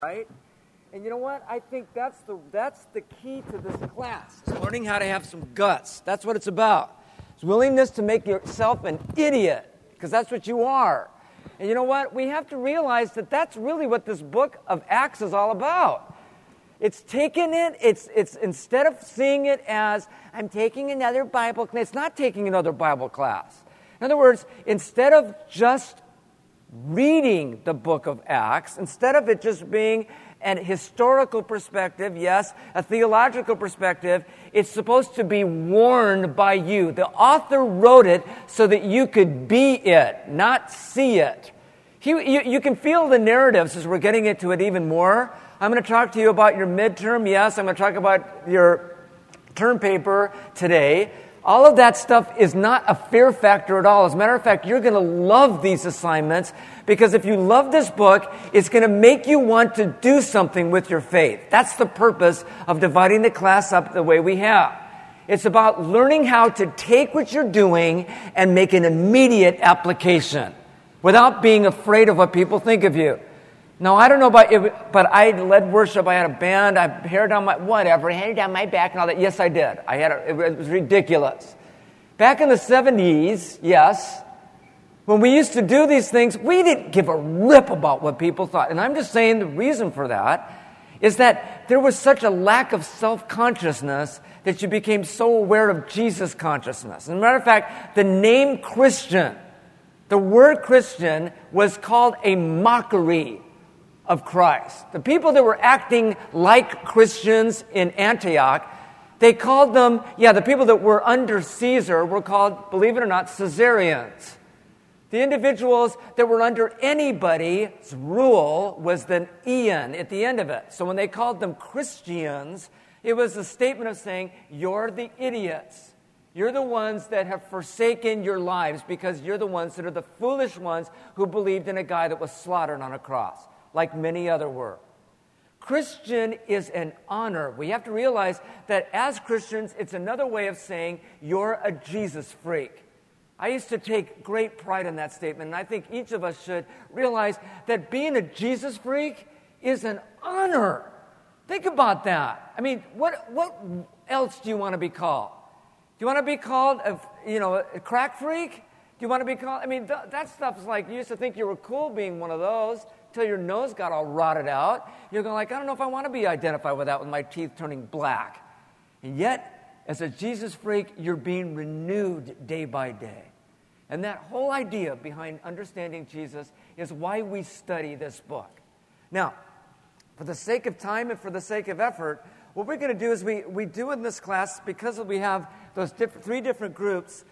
right? And you know what? I think that's the key to this class. It's learning how to have some guts. That's what it's about. It's willingness to make yourself an idiot, because that's what you are. And you know what? We have to realize that that's really what this book of Acts is all about. It's taking it, it's instead of seeing it as, I'm taking another Bible class, it's not taking another Bible class. In other words, instead of just reading the book of Acts, instead of it just being an historical perspective, yes, a theological perspective, it's supposed to be worn by you. The author wrote it so that you could be it, not see it. You can feel the narratives as we're getting into it even more. I'm going to talk to you about your midterm. Yes, I'm going to talk about your term paper today. All of that stuff is not a fear factor at all. As a matter of fact, you're going to love these assignments because if you love this book, it's going to make you want to do something with your faith. That's the purpose of dividing the class up the way we have. It's about learning how to take what you're doing and make an immediate application without being afraid of what people think of you. Now, I don't know about you, but I led worship. I had a band. I had hair down my back and all that. Yes, I did. It was ridiculous. Back in the 70s, yes, when we used to do these things, we didn't give a rip about what people thought. And I'm just saying the reason for that is that there was such a lack of self-consciousness that you became so aware of Jesus consciousness. As a matter of fact, the name Christian, the word Christian was called a mockery of Christ. The people that were acting like Christians in Antioch, they called them, the people that were under Caesar were called, believe it or not, Caesarians. The individuals that were under anybody's rule was the Ian at the end of it. So when they called them Christians, it was a statement of saying, you're the idiots. You're the ones that have forsaken your lives because you're the ones that are the foolish ones who believed in a guy that was slaughtered on a cross, like many other were. Christian is an honor. We have to realize that as Christians, it's another way of saying you're a Jesus freak. I used to take great pride in that statement, and I think each of us should realize that being a Jesus freak is an honor. Think about that. I mean, what else do you want to be called? Do you want to be called a crack freak? Do you want to be called, that stuff's like, you used to think you were cool being one of those until your nose got all rotted out. You're going like, I don't know if I want to be identified with that with my teeth turning black. And yet, as a Jesus freak, you're being renewed day by day. And that whole idea behind understanding Jesus is why we study this book. Now, for the sake of time and for the sake of effort, what we're going to do is we do in this class, because we have those three different groups,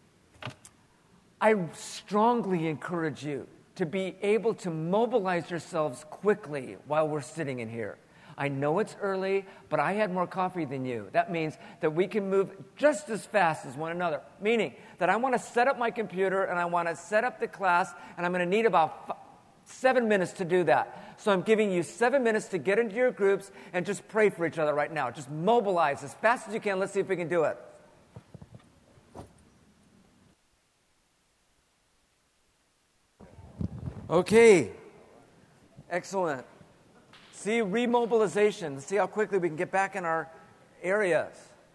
I strongly encourage you to be able to mobilize yourselves quickly while we're sitting in here. I know it's early, but I had more coffee than you. That means that we can move just as fast as one another, meaning that I want to set up my computer and I want to set up the class, and I'm going to need about 7 minutes to do that. So I'm giving you 7 minutes to get into your groups and just pray for each other right now. Just mobilize as fast as you can. Let's see if we can do it. Okay. Excellent. See, remobilization. See how quickly we can get back in our areas.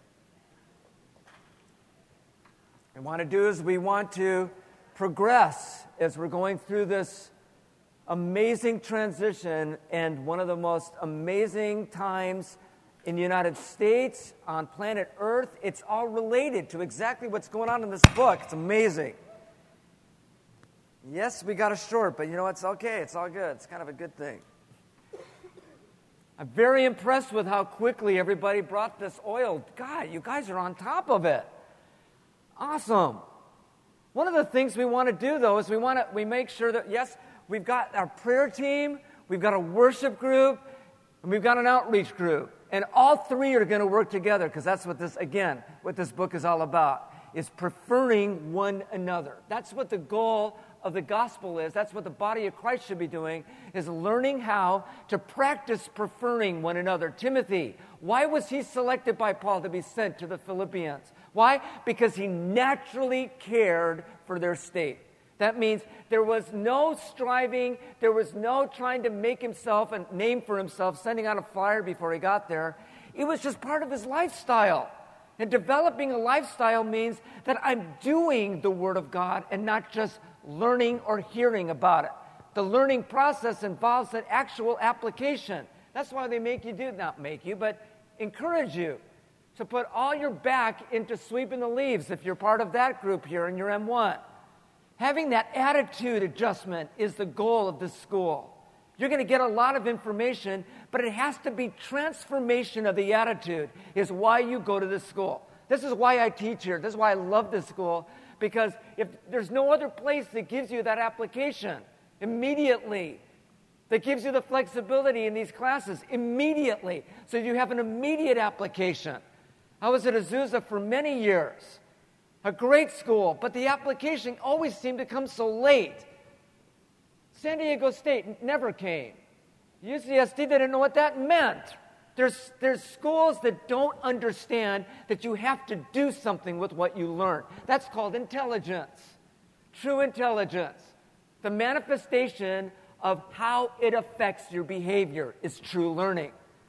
What we want to do is we want to progress as we're going through this amazing transition and one of the most amazing times in the United States, on planet Earth. It's all related to exactly what's going on in this book. It's amazing. Yes, we got a short, but it's okay. It's all good. It's kind of a good thing. I'm very impressed with how quickly everybody brought this oil. God, you guys are on top of it. Awesome. One of the things we want to do, though, is we make sure that, yes, we've got our prayer team, we've got a worship group, and we've got an outreach group. And all three are going to work together, because that's what this book is all about, is preferring one another. That's what the goal of the gospel is. That's what the body of Christ should be doing, is learning how to practice preferring one another. Timothy, why was he selected by Paul to be sent to the Philippians? Why? Because he naturally cared for their state. That means there was no striving, there was no trying to make himself a name for himself, sending out a flyer before he got there. It was just part of his lifestyle. And developing a lifestyle means that I'm doing the Word of God and not just learning or hearing about it. The learning process involves an actual application. That's why they make you do, not make you, but encourage you to put all your back into sweeping the leaves if you're part of that group here in your M1. Having that attitude adjustment is the goal of this school. You're going to get a lot of information, but it has to be transformation of the attitude is why you go to this school. This is why I teach here. This is why I love this school, because if there's no other place that gives you that application immediately, that gives you the flexibility in these classes immediately, so you have an immediate application. I was at Azusa for many years, a great school, but the application always seemed to come so late. San Diego State never came. UCSD didn't know what that meant. There's schools that don't understand that you have to do something with what you learn. That's called intelligence, true intelligence. The manifestation of how it affects your behavior is true learning.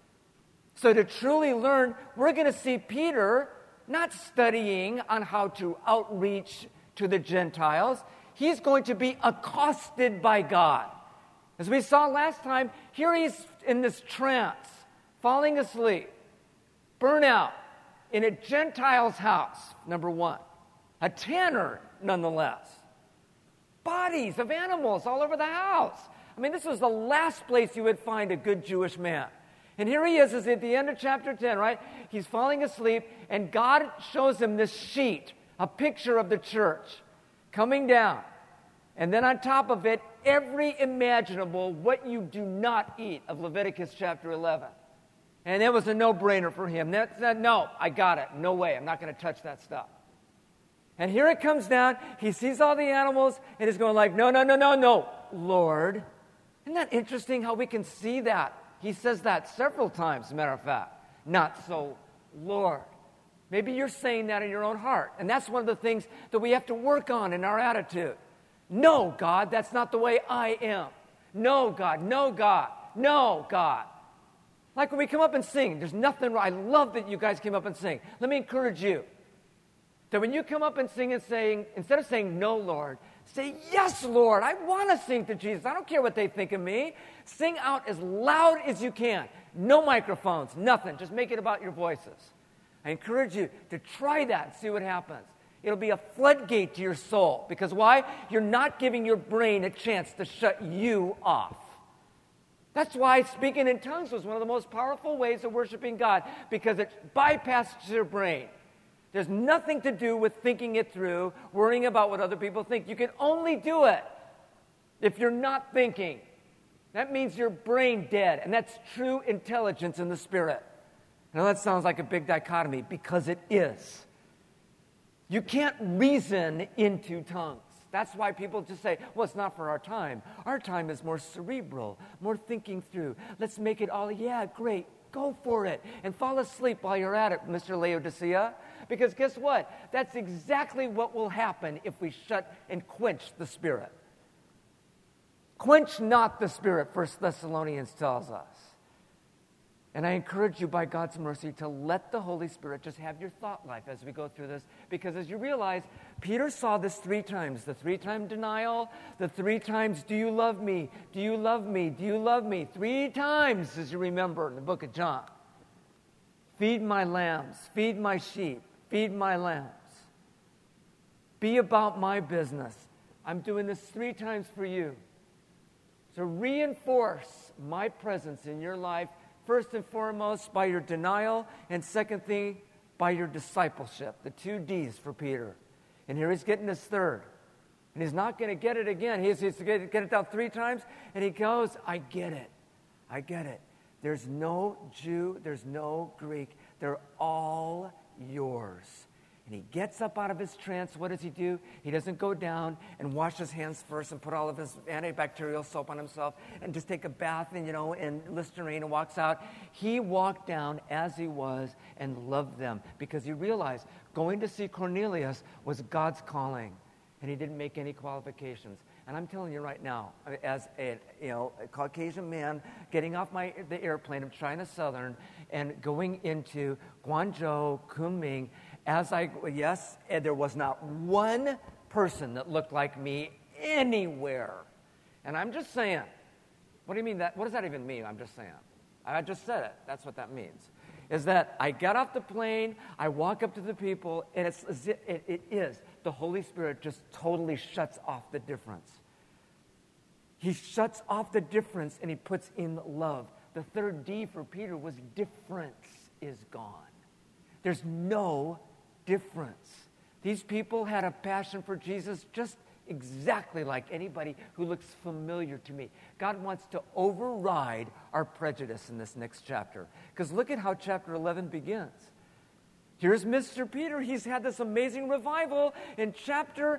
So to truly learn, we're going to see Peter not studying on how to outreach to the Gentiles. He's going to be accosted by God. As we saw last time, here he's in this trance, falling asleep, burnout, in a Gentile's house, number one. A tanner, nonetheless. Bodies of animals all over the house. I mean, this was the last place you would find a good Jewish man. And here he is at the end of chapter 10, right? He's falling asleep, and God shows him this sheet, a picture of the church, coming down. And then on top of it, every imaginable what you do not eat of Leviticus chapter 11. And it was a no-brainer for him. That said, no, I got it. No way. I'm not going to touch that stuff. And here it comes down. He sees all the animals, and he's going like, no, Lord. Isn't that interesting how we can see that? He says that several times, as a matter of fact. Not so, Lord. Maybe you're saying that in your own heart. And that's one of the things that we have to work on in our attitude. No, God, that's not the way I am. No, God, no, God, no, God. Like when we come up and sing, there's nothing wrong. I love that you guys came up and sing. Let me encourage you that when you come up and sing and saying, instead of saying, no, Lord, say, yes, Lord, I want to sing to Jesus. I don't care what they think of me. Sing out as loud as you can. No microphones, nothing. Just make it about your voices. I encourage you to try that and see what happens. It'll be a floodgate to your soul. Because why? You're not giving your brain a chance to shut you off. That's why speaking in tongues was one of the most powerful ways of worshiping God, because it bypasses your brain. There's nothing to do with thinking it through, worrying about what other people think. You can only do it if you're not thinking. That means your brain dead, and that's true intelligence in the Spirit. Now that sounds like a big dichotomy, because it is. You can't reason into tongues. That's why people just say, well, it's not for our time. Our time is more cerebral, more thinking through. Let's make it all, yeah, great. Go for it. And fall asleep while you're at it, Mr. Laodicea. Because guess what? That's exactly what will happen if we shut and quench the Spirit. Quench not the Spirit, 1 Thessalonians tells us. And I encourage you, by God's mercy, to let the Holy Spirit just have your thought life as we go through this. Because as you realize, Peter saw this 3 times. The 3-time denial, the 3 times, do you love me? Do you love me? Do you love me? 3 times, as you remember in the book of John. Feed my lambs, feed my sheep, feed my lambs. Be about my business. I'm doing this 3 times for you. To reinforce my presence in your life, first and foremost, by your denial, and second thing, by your discipleship. The 2 D's for Peter. And here he's getting his 3rd. And he's not going to get it again. He's going to get it down 3 times, and he goes, I get it. I get it. There's no Jew, there's no Greek. They're all yours. And he gets up out of his trance. What does he do? He doesn't go down and wash his hands first and put all of his antibacterial soap on himself and just take a bath and, in Listerine and walks out. He walked down as he was and loved them because he realized going to see Cornelius was God's calling. and he didn't make any qualifications. And I'm telling you right now, as a Caucasian man getting off the airplane of China Southern and going into Guangzhou, Kunming, and there was not one person that looked like me anywhere. And I'm just saying, what do you mean that? What does that even mean? I'm just saying. I just said it. That's what that means. Is that I got off the plane, I walk up to the people, and it is. The Holy Spirit just totally shuts off the difference. He shuts off the difference and he puts in love. The third D for Peter was difference is gone. There's no difference. These people had a passion for Jesus just exactly like anybody who looks familiar to me. God wants to override our prejudice in this next chapter. Because look at how chapter 11 begins. Here's Mr. Peter. He's had this amazing revival in chapter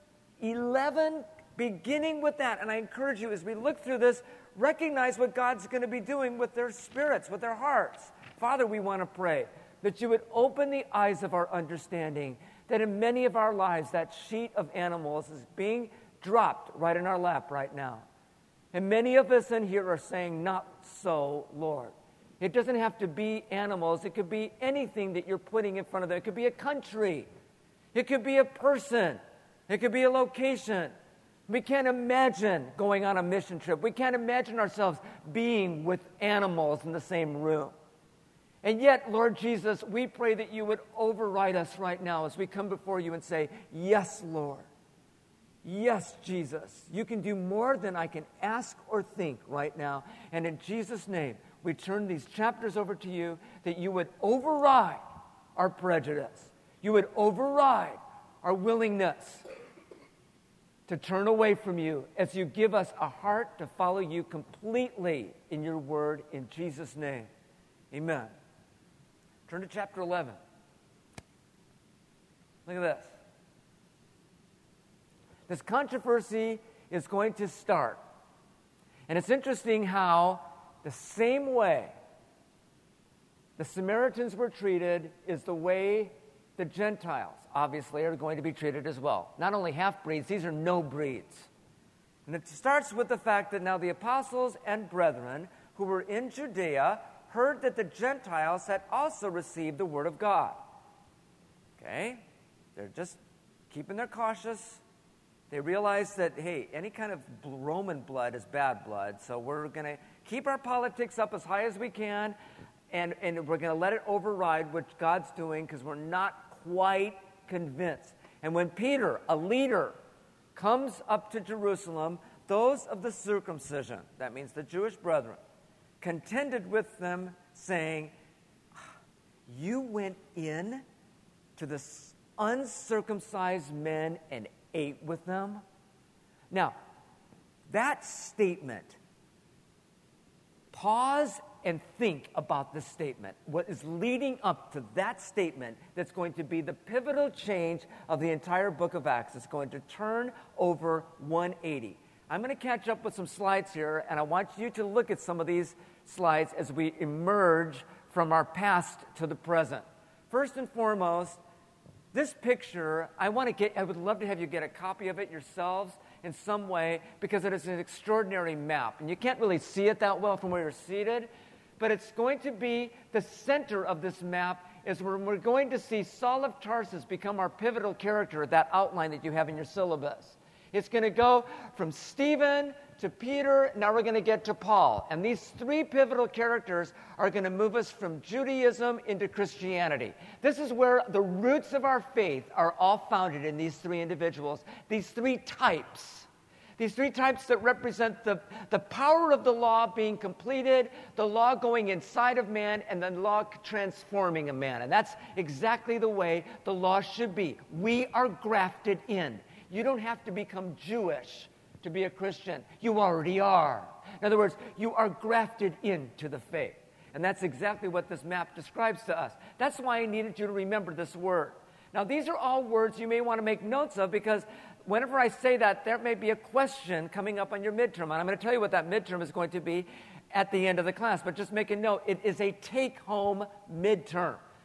11, beginning with that. And I encourage you, as we look through this, recognize what God's going to be doing with their spirits, with their hearts. Father, we want to pray that you would open the eyes of our understanding, that in many of our lives, that sheet of animals is being dropped right in our lap right now. And many of us in here are saying, not so, Lord. It doesn't have to be animals. It could be anything that you're putting in front of them. It could be a country. It could be a person. It could be a location. We can't imagine going on a mission trip. We can't imagine ourselves being with animals in the same room. And yet, Lord Jesus, we pray that you would override us right now as we come before you and say, yes, Lord. Yes, Jesus. You can do more than I can ask or think right now. And in Jesus' name, we turn these chapters over to you, that you would override our prejudice. You would override our willingness to turn away from you as you give us a heart to follow you completely in your word, in Jesus' name. Amen. Turn to chapter 11. Look at this. This controversy is going to start. And it's interesting how the same way the Samaritans were treated is the way the Gentiles, obviously, are going to be treated as well. Not only half-breeds, these are no-breeds. And it starts with the fact that now the apostles and brethren who were in Judea heard that the Gentiles had also received the word of God. Okay? They're just keeping their cautious. They realize that, hey, any kind of Roman blood is bad blood, so we're going to keep our politics up as high as we can, and we're going to let it override what God's doing because we're not quite convinced. And when Peter, a leader, comes up to Jerusalem, those of the circumcision, that means the Jewish brethren, contended with them, saying, you went in to the uncircumcised men and ate with them? Now, that statement, pause and think about this statement. What is leading up to that statement that's going to be the pivotal change of the entire book of Acts. It's going to turn over 180. I'm going to catch up with some slides here, and I want you to look at some of these slides as we emerge from our past to the present. First and foremost, this picture, I would love to have you get a copy of it yourselves in some way, because it is an extraordinary map. And you can't really see it that well from where you're seated, but it's going to be the center of this map is where we're going to see Saul of Tarsus become our pivotal character, that outline that you have in your syllabus. It's going to go from Stephen to Peter, now we're going to get to Paul. And these three pivotal characters are going to move us from Judaism into Christianity. This is where the roots of our faith are all founded in these three individuals, these three types. These three types that represent the power of the law being completed, the law going inside of man, and the law transforming a man. And that's exactly the way the law should be. We are grafted in. You don't have to become Jewish to be a Christian. You already are. In other words, you are grafted into the faith. And that's exactly what this map describes to us. That's why I needed you to remember this word. Now, these are all words you may want to make notes of, because whenever I say that, there may be a question coming up on your midterm. And I'm going to tell you what that midterm is going to be at the end of the class. But just make a note, it is a take-home midterm.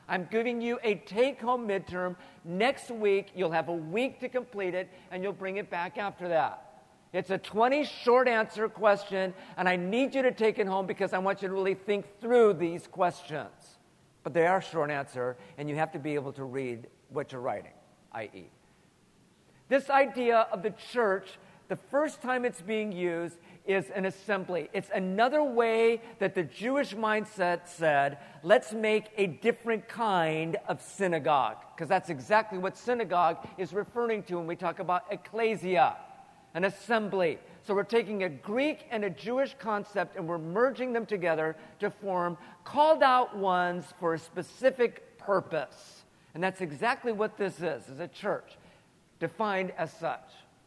I'm giving you a take-home midterm. Next week, you'll have a week to complete it, and you'll bring it back after that. It's a 20 short answer question, and I need you to take it home because I want you to really think through these questions. But they are short answer, and you have to be able to read what you're writing, i.e. This idea of the church, the first time it's being used is an assembly. It's another way that the Jewish mindset said, let's make a different kind of synagogue, because that's exactly what synagogue is referring to when we talk about ecclesia. An assembly. So we're taking a Greek and a Jewish concept and we're merging them together to form called out ones for a specific purpose. And that's exactly what this is a church defined as such.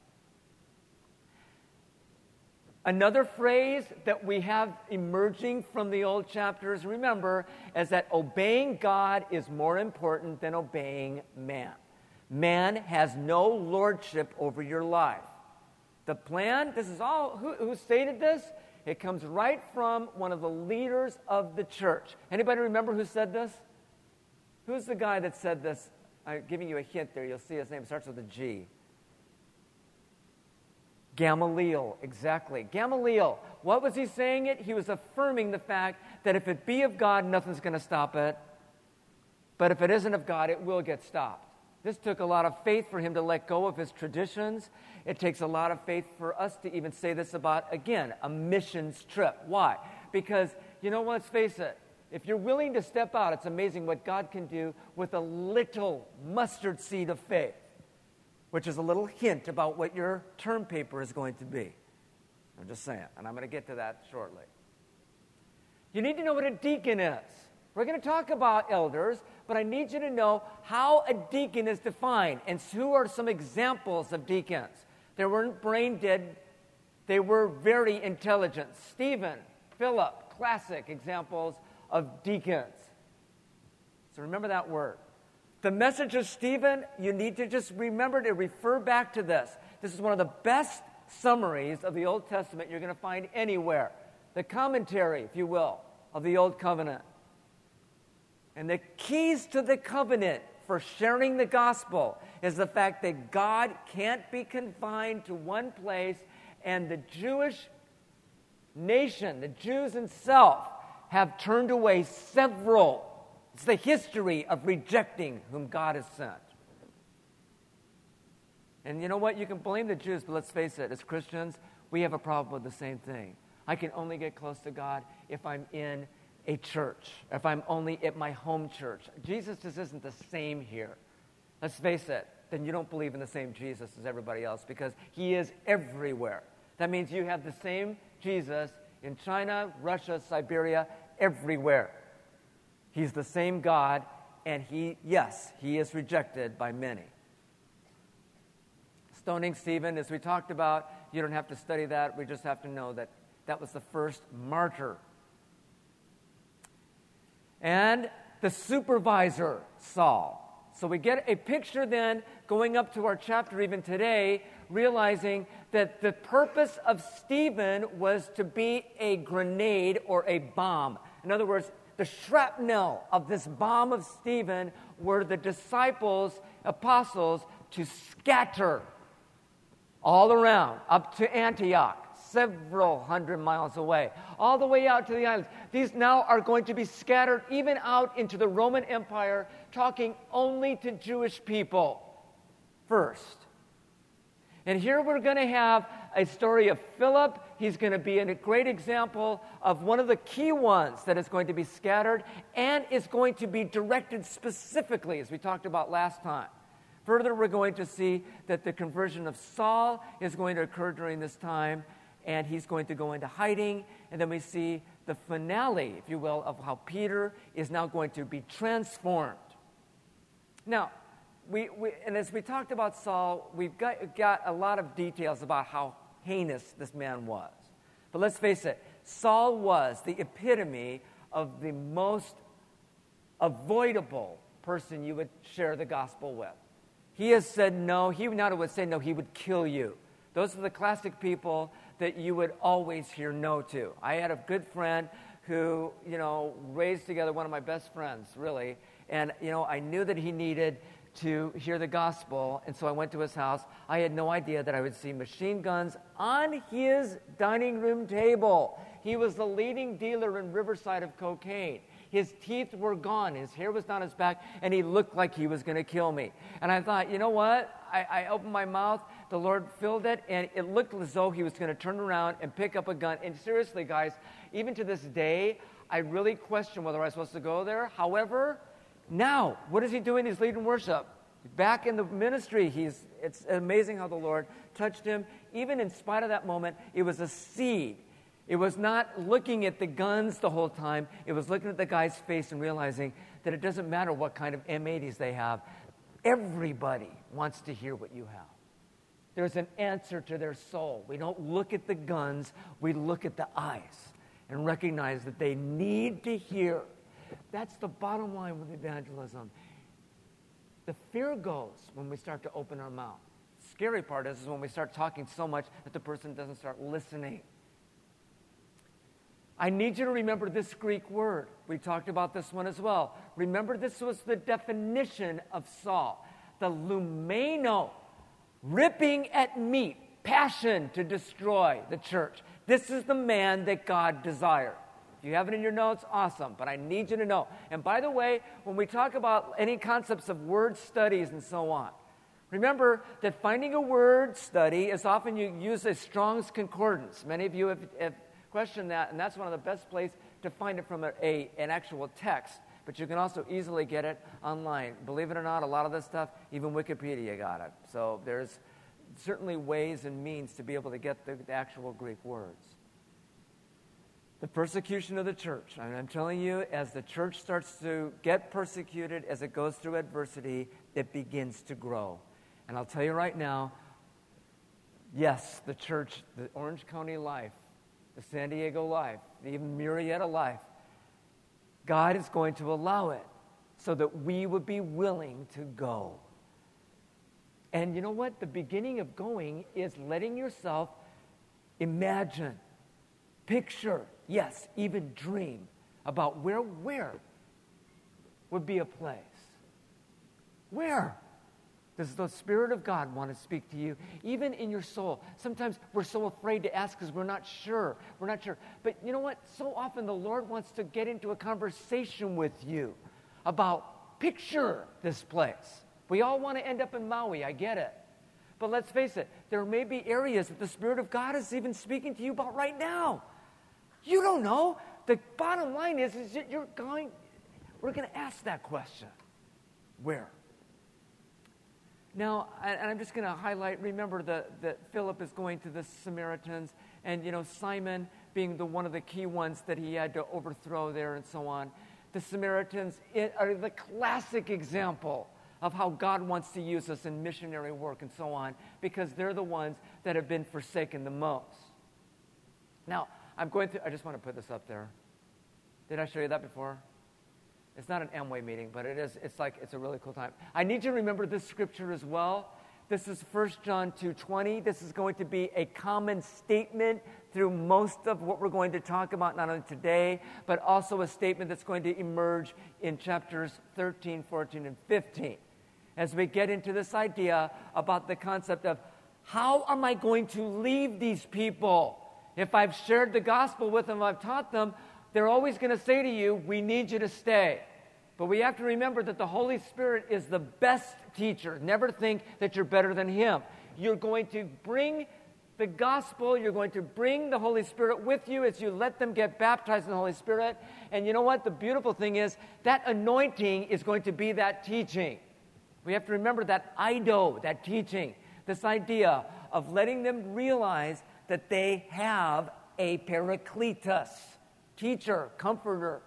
Another phrase that we have emerging from the old chapters, remember, is that obeying God is more important than obeying man. Man has no lordship over your life. The plan, this is all, who stated this? It comes right from one of the leaders of the church. Anybody remember who said this? Who's the guy that said this? I'm giving you a hint there. You'll see his name. It starts with a G. Gamaliel, exactly. Gamaliel, what was he saying it? He was affirming the fact that if it be of God, nothing's going to stop it. But if it isn't of God, it will get stopped. This took a lot of faith for him to let go of his traditions. It takes a lot of faith for us to even say this about, again, a missions trip. Why? Because, you know what, let's face it, if you're willing to step out, it's amazing what God can do with a little mustard seed of faith, which is a little hint about what your term paper is going to be. I'm just saying, and I'm going to get to that shortly. You need to know what a deacon is. We're going to talk about elders, but I need you to know how a deacon is defined and who are some examples of deacons. They weren't brain dead. They were very intelligent. Stephen, Philip, classic examples of deacons. So remember that word. The message of Stephen, you need to just remember to refer back to this. This is one of the best summaries of the Old Testament you're going to find anywhere. The commentary, if you will, of the Old Covenant. And the keys to the covenant for sharing the gospel is the fact that God can't be confined to one place, and the Jewish nation, the Jews themselves, have turned away several. It's the history of rejecting whom God has sent. And you know what? You can blame the Jews, but let's face it, as Christians, we have a problem with the same thing. I can only get close to God if I'm in a church, if I'm only at my home church. Jesus just isn't the same here. Let's face it, then you don't believe in the same Jesus as everybody else because he is everywhere. That means you have the same Jesus in China, Russia, Siberia, everywhere. He's the same God, and he is rejected by many. Stoning Stephen, as we talked about, you don't have to study that. We just have to know that that was the first martyr. And the supervisor, Saul. So we get a picture then going up to our chapter even today, realizing that the purpose of Stephen was to be a grenade or a bomb. In other words, the shrapnel of this bomb of Stephen were the disciples, apostles, to scatter all around, up to Antioch, several hundred miles away, all the way out to the islands. These now are going to be scattered even out into the Roman Empire, talking only to Jewish people first. And here we're going to have a story of Philip. He's going to be a great example of one of the key ones that is going to be scattered and is going to be directed specifically, as we talked about last time. Further, we're going to see that the conversion of Saul is going to occur during this time, and he's going to go into hiding. And then we see the finale, if you will, of how Peter is now going to be transformed. Now, and as we talked about Saul, we've got a lot of details about how heinous this man was. But let's face it, Saul was the epitome of the most avoidable person you would share the gospel with. He has said no. He not would say no, he would kill you. Those are the classic people that you would always hear no to. I had a good friend who, raised together one of my best friends, really. And, I knew that he needed to hear the gospel, and so I went to his house. I had no idea that I would see machine guns on his dining room table. He was the leading dealer in Riverside of cocaine. His teeth were gone. His hair was down his back, and he looked like he was going to kill me. And I thought, you know what? I opened my mouth. The Lord filled it, and it looked as though he was going to turn around and pick up a gun. And seriously, guys, even to this day, I really question whether I was supposed to go there. However, now, what is he doing? He's leading worship. Back in the ministry, it's amazing how the Lord touched him. Even in spite of that moment, it was a seed. It was not looking at the guns the whole time. It was looking at the guy's face and realizing that it doesn't matter what kind of M80s they have. Everybody wants to hear what you have. There's an answer to their soul. We don't look at the guns. We look at the eyes and recognize that they need to hear. That's the bottom line with evangelism. The fear goes when we start to open our mouth. The scary part is when we start talking so much that the person doesn't start listening. I need you to remember this Greek word. We talked about this one as well. Remember, this was the definition of Saul. The lumeno, ripping at meat, passion to destroy the church. This is the man that God desired. If you have it in your notes, awesome. But I need you to know. And by the way, when we talk about any concepts of word studies and so on, remember that finding a word study is often you use a Strong's Concordance. Many of you have questioned that, and that's one of the best places to find it from an actual text. But you can also easily get it online. Believe it or not, a lot of this stuff, even Wikipedia got it. So there's certainly ways and means to be able to get the actual Greek words. The persecution of the church. I mean, I'm telling you, as the church starts to get persecuted, as it goes through adversity, it begins to grow. And I'll tell you right now, yes, the church, the Orange County Life, the San Diego Life, even Murrieta Life, God is going to allow it so that we would be willing to go. And you know what? The beginning of going is letting yourself imagine, picture, yes, even dream about where would be a place. Where does the Spirit of God want to speak to you, even in your soul? Sometimes we're so afraid to ask because we're not sure. But you know what? So often the Lord wants to get into a conversation with you about picture this place. We all want to end up in Maui, I get it. But let's face it, there may be areas that the Spirit of God is even speaking to you about right now. You don't know. The bottom line is that we're going to ask that question. Where? Now, and I'm just going to highlight, remember that Philip is going to the Samaritans, and, Simon being one of the key ones that he had to overthrow there and so on. The Samaritans are the classic example of how God wants to use us in missionary work and so on, because they're the ones that have been forsaken the most. Now, I just want to put this up there. Did I show you that before? It's not an Amway meeting, but it's a really cool time. I need you to remember this scripture as well. This is 1 John 2:20. This is going to be a common statement through most of what we're going to talk about, not only today, but also a statement that's going to emerge in chapters 13, 14, and 15. As we get into this idea about the concept of how am I going to leave these people? If I've shared the gospel with them, I've taught them, they're always going to say to you, we need you to stay. But we have to remember that the Holy Spirit is the best teacher. Never think that you're better than Him. You're going to bring the gospel, you're going to bring the Holy Spirit with you as you let them get baptized in the Holy Spirit. And you know what? The beautiful thing is that anointing is going to be that teaching. We have to remember that ido, that teaching, this idea of letting them realize that they have a parakletos, teacher, comforter.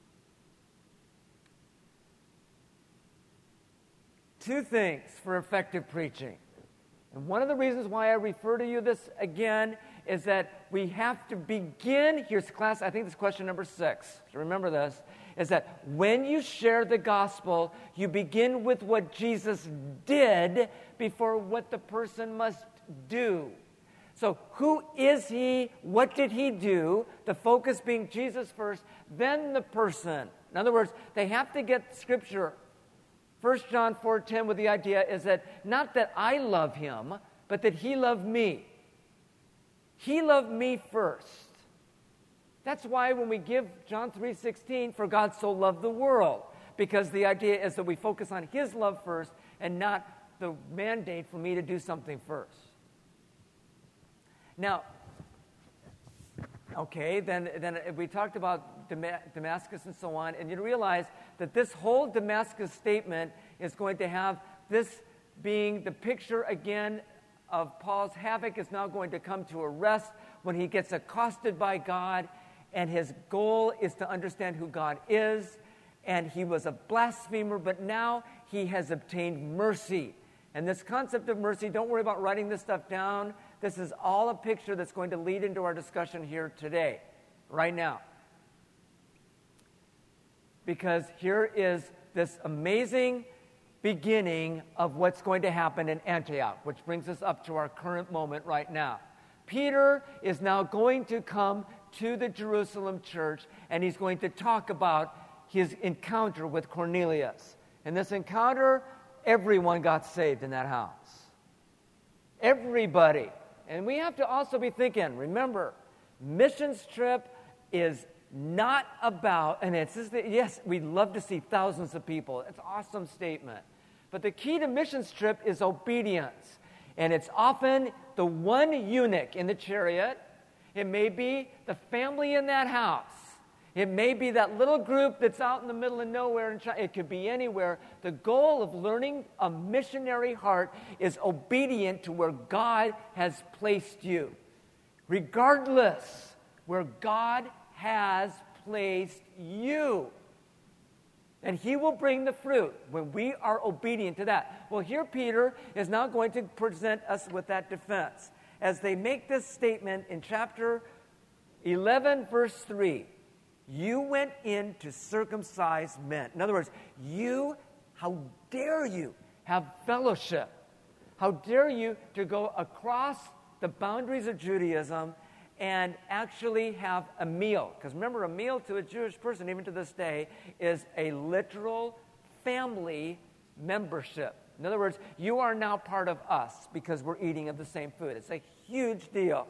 Two things for effective preaching. And one of the reasons why I refer to you this again is that we have to begin, here's class, I think this is question number 6, so remember this, is that when you share the gospel, you begin with what Jesus did before what the person must do. So who is he? What did he do? The focus being Jesus first, then the person. In other words, they have to get Scripture. 1 John 4:10 with the idea is that not that I love him, but that he loved me. He loved me first. That's why when we give John 3:16, for God so loved the world, because the idea is that we focus on his love first and not the mandate for me to do something first. Now, okay, then we talked about Damascus and so on, and you realize that this whole Damascus statement is going to have this being the picture again of Paul's havoc is now going to come to a rest when he gets accosted by God, and his goal is to understand who God is, and he was a blasphemer, but now he has obtained mercy. And this concept of mercy, don't worry about writing this stuff down. This is all a picture that's going to lead into our discussion here today, right now. Because here is this amazing beginning of what's going to happen in Antioch, which brings us up to our current moment right now. Peter is now going to come to the Jerusalem church, and he's going to talk about his encounter with Cornelius. In this encounter, everyone got saved in that house. Everybody. And we have to also be thinking, remember, missions trip is not about, and it's just, yes, we'd love to see thousands of people. It's an awesome statement. But the key to missions trip is obedience. And it's often the one eunuch in the chariot. It may be the family in that house. It may be that little group that's out in the middle of nowhere in China. It could be anywhere. The goal of learning a missionary heart is obedient to where God has placed you. Regardless where God has placed you. And he will bring the fruit when we are obedient to that. Well, here Peter is now going to present us with that defense. As they make this statement in chapter 11, verse 3, you went in to circumcise men. In other words, how dare you have fellowship? How dare you to go across the boundaries of Judaism and actually have a meal? Because remember, a meal to a Jewish person, even to this day, is a literal family membership. In other words, you are now part of us because we're eating of the same food. It's a huge deal.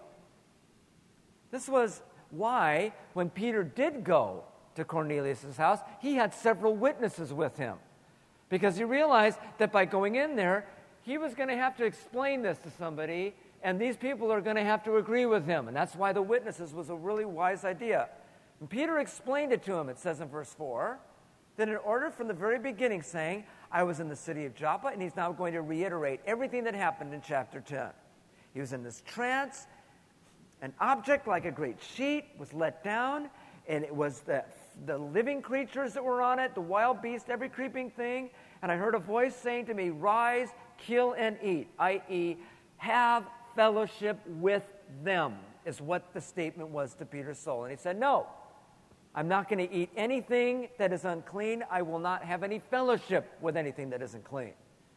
This was why, when Peter did go to Cornelius' house, he had several witnesses with him. Because he realized that by going in there, he was going to have to explain this to somebody, and these people are going to have to agree with him. And that's why the witnesses was a really wise idea. And Peter explained it to him, it says in verse 4, that in order from the very beginning, saying, I was in the city of Joppa, and he's now going to reiterate everything that happened in chapter 10. He was in this trance. An object like a great sheet was let down, and it was the living creatures that were on it, the wild beast, every creeping thing. And I heard a voice saying to me, rise, kill, and eat, i.e., have fellowship with them, is what the statement was to Peter's soul. And he said, no, I'm not going to eat anything that is unclean. I will not have any fellowship with anything that isn't clean.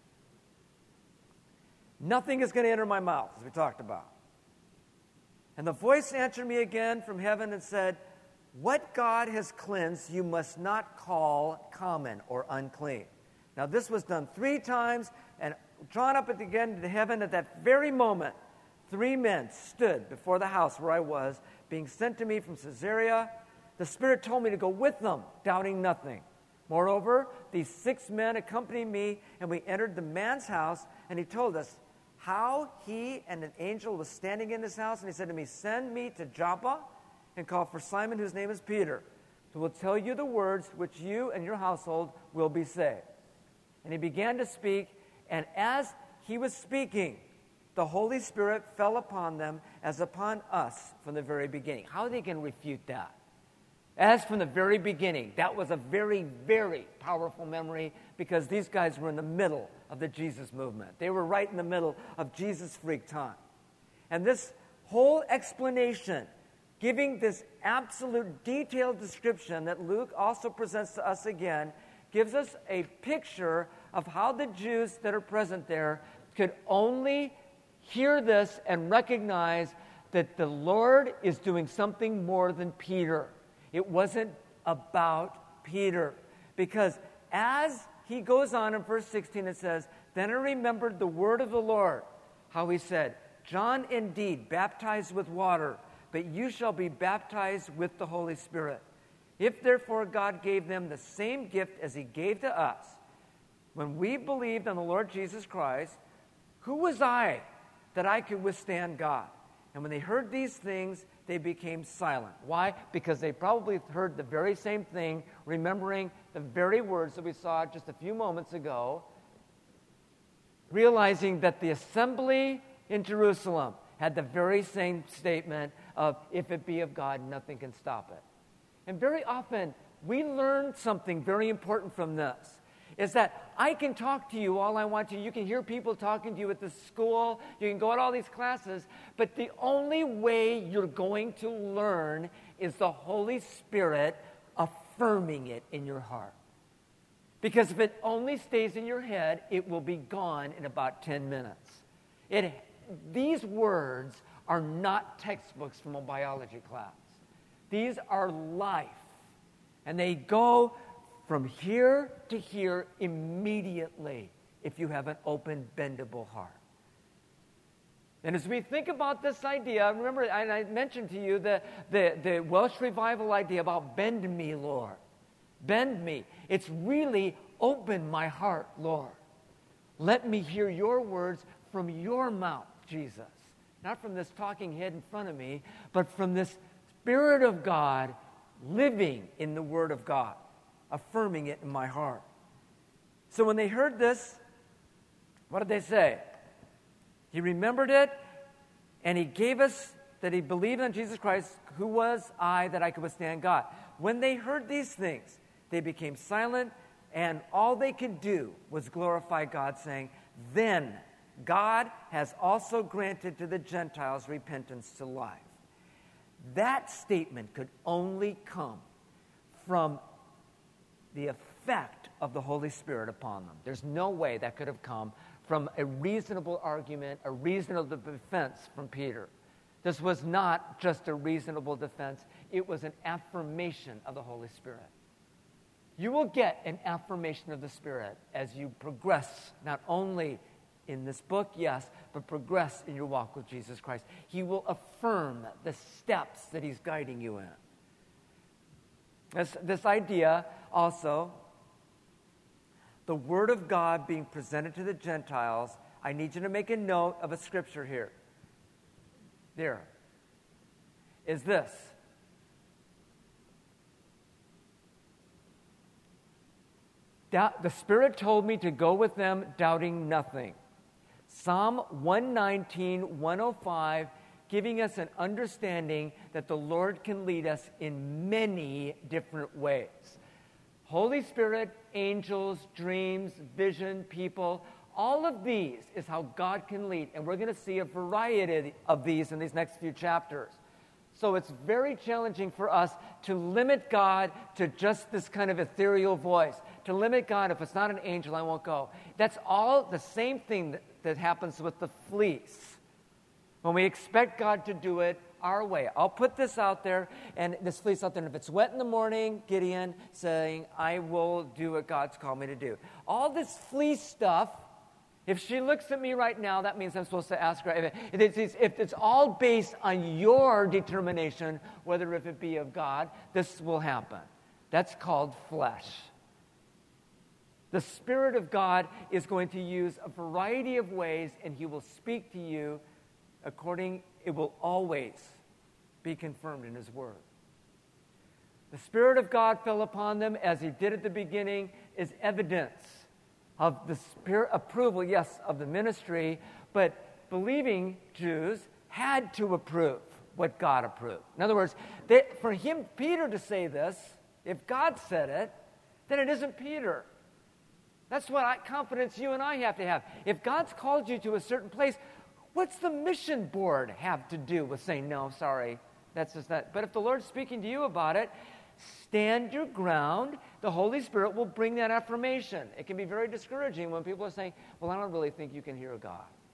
Nothing is going to enter my mouth, as we talked about. And the voice answered me again from heaven and said, what God has cleansed, you must not call common or unclean. Now, this was done 3 times, and drawn up again to heaven at that very moment, 3 men stood before the house where I was, being sent to me from Caesarea. The Spirit told me to go with them, doubting nothing. Moreover, these 6 men accompanied me, and we entered the man's house, and he told us how he and an angel was standing in his house, and he said to me, send me to Joppa and call for Simon, whose name is Peter, who will tell you the words which you and your household will be saved. And he began to speak, and as he was speaking, the Holy Spirit fell upon them as upon us from the very beginning. How are they going to refute that? As from the very beginning, that was a very, very powerful memory because these guys were in the middle of the Jesus movement. They were right in the middle of Jesus freak time. And this whole explanation, giving this absolute detailed description that Luke also presents to us again, gives us a picture of how the Jews that are present there could only hear this and recognize that the Lord is doing something more than Peter. It wasn't about Peter. Because as he goes on in verse 16, it says, "Then I remembered the word of the Lord, how he said, 'John indeed baptized with water, but you shall be baptized with the Holy Spirit. If therefore God gave them the same gift as he gave to us, when we believed on the Lord Jesus Christ, who was I that I could withstand God?' And when they heard these things, they became silent." Why? Because they probably heard the very same thing, remembering the very words that we saw just a few moments ago, realizing that the assembly in Jerusalem had the very same statement of, "If it be of God, nothing can stop it." And very often, we learn something very important from this, is that I can talk to you all I want to. You can hear people talking to you at the school. You can go at all these classes. But the only way you're going to learn is the Holy Spirit affirming it in your heart. Because if it only stays in your head, it will be gone in about 10 minutes. These words are not textbooks from a biology class. These are life. And they go from here to here immediately if you have an open, bendable heart. And as we think about this idea, remember, and I mentioned to you the Welsh revival idea about bend me, Lord. Bend me. It's really open my heart, Lord. Let me hear your words from your mouth, Jesus. Not from this talking head in front of me, but from this Spirit of God living in the Word of God, affirming it in my heart. So when they heard this, what did they say? He remembered it, and he gave us that he believed in Jesus Christ. Who was I that I could withstand God? When they heard these things, they became silent, and all they could do was glorify God, saying, "Then God has also granted to the Gentiles repentance to life." That statement could only come from the effect of the Holy Spirit upon them. There's no way that could have come from a reasonable argument, a reasonable defense from Peter. This was not just a reasonable defense. It was an affirmation of the Holy Spirit. You will get an affirmation of the Spirit as you progress, not only in this book, yes, but progress in your walk with Jesus Christ. He will affirm the steps that he's guiding you in. This idea also, the Word of God being presented to the Gentiles, I need you to make a note of a scripture here. There. Is this. The Spirit told me to go with them, doubting nothing. Psalm 119, 105, giving us an understanding that the Lord can lead us in many different ways. Holy Spirit, angels, dreams, vision, people, all of these is how God can lead. And we're going to see a variety of these in these next few chapters. So it's very challenging for us to limit God to just this kind of ethereal voice. To limit God, if it's not an angel, I won't go. That's all the same thing that happens with the fleece. When we expect God to do it our way. I'll put this out there, and this fleece out there, and if it's wet in the morning, Gideon saying, "I will do what God's called me to do." All this fleece stuff, if she looks at me right now, that means I'm supposed to ask her. If it's all based on your determination, whether if it be of God, this will happen. That's called flesh. The Spirit of God is going to use a variety of ways, and he will speak to you according, it will always be confirmed in his word. The Spirit of God fell upon them as he did at the beginning is evidence of the Spirit approval, yes, of the ministry, but believing Jews had to approve what God approved. In other words, for him, Peter to say this, if God said it, then it isn't Peter. That's what confidence you and I have to have. If God's called you to a certain place, what's the mission board have to do with saying, "No, sorry, that's just not." But if the Lord's speaking to you about it, stand your ground. The Holy Spirit will bring that affirmation. It can be very discouraging when people are saying, "Well, I don't really think you can hear God."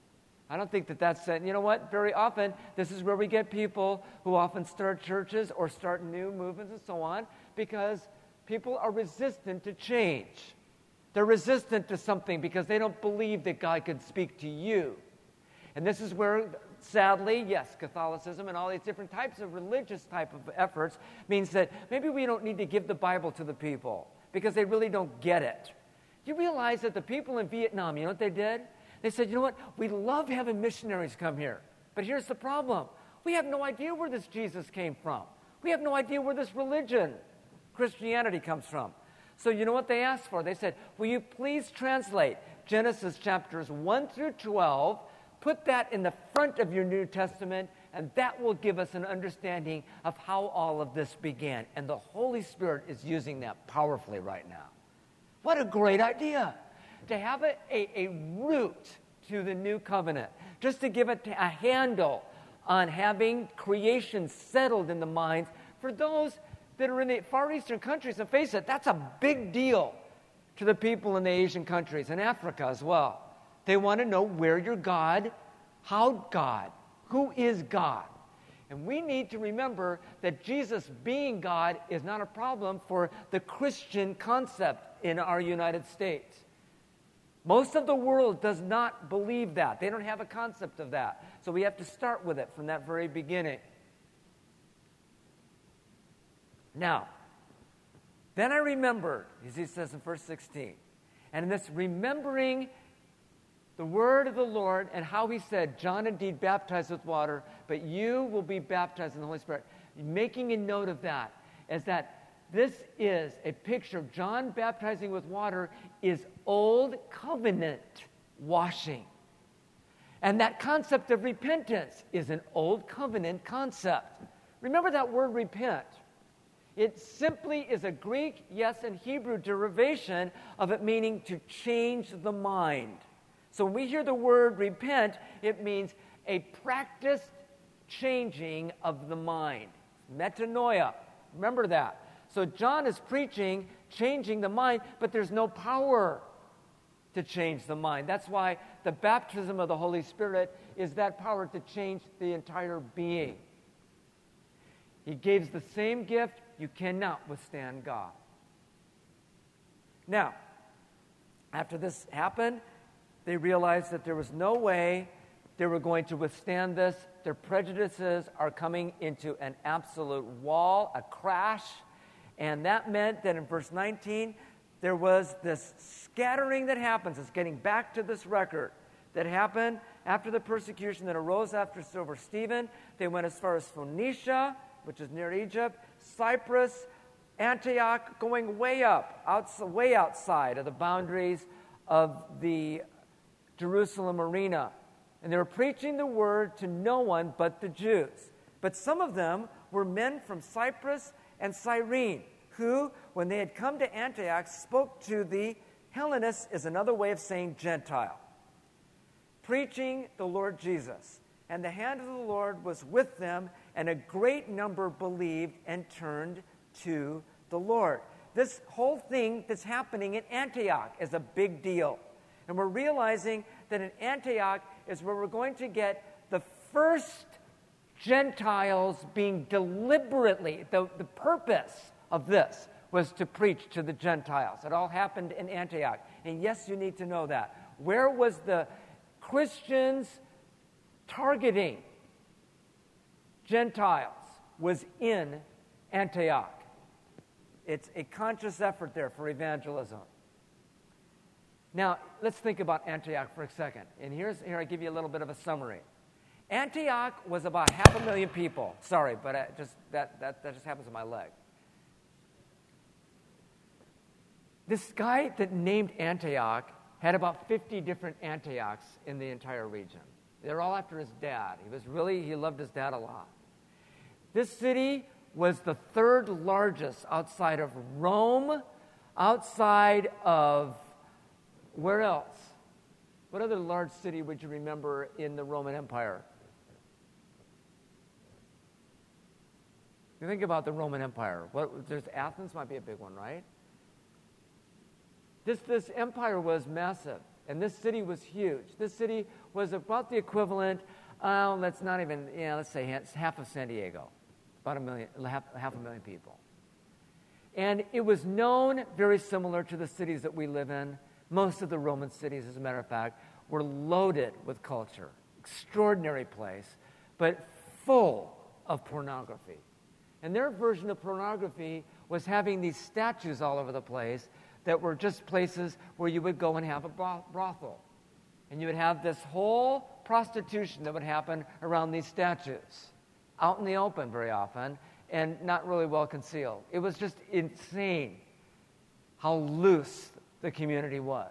I don't think that that's it. You know what? Very often, this is where we get people who often start churches or start new movements and so on, because people are resistant to change. They're resistant to something because they don't believe that God could speak to you. And this is where, sadly, yes, Catholicism and all these different types of religious type of efforts means that maybe we don't need to give the Bible to the people because they really don't get it. You realize that the people in Vietnam, you know what they did? They said, you know what? We love having missionaries come here. But here's the problem. We have no idea where this Jesus came from. We have no idea where this religion, Christianity, comes from. So you know what they asked for? They said, will you please translate Genesis chapters 1 through 12, put that in the front of your New Testament, and that will give us an understanding of how all of this began. And the Holy Spirit is using that powerfully right now. What a great idea to have a root to the new covenant, just to give it a handle on having creation settled in the minds for those that are in the Far Eastern countries. And face it, that's a big deal to the people in the Asian countries and Africa as well. They want to know where you're God, how God, who is God. And we need to remember that Jesus being God is not a problem for the Christian concept in our United States. Most of the world does not believe that. They don't have a concept of that. So we have to start with it from that very beginning. Now, then I remembered, as he says in verse 16, and in this remembering the word of the Lord and how he said, John indeed baptized with water, but you will be baptized in the Holy Spirit. Making a note of that is that this is a picture of John baptizing with water is old covenant washing. And that concept of repentance is an old covenant concept. Remember that word repent. It simply is a Greek, yes, and Hebrew derivation of it meaning to change the mind. So when we hear the word repent, it means a practiced changing of the mind. Metanoia. Remember that. So John is preaching changing the mind, but there's no power to change the mind. That's why the baptism of the Holy Spirit is that power to change the entire being. He gives the same gift. You cannot withstand God. Now, after this happened, they realized that there was no way they were going to withstand this. Their prejudices are coming into an absolute wall, a crash. And that meant that in verse 19, there was this scattering that happens. It's getting back to this record that happened after the persecution that arose over Stephen. They went as far as Phoenicia, which is near Egypt, Cyprus, Antioch, going way up, way outside of the boundaries of the Jerusalem arena. And they were preaching the word to no one but the Jews. But some of them were men from Cyprus and Cyrene, who, when they had come to Antioch, spoke to the Hellenists, is another way of saying Gentile, preaching the Lord Jesus. And the hand of the Lord was with them, and a great number believed and turned to the Lord. This whole thing that's happening in Antioch is a big deal. And we're realizing that in Antioch is where we're going to get the first Gentiles being deliberately, the purpose of this was to preach to the Gentiles. It all happened in Antioch. And yes, you need to know that. Where was the Christians targeting Gentiles? Was in Antioch. It's a conscious effort there for evangelism. Now, let's think about Antioch for a second. And here I give you a little bit of a summary. Antioch was about 500,000 people. Sorry, but that just happens in my leg. This guy that named Antioch had about 50 different Antiochs in the entire region. They're all after his dad. He loved his dad a lot. This city was the third largest outside of Rome, outside of, where else? What other large city would you remember in the Roman Empire? You think about the Roman Empire. There's Athens, might be a big one, right? This empire was massive. And this city was huge. This city was about the equivalent, let's say it's half of San Diego, about half a million people. And it was known very similar to the cities that we live in. Most of the Roman cities, as a matter of fact, were loaded with culture. Extraordinary place, but full of pornography. And their version of pornography was having these statues all over the place that were just places where you would go and have a brothel. And you would have this whole prostitution that would happen around these statues, out in the open very often, and not really well concealed. It was just insane how loose the community was.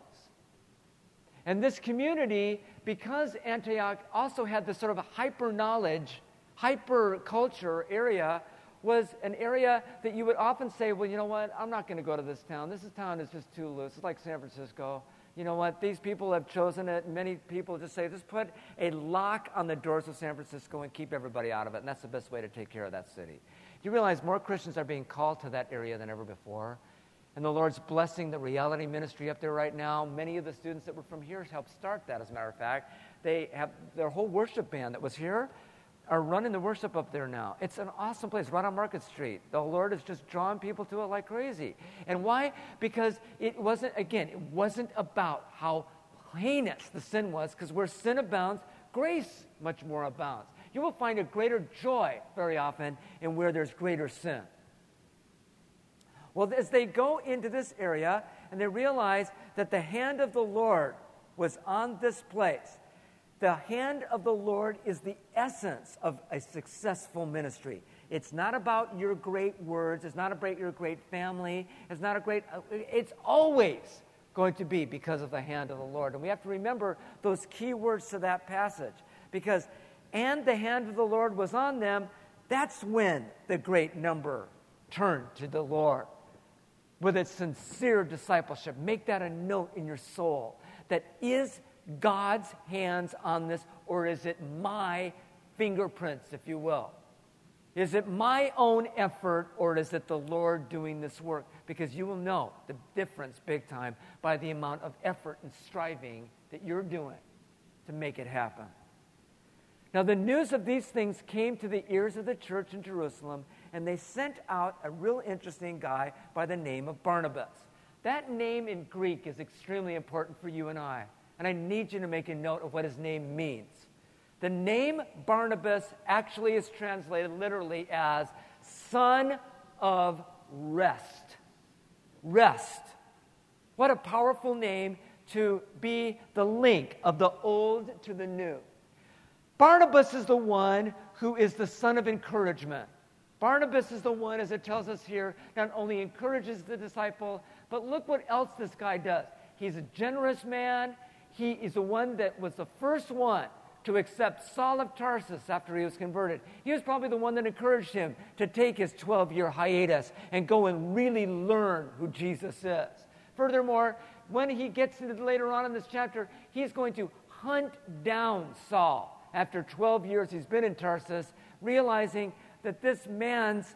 And this community, because Antioch also had this sort of a hyper-knowledge, hyper-culture area, was an area that you would often say, well, you know what, I'm not going to go to this town. This town is just too loose. It's like San Francisco. You know what, these people have chosen it. Many people just say, just put a lock on the doors of San Francisco and keep everybody out of it, and that's the best way to take care of that city. You realize more Christians are being called to that area than ever before. And the Lord's blessing the reality ministry up there right now. Many of the students that were from here helped start that, as a matter of fact. They have their whole worship band that was here are running the worship up there now. It's an awesome place, right on Market Street. The Lord is just drawing people to it like crazy. And why? Because it wasn't about how heinous the sin was, because where sin abounds, grace much more abounds. You will find a greater joy very often in where there's greater sin. Well, as they go into this area and they realize that the hand of the Lord was on this place, the hand of the Lord is the essence of a successful ministry. It's not about your great words. It's not about your great family. It's always going to be because of the hand of the Lord. And we have to remember those key words to that passage. Because, and the hand of the Lord was on them, that's when the great number turned to the Lord with its sincere discipleship. Make that a note in your soul. That is God's hands on this, or is it my fingerprints, if you will? Is it my own effort, or is it the Lord doing this work? Because you will know the difference big time by the amount of effort and striving that you're doing to make it happen. Now, the news of these things came to the ears of the church in Jerusalem, and they sent out a real interesting guy by the name of Barnabas. That name in Greek is extremely important for you and I. And I need you to make a note of what his name means. The name Barnabas actually is translated literally as son of rest. Rest. What a powerful name to be the link of the old to the new. Barnabas is the one who is the son of encouragement. Barnabas is the one, as it tells us here, not only encourages the disciple, but look what else this guy does. He's a generous man. He is the one that was the first one to accept Saul of Tarsus after he was converted. He was probably the one that encouraged him to take his 12-year hiatus and go and really learn who Jesus is. Furthermore, when he gets into later on in this chapter, he's going to hunt down Saul. After 12 years he's been in Tarsus, realizing that this man's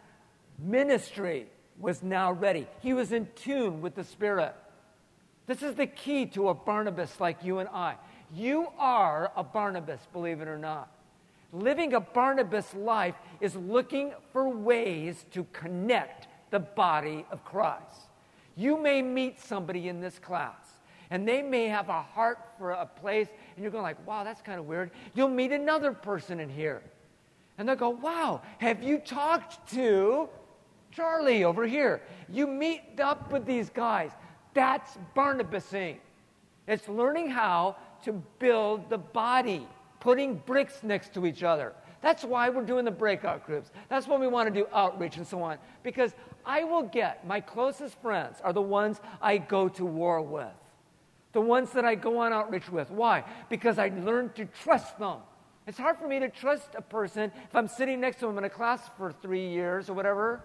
ministry was now ready. He was in tune with the Spirit. This is the key to a Barnabas like you and I. You are a Barnabas, believe it or not. Living a Barnabas life is looking for ways to connect the body of Christ. You may meet somebody in this class, and they may have a heart for a place, and you're going like, wow, that's kind of weird. You'll meet another person in here, and they'll go, wow, have you talked to Charlie over here? You meet up with these guys. That's Barnabasing. It's learning how to build the body, putting bricks next to each other. That's why we're doing the breakout groups. That's when we want to do outreach and so on. Because I will get, my closest friends are the ones I go to war with. The ones that I go on outreach with. Why? Because I learned to trust them. It's hard for me to trust a person if I'm sitting next to them in a class for 3 years or whatever.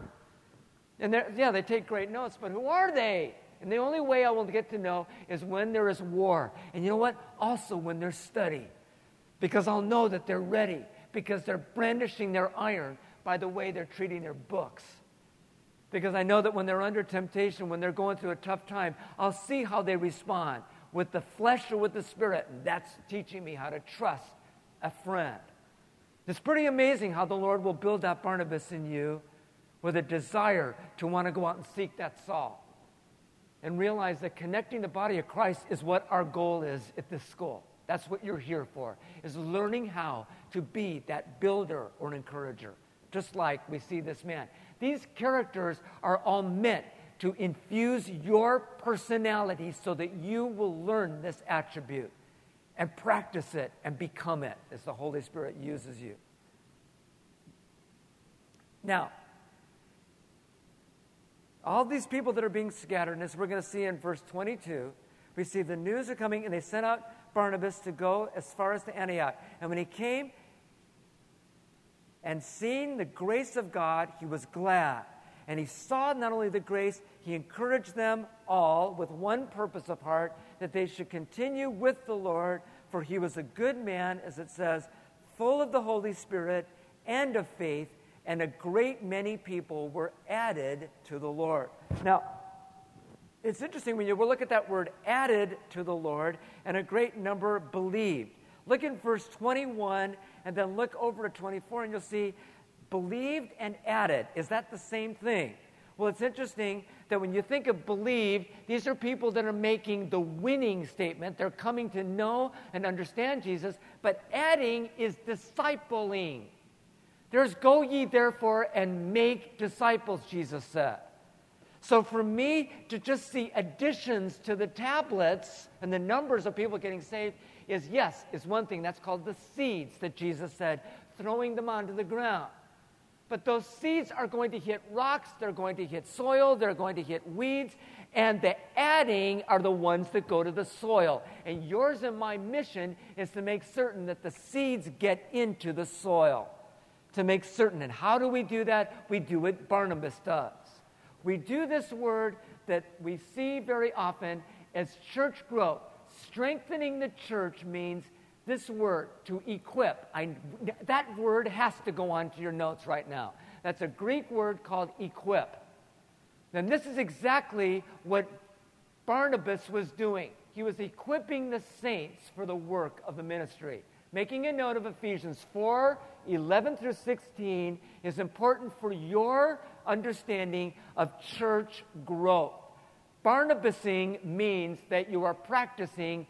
And they take great notes, but who are they? And the only way I will get to know is when there is war. And you know what? Also when there's study. Because I'll know that they're ready. Because they're brandishing their iron by the way they're treating their books. Because I know that when they're under temptation, when they're going through a tough time, I'll see how they respond. with the flesh or with the spirit. And that's teaching me how to trust a friend. It's pretty amazing how the Lord will build that Barnabas in you with a desire to want to go out and seek that Saul. And realize that connecting the body of Christ is what our goal is at this school. That's what you're here for, is learning how to be that builder or an encourager, just like we see this man. These characters are all meant to infuse your personality so that you will learn this attribute and practice it and become it as the Holy Spirit uses you. Now, all these people that are being scattered, and as we're going to see in verse 22, we see the news are coming, and they sent out Barnabas to go as far as to Antioch. And when he came and seeing the grace of God, he was glad. And he saw not only the grace, he encouraged them all with one purpose of heart, that they should continue with the Lord, for he was a good man, as it says, full of the Holy Spirit and of faith, and a great many people were added to the Lord. Now, it's interesting when you look at that word, added to the Lord, and a great number believed. Look at verse 21, and then look over to 24, and you'll see believed and added. Is that the same thing? Well, it's interesting that when you think of believed, these are people that are making the winning statement. They're coming to know and understand Jesus, but adding is discipling. There's go ye therefore and make disciples, Jesus said. So for me to just see additions to the tablets and the numbers of people getting saved is one thing. That's called the seeds that Jesus said, throwing them onto the ground. But those seeds are going to hit rocks, they're going to hit soil, they're going to hit weeds, and the adding are the ones that go to the soil. And yours and my mission is to make certain that the seeds get into the soil. To make certain. And how do we do that? We do what Barnabas does. We do this word that we see very often as church growth. Strengthening the church means this word, to equip. That word has to go onto your notes right now. That's a Greek word called equip. And this is exactly what Barnabas was doing. He was equipping the saints for the work of the ministry. Making a note of Ephesians 4, 11 through 16 is important for your understanding of church growth. Barnabasing means that you are practicing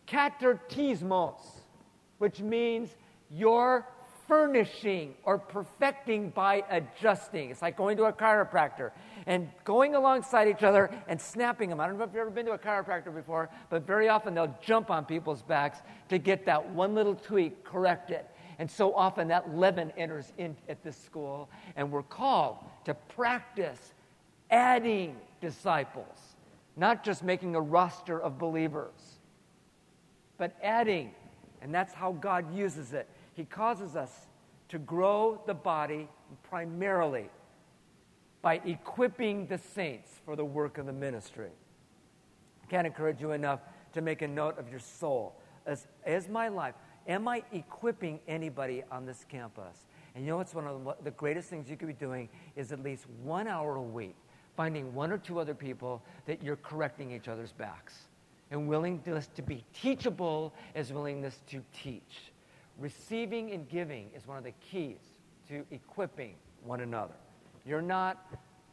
katartismos, which means you're furnishing or perfecting by adjusting. It's like going to a chiropractor and going alongside each other and snapping them. I don't know if you've ever been to a chiropractor before, but very often they'll jump on people's backs to get that one little tweak corrected. And so often that leaven enters in at this school, and we're called to practice adding disciples, not just making a roster of believers, but adding. And that's how God uses it. He causes us to grow the body primarily by equipping the saints for the work of the ministry. I can't encourage you enough to make a note of your soul. As my life, am I equipping anybody on this campus? And you know what's one of the greatest things you could be doing is at least 1 hour a week, finding one or two other people that you're correcting each other's backs. And willingness to be teachable is willingness to teach. Receiving and giving is one of the keys to equipping one another. You're not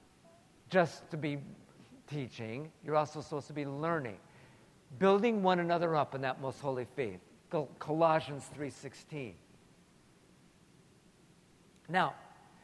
just to be teaching, you're also supposed to be learning. Building one another up in that most holy faith. Colossians 3:16. Now,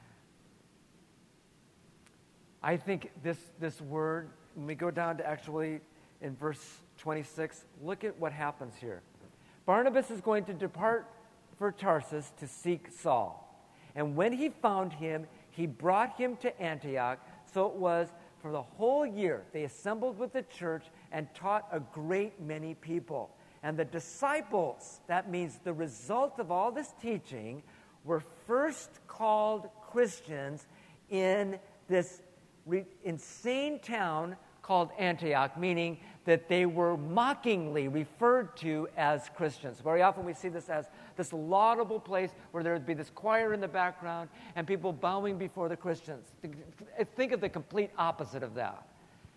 I think this word, when we go down to actually in verse 26, look at what happens here. Barnabas is going to depart for Tarsus to seek Saul. And when he found him, he brought him to Antioch. So it was for the whole year they assembled with the church and taught a great many people. And the disciples, that means the result of all this teaching, were first called Christians in this insane town called Antioch, meaning that they were mockingly referred to as Christians. Very often we see this as this laudable place where there would be this choir in the background and people bowing before the Christians. Think of the complete opposite of that.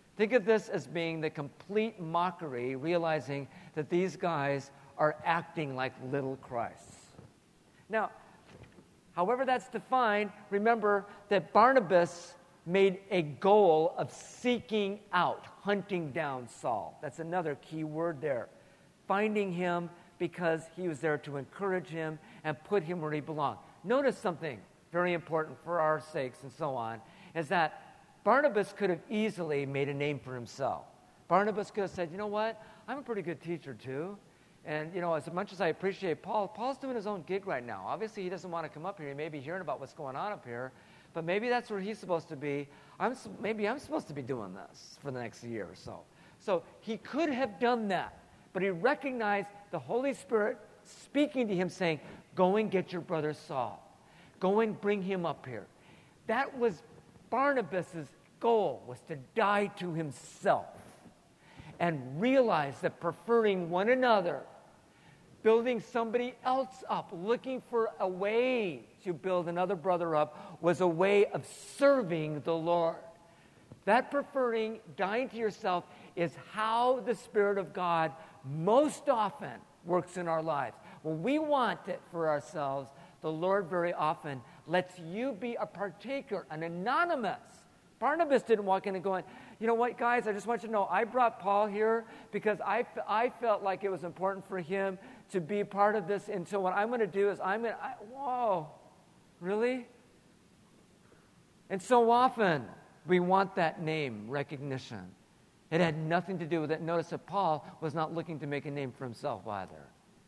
Think of this as being the complete mockery, realizing that these guys are acting like little Christs. Now, however that's defined, remember that Barnabas made a goal of seeking out, hunting down Saul. That's another key word there. Finding him because he was there to encourage him and put him where he belonged. Notice something very important for our sakes and so on, is that Barnabas could have easily made a name for himself. Barnabas could have said, you know what, I'm a pretty good teacher too. And, as much as I appreciate Paul, Paul's doing his own gig right now. Obviously, he doesn't want to come up here. He may be hearing about what's going on up here, but maybe that's where he's supposed to be. Maybe I'm supposed to be doing this for the next year or so. So he could have done that, but he recognized the Holy Spirit speaking to him, saying, go and get your brother Saul. Go and bring him up here. That was Barnabas' goal, was to die to himself and realize that preferring one another, building somebody else up, looking for a way to build another brother up, was a way of serving the Lord. That preferring, dying to yourself, is how the Spirit of God most often works in our lives. When we want it for ourselves, the Lord very often lets you be a partaker, an anonymous. Barnabas didn't walk in and go, you know what, guys, I just want you to know, I brought Paul here because I felt like it was important for him to be part of this, and so what I'm going to do is whoa, really? And so often, we want that name recognition. It had nothing to do with it. Notice that Paul was not looking to make a name for himself either.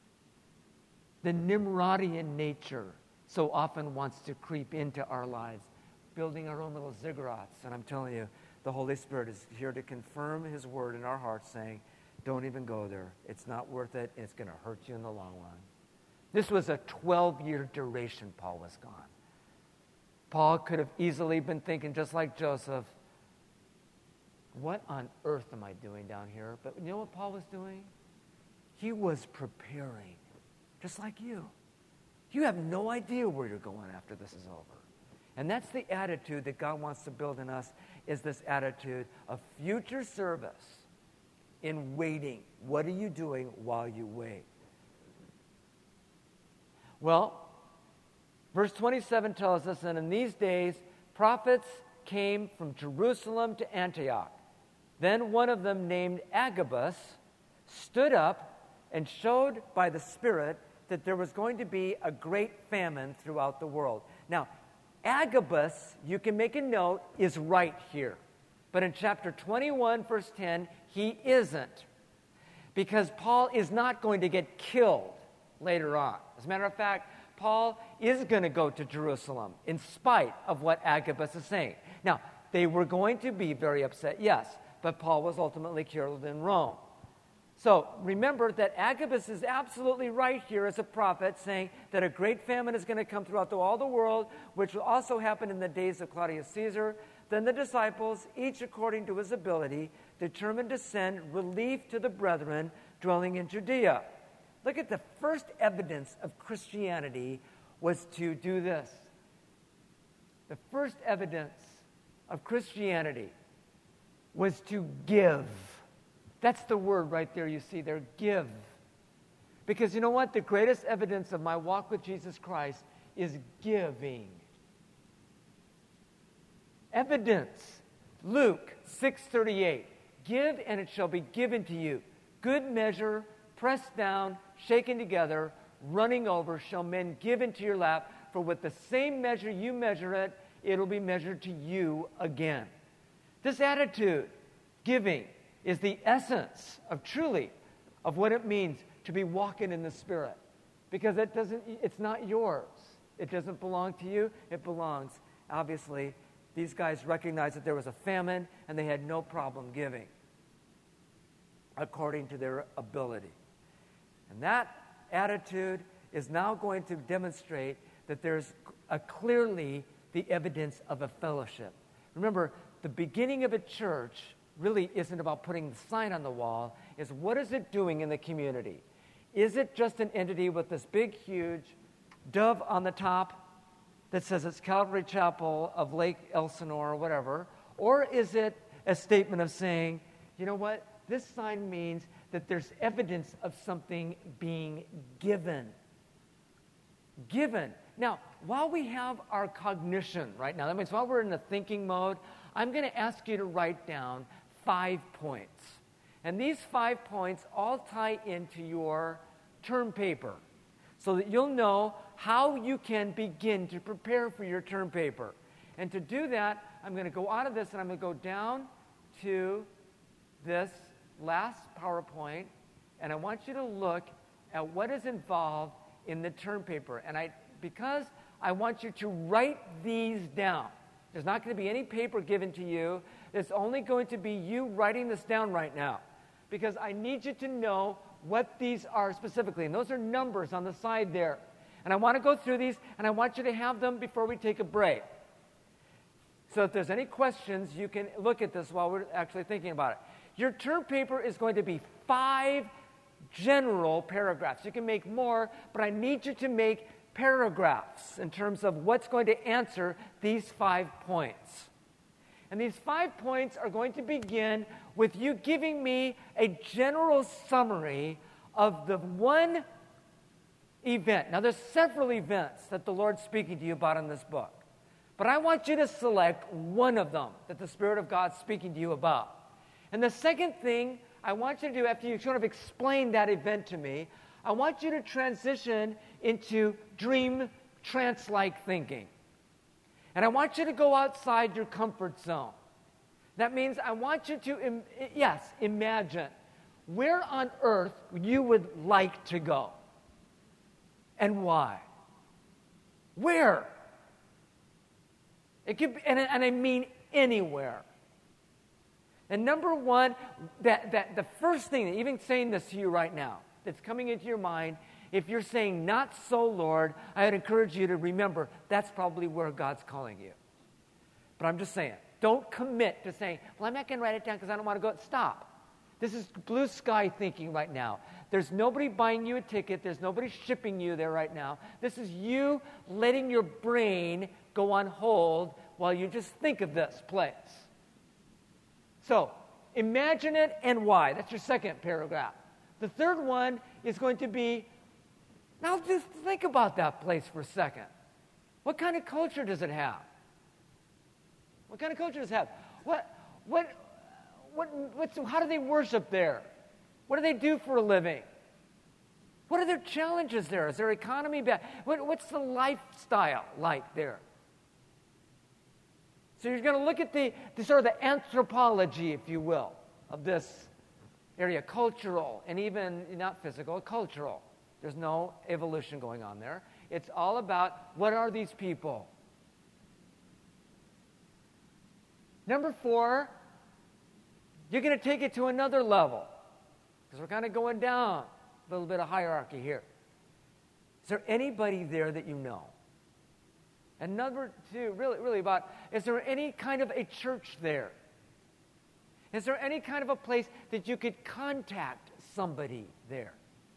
The Nimrodian nature so often wants to creep into our lives, building our own little ziggurats. And I'm telling you, the Holy Spirit is here to confirm his word in our hearts, saying, don't even go there. It's not worth it. It's going to hurt you in the long run. This was a 12-year duration Paul was gone. Paul could have easily been thinking, just like Joseph, what on earth am I doing down here? But you know what Paul was doing? He was preparing, just like you. You have no idea where you're going after this is over. And that's the attitude that God wants to build in us, is this attitude of future service in waiting. What are you doing while you wait? Well, verse 27 tells us, and in these days, prophets came from Jerusalem to Antioch. Then one of them, named Agabus, stood up and showed by the Spirit that there was going to be a great famine throughout the world. Now, Agabus, you can make a note, is right here. But in chapter 21, verse 10, he isn't. Because Paul is not going to get killed later on. As a matter of fact, Paul is going to go to Jerusalem in spite of what Agabus is saying. Now, they were going to be very upset, yes, but Paul was ultimately killed in Rome. So remember that Agabus is absolutely right here as a prophet, saying that a great famine is going to come throughout all the world, which will also happen in the days of Claudius Caesar. Then the disciples, each according to his ability, determined to send relief to the brethren dwelling in Judea. Look at the first evidence of Christianity was to do this. The first evidence of Christianity was to give. That's the word right there you see there, give. Because you know what? The greatest evidence of my walk with Jesus Christ is giving. Evidence. Luke 6:38. Give and it shall be given to you. Good measure, pressed down, shaken together, running over, shall men give into your lap. For with the same measure you measure it, it'll be measured to you again. This attitude, giving, is the essence of truly of what it means to be walking in the Spirit. Because it's not yours. It doesn't belong to you. It belongs, obviously, these guys recognized that there was a famine and they had no problem giving according to their ability. And that attitude is now going to demonstrate that there's clearly the evidence of a fellowship. Remember, the beginning of a church really isn't about putting the sign on the wall. It's what is it doing in the community? Is it just an entity with this big, huge dove on the top that says it's Calvary Chapel of Lake Elsinore or whatever? Or is it a statement of saying, you know what? This sign means that there's evidence of something being given. Given. Now, while we have our cognition right now, that means while we're in the thinking mode, I'm going to ask you to write down 5 points. And these 5 points all tie into your term paper so that you'll know how you can begin to prepare for your term paper. And to do that, I'm going to go out of this and I'm going to go down to this last PowerPoint, and I want you to look at what is involved in the term paper. And because I want you to write these down. There's not going to be any paper given to you. It's only going to be you writing this down right now, because I need you to know what these are specifically. And those are numbers on the side there. And I want to go through these, and I want you to have them before we take a break. So if there's any questions, you can look at this while we're actually thinking about it. Your term paper is going to be 5 general paragraphs. You can make more, but I need you to make paragraphs in terms of what's going to answer these 5 points. And these 5 points are going to begin with you giving me a general summary of the one event. Now, there's several events that the Lord's speaking to you about in this book. But I want you to select one of them that the Spirit of God's speaking to you about. And the second thing I want you to do after you sort of explain that event to me, I want you to transition into dream trance-like thinking. And I want you to go outside your comfort zone. That means I want you to, imagine where on earth you would like to go. And why? Where? It could be, and I mean anywhere. And number one, that the first thing, that even saying this to you right now, that's coming into your mind, if you're saying, not so, Lord, I would encourage you to remember that's probably where God's calling you. But I'm just saying, don't commit to saying, well, I'm not going to write it down because I don't want to go. Stop. This is blue sky thinking right now. There's nobody buying you a ticket. There's nobody shipping you there right now. This is you letting your brain go on hold while you just think of this place. So, imagine it and why. That's your second paragraph. The third one is going to be, now just think about that place for a second. What kind of culture does it have? What kind of culture does it have? How do they worship there? What do they do for a living? What are their challenges there? Is their economy bad? What's the lifestyle like there? So you're going to look at the sort of the anthropology, if you will, of this area, cultural, and even not physical, cultural. There's no evolution going on there. It's all about what are these people. Number 4, you're going to take it to another level, because we're kind of going down a little bit of hierarchy here. Is there anybody there that you know? And number 2, really about, is there any kind of a church there? Is there any kind of a place that you could contact somebody there?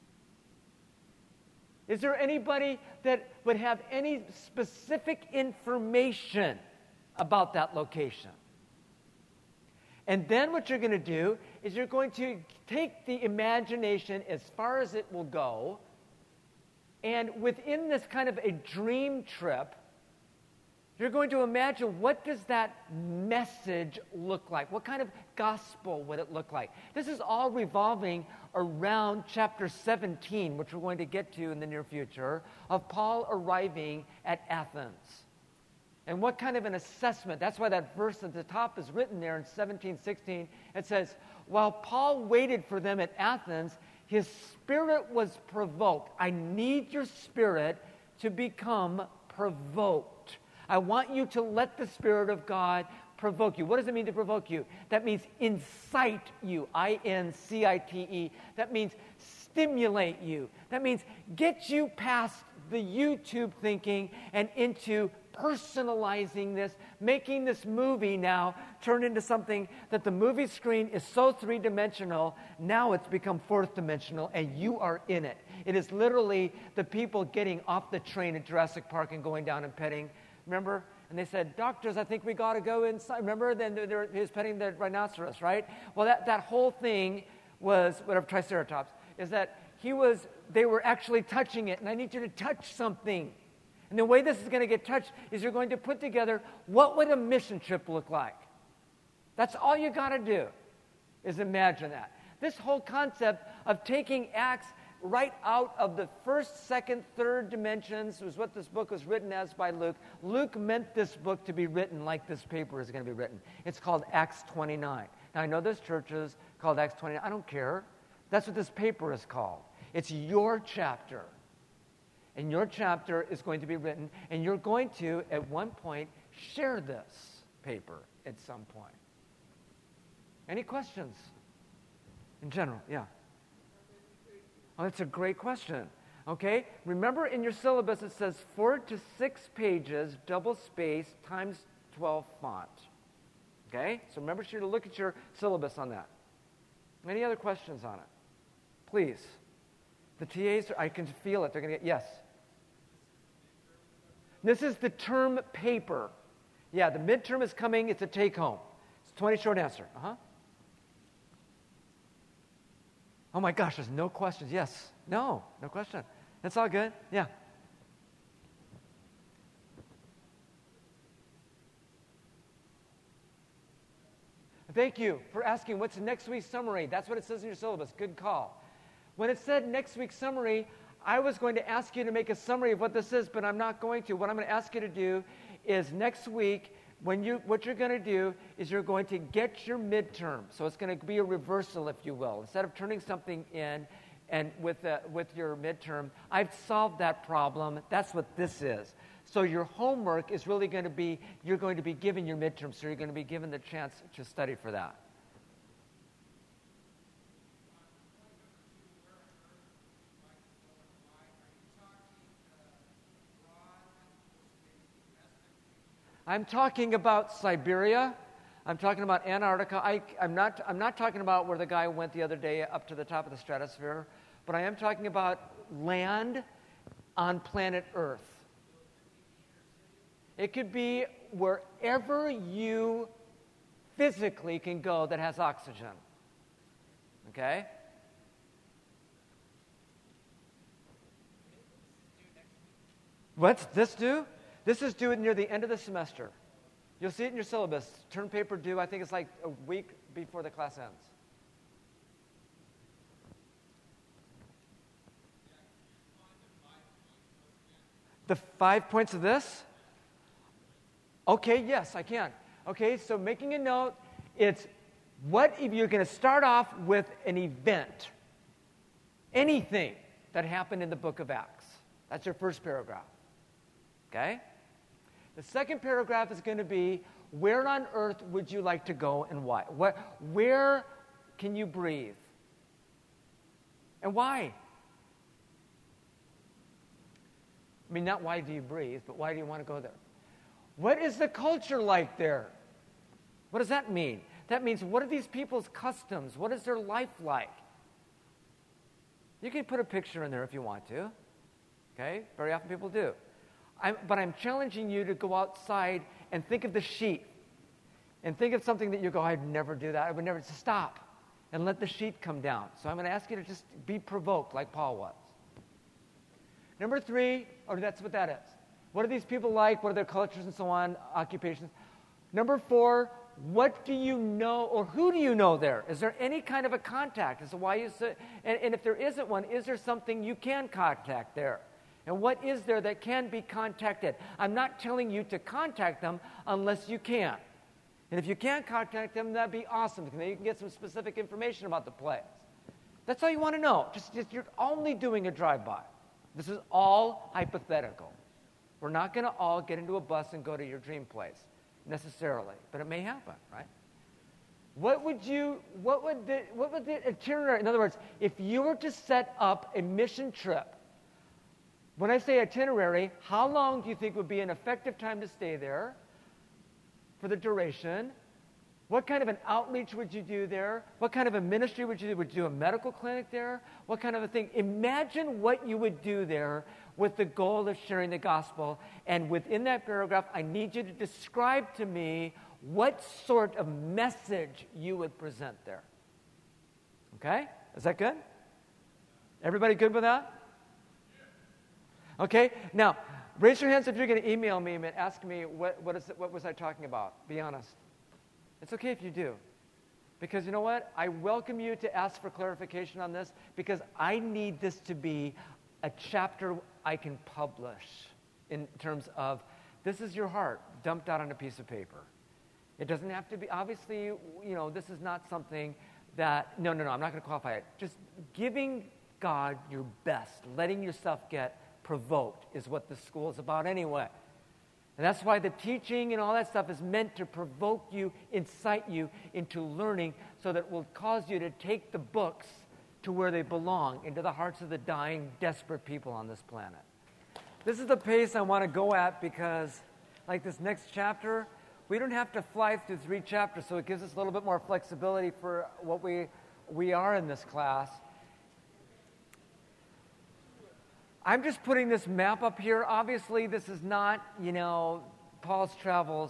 Is there anybody that would have any specific information about that location? And then what you're going to do is you're going to take the imagination as far as it will go, and within this kind of a dream trip, you're going to imagine, what does that message look like? What kind of gospel would it look like? This is all revolving around chapter 17, which we're going to get to in the near future, of Paul arriving at Athens. And what kind of an assessment? That's why that verse at the top is written there in 17:16. It says, while Paul waited for them at Athens, his spirit was provoked. I need your spirit to become provoked. I want you to let the Spirit of God provoke you. What does it mean to provoke you? That means incite you, I-N-C-I-T-E. That means stimulate you. That means get you past the YouTube thinking and into personalizing this, making this movie now turn into something that the movie screen is so three-dimensional, now it's become fourth-dimensional, and you are in it. It is literally the people getting off the train at Jurassic Park and going down and petting. Remember? And they said, doctors, I think we got to go inside. Remember, then he was petting the rhinoceros, right? Well, that whole thing was, whatever, Triceratops, is that they were actually touching it, and I need you to touch something. And the way this is going to get touched is you're going to put together, what would a mission trip look like? That's all you got to do, is imagine that. This whole concept of taking acts right out of the first, second, third dimensions was what this book was written as by Luke. Luke meant this book to be written like this paper is going to be written. It's called Acts 29. Now, I know there's churches called Acts 29. I don't care. That's what this paper is called. It's your chapter. And your chapter is going to be written, and you're going to, at one point, share this paper at some point. Any questions? In general, yeah. Oh, that's a great question. Okay, remember in your syllabus it says 4 to 6 pages, double space, times 12 font. Okay, so remember to look at your syllabus on that. Any other questions on it? Please. The TAs, I can feel it. They're going to get, yes. This is the term paper. Yeah, the midterm is coming. It's a take-home. It's a 20 short answer. Oh my gosh, there's no questions. Yes. No question. That's all good. Yeah. Thank you for asking what's next week's summary. That's what it says in your syllabus. Good call. When it said next week's summary, I was going to ask you to make a summary of what this is, but I'm not going to. What I'm going to ask you to do is next week, what you're going to do is you're going to get your midterm. So it's going to be a reversal, if you will. Instead of turning something in and with your midterm, I've solved that problem. That's what this is. So your homework is really going to be, you're going to be given your midterm, so you're going to be given the chance to study for that. I'm talking about Siberia. I'm talking about Antarctica. I'm not talking about where the guy went the other day up to the top of the stratosphere, but I am talking about land on planet Earth. It could be wherever you physically can go that has oxygen. Okay? What's this do? This is due near the end of the semester. You'll see it in your syllabus. Term paper due, I think it's like a week before the class ends. The 5 points of this? Okay, yes, I can. Okay, so making a note, it's what if you're going to start off with an event, anything that happened in the book of Acts. That's your first paragraph. Okay? The second paragraph is going to be, where on earth would you like to go and why? Where can you breathe? And why? I mean, not why do you breathe, but why do you want to go there? What is the culture like there? What does that mean? That means, what are these people's customs? What is their life like? You can put a picture in there if you want to. Okay? Very often people do. But I'm challenging you to go outside and think of the sheet. And think of something that you go, I'd never do that. I would never. Stop and let the sheet come down. So I'm going to ask you to just be provoked like Paul was. Number 3, or that's what that is. What are these people like? What are their cultures and so on, occupations? Number 4, what do you know or who do you know there? Is there any kind of a contact? As to why you say, and if there isn't one, is there something you can contact there? And what is there that can be contacted? I'm not telling you to contact them unless you can. And if you can't contact them, that'd be awesome, because then you can get some specific information about the place. That's all you want to know. Just you're only doing a drive-by. This is all hypothetical. We're not going to all get into a bus and go to your dream place, necessarily, but it may happen, right? What would the itinerary, in other words, if you were to set up a mission trip, when I say itinerary, how long do you think would be an effective time to stay there for the duration? What kind of an outreach would you do there? What kind of a ministry would you do? Would you do a medical clinic there? What kind of a thing? Imagine what you would do there with the goal of sharing the gospel. And within that paragraph, I need you to describe to me what sort of message you would present there. Okay? Is that good? Everybody good with that? Okay? Now, raise your hands if you're going to email me and ask me what was I talking about. Be honest. It's okay if you do. Because you know what? I welcome you to ask for clarification on this because I need this to be a chapter I can publish in terms of this is your heart dumped out on a piece of paper. It doesn't have to be, obviously, this is not something that, no, I'm not going to qualify it. Just giving God your best, letting yourself get provoked is what the school is about anyway. And that's why the teaching and all that stuff is meant to provoke you, incite you into learning so that it will cause you to take the books to where they belong, into the hearts of the dying, desperate people on this planet. This is the pace I want to go at because, like this next chapter, we don't have to fly through 3 chapters, so it gives us a little bit more flexibility for what we are in this class. I'm just putting this map up here. Obviously, this is not, Paul's travels,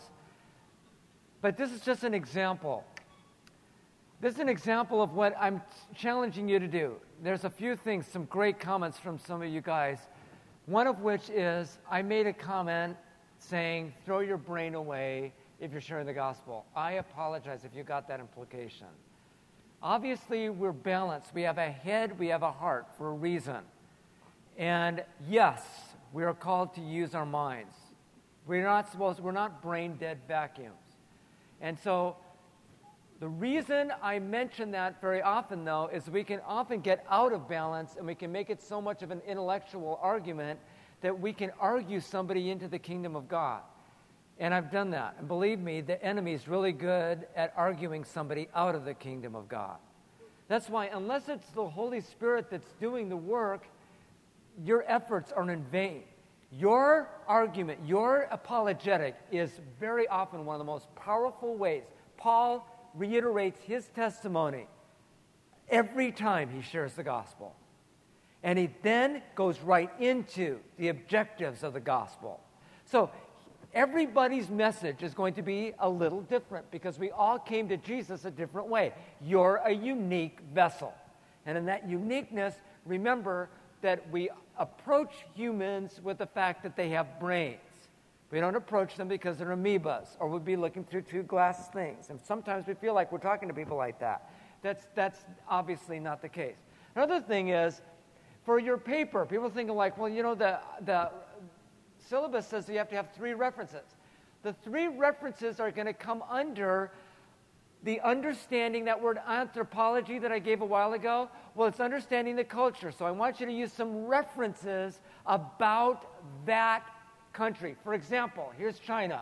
but this is just an example. This is an example of what I'm challenging you to do. There's a few things, some great comments from some of you guys, one of which is I made a comment saying, throw your brain away if you're sharing the gospel. I apologize if you got that implication. Obviously, we're balanced. We have a head, we have a heart for a reason. And yes, we are called to use our minds. We're not brain dead vacuums. And so the reason I mention that very often, though, is we can often get out of balance and we can make it so much of an intellectual argument that we can argue somebody into the kingdom of God. And I've done that. And believe me, the enemy is really good at arguing somebody out of the kingdom of God. That's why, unless it's the Holy Spirit that's doing the work, your efforts are in vain. Your argument, your apologetic is very often one of the most powerful ways. Paul reiterates his testimony every time he shares the gospel. And he then goes right into the objectives of the gospel. So everybody's message is going to be a little different because we all came to Jesus a different way. You're a unique vessel. And in that uniqueness, remember that we approach humans with the fact that they have brains. We don't approach them because they're amoebas or we'd be looking through 2 glass things. And sometimes we feel like we're talking to people like that. That's obviously not the case. Another thing is, for your paper, people think like, well, the syllabus says you have to have 3 references. The 3 references are going to come under the understanding, that word anthropology that I gave a while ago. Well, it's understanding the culture. So I want you to use some references about that country. For example, here's China.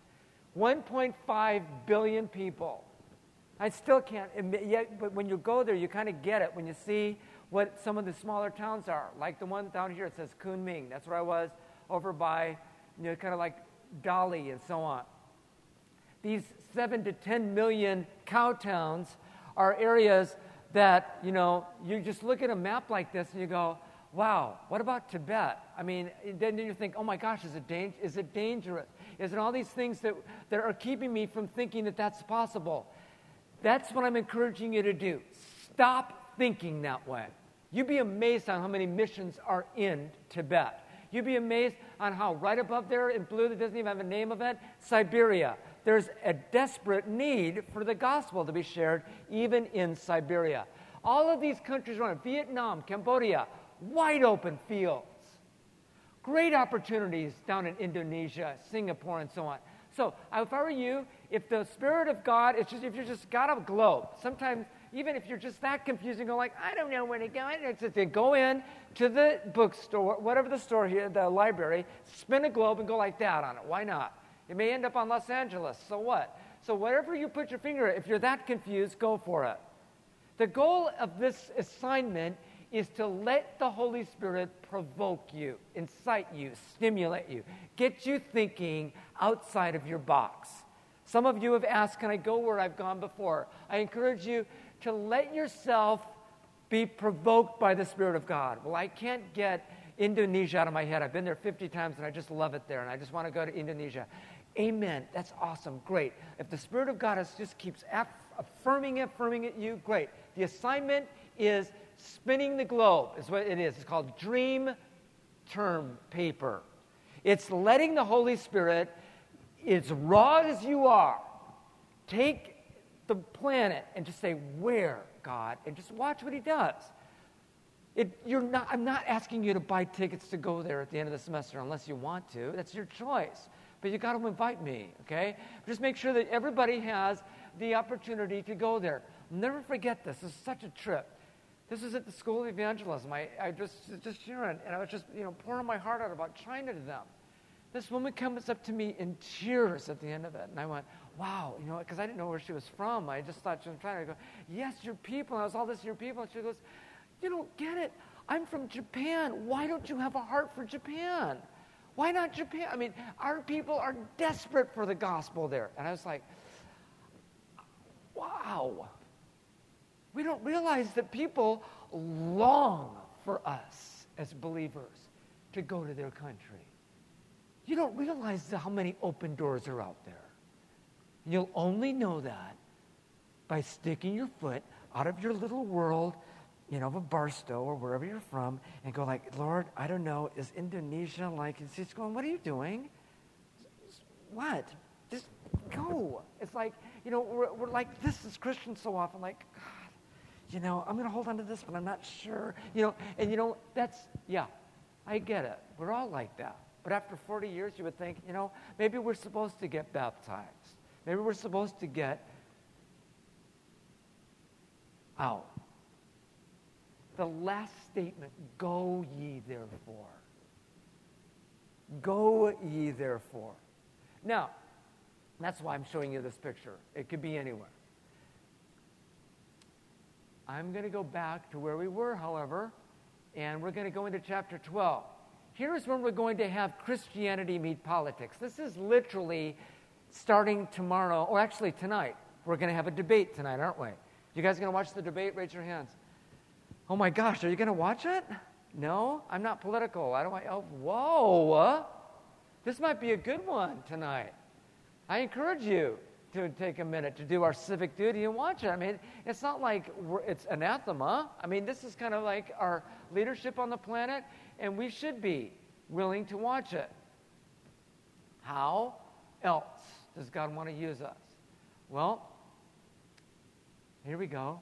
1.5 billion people. I still can't admit yet, but when you go there, you kind of get it when you see what some of the smaller towns are. Like the one down here, it says Kunming. That's where I was, over by, kind of like Dali and so on. These 7 to 10 million cow towns are areas that, you just look at a map like this and you go, wow, what about Tibet? I mean, then you think, oh my gosh, is it dangerous? Is it all these things that are keeping me from thinking that that's possible? That's what I'm encouraging you to do. Stop thinking that way. You'd be amazed on how many missions are in Tibet. You'd be amazed on how right above there in blue that doesn't even have a name of it, Siberia. There's a desperate need for the gospel to be shared even in Siberia. All of these countries around, Vietnam, Cambodia, wide open fields. Great opportunities down in Indonesia, Singapore, and so on. So if I were you, if the Spirit of God, if you just got a globe, sometimes even if you're just that confused and go like, I don't know where to go, then go in to the bookstore, whatever the store here, the library, spin a globe and go like that on it. Why not? It may end up on Los Angeles. So what? So whatever you put your finger at, if you're that confused, go for it. The goal of this assignment is to let the Holy Spirit provoke you, incite you, stimulate you, get you thinking outside of your box. Some of you have asked, can I go where I've gone before? I encourage you to let yourself be provoked by the Spirit of God. Well, I can't get Indonesia out of my head. I've been there 50 times and I just love it there and I just want to go to Indonesia. Amen. That's awesome. Great. If the Spirit of God just keeps affirming it you, great. The assignment is spinning the globe is what it is. It's called dream term paper. It's letting the Holy Spirit, as raw as you are, take the planet and just say, where, God? And just watch what he does. I'm not asking you to buy tickets to go there at the end of the semester unless you want to. That's your choice. But you got to invite me, okay? Just make sure that everybody has the opportunity to go there. Never forget this. This is such a trip. This is at the School of Evangelism. I just sharing, and I was just, pouring my heart out about China to them. This woman comes up to me in tears at the end of it, and I went, wow, because I didn't know where she was from. I just thought she was trying to go, yes, your people. And I was all this, your people. And she goes, you don't get it. I'm from Japan. Why don't you have a heart for Japan? Why not Japan? I mean, our people are desperate for the gospel there. And I was like, wow. We don't realize that people long for us as believers to go to their country. You don't realize how many open doors are out there. You'll only know that by sticking your foot out of your little world, of Barstow or wherever you're from, and go like, Lord, I don't know, is Indonesia like? And she's going, what are you doing? What? Just go. It's like, we're like this as Christians so often, like, God, I'm going to hold on to this, but I'm not sure. I get it. We're all like that. But after 40 years, you would think, maybe we're supposed to get baptized. Maybe we're supposed to get out. The last statement, go ye therefore. Go ye therefore. Now, that's why I'm showing you this picture. It could be anywhere. I'm going to go back to where we were, however, and we're going to go into chapter 12. Here's when we're going to have Christianity meet politics. This is literally starting tomorrow, or actually tonight. We're going to have a debate tonight, aren't we? You guys going to watch the debate? Raise your hands. Oh my gosh, are you going to watch it? No? I'm not political. Whoa. This might be a good one tonight. I encourage you to take a minute to do our civic duty and watch it. I mean, it's not like it's anathema. I mean, this is kind of like our leadership on the planet, and we should be willing to watch it. How else does God want to use us? Well, here we go.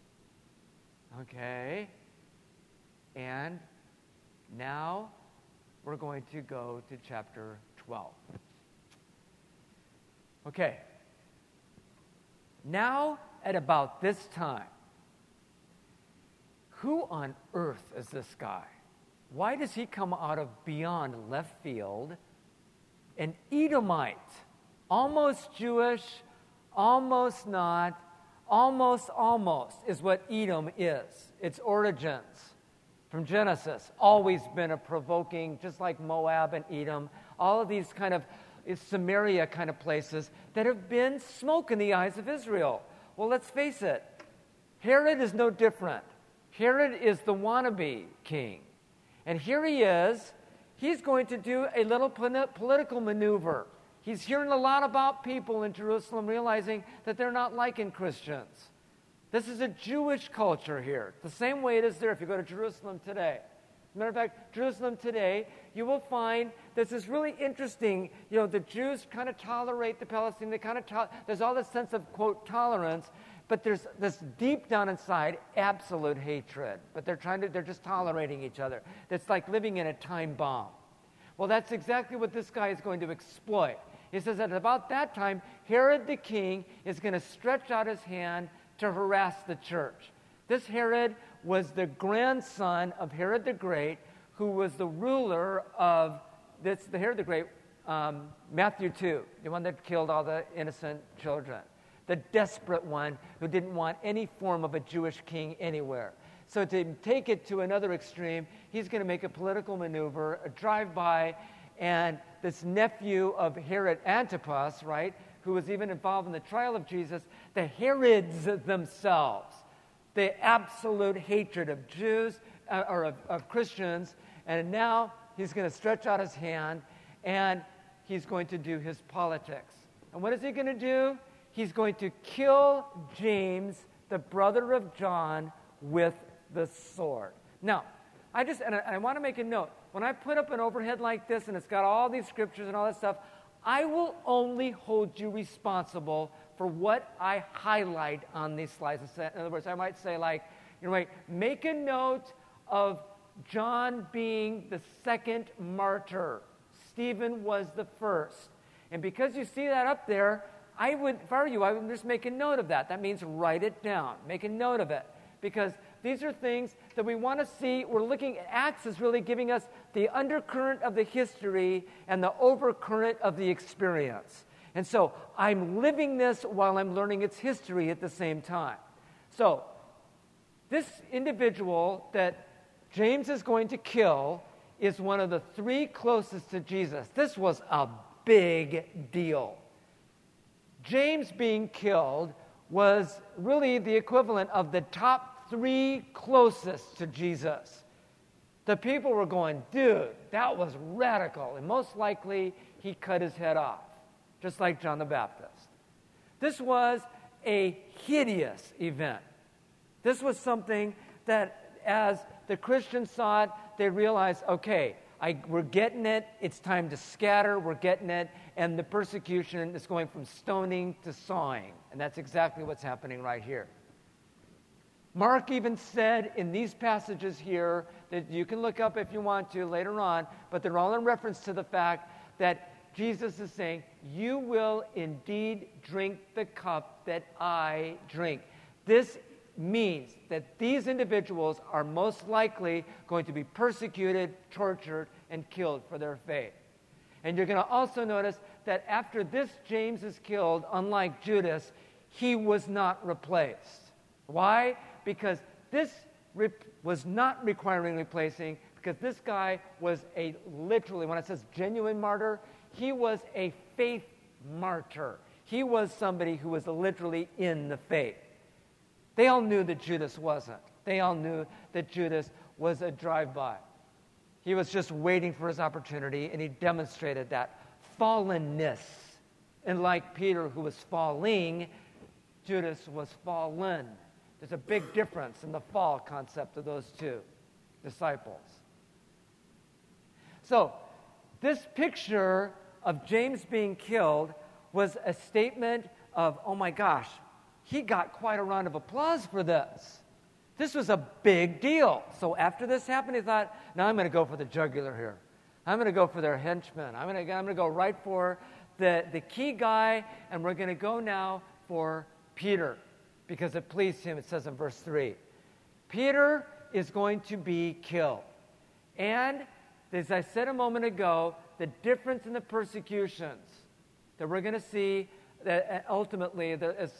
Okay. And now we're going to go to chapter 12. Okay. Now, at about this time, who on earth is this guy? Why does he come out of beyond left field? An Edomite, almost Jewish, almost not, almost is what Edom is. Its origins from Genesis, always been a provoking, just like Moab and Edom, all of these kind of Samaria kind of places that have been smoke in the eyes of Israel. Well, let's face it, Herod is no different. Herod is the wannabe king. And here he is. He's going to do a little political maneuver. He's hearing a lot about people in Jerusalem realizing that they're not liking Christians. This is a Jewish culture here, the same way it is there if you go to Jerusalem today. As a matter of fact, Jerusalem today, you will find this is really interesting. The Jews kind of tolerate the Palestinians. There's all this sense of, quote, tolerance, but there's this deep down inside absolute hatred. But they're just tolerating each other. It's like living in a time bomb. Well, that's exactly what this guy is going to exploit. He says that about that time, Herod the king is going to stretch out his hand to harass the church. This Herod was the grandson of Herod the Great, who was the ruler of the Herod the Great, Matthew 2, the one that killed all the innocent children, the desperate one who didn't want any form of a Jewish king anywhere. So to take it to another extreme, he's going to make a political maneuver, a drive-by, and this nephew of Herod Antipas, right, who was even involved in the trial of Jesus, the Herods themselves, the absolute hatred of Jews or of Christians, and now he's going to stretch out his hand and he's going to do his politics. And what is he going to do? He's going to kill James, the brother of John, with the sword. Now, I want to make a note. When I put up an overhead like this and it's got all these scriptures and all that stuff, I will only hold you responsible for what I highlight on these slides. In other words, I might say make a note of John being the second martyr. Stephen was the first. And because you see that up there, if I were you, I would just make a note of that. That means write it down. Make a note of it. Because these are things that we want to see. We're looking at Acts is really giving us the undercurrent of the history and the overcurrent of the experience. And so I'm living this while I'm learning its history at the same time. So this individual that James is going to kill is one of the three closest to Jesus. This was a big deal. James being killed was really the equivalent of the top three closest to Jesus. The people were going, dude, that was radical. And most likely, he cut his head off, just like John the Baptist. This was a hideous event. This was something that, as the Christians saw it, they realized, okay, we're getting it. It's time to scatter. We're getting it. And the persecution is going from stoning to sawing. And that's exactly what's happening right here. Mark even said in these passages here that you can look up if you want to later on, but they're all in reference to the fact that Jesus is saying, you will indeed drink the cup that I drink. This means that these individuals are most likely going to be persecuted, tortured, and killed for their faith. And you're going to also notice that after this James is killed, unlike Judas, he was not replaced. Why? Because this was not requiring replacing, because this guy was literally, when it says genuine martyr, he was a faith martyr. He was somebody who was literally in the faith. They all knew that Judas wasn't. They all knew that Judas was a drive-by. He was just waiting for his opportunity, and he demonstrated that fallenness. And like Peter, who was falling, Judas was fallen. There's a big difference in the fall concept of those two disciples. So, this picture of James being killed was a statement of, oh my gosh, he got quite a round of applause for this. This was a big deal. So after this happened, he thought, now I'm going to go for the jugular here. I'm going to go for their henchmen. I'm going to go right for the key guy, and we're going to go now for Peter, because it pleased him, it says in verse 3. Peter is going to be killed. And as I said a moment ago, the difference in the persecutions that we're going to see, that ultimately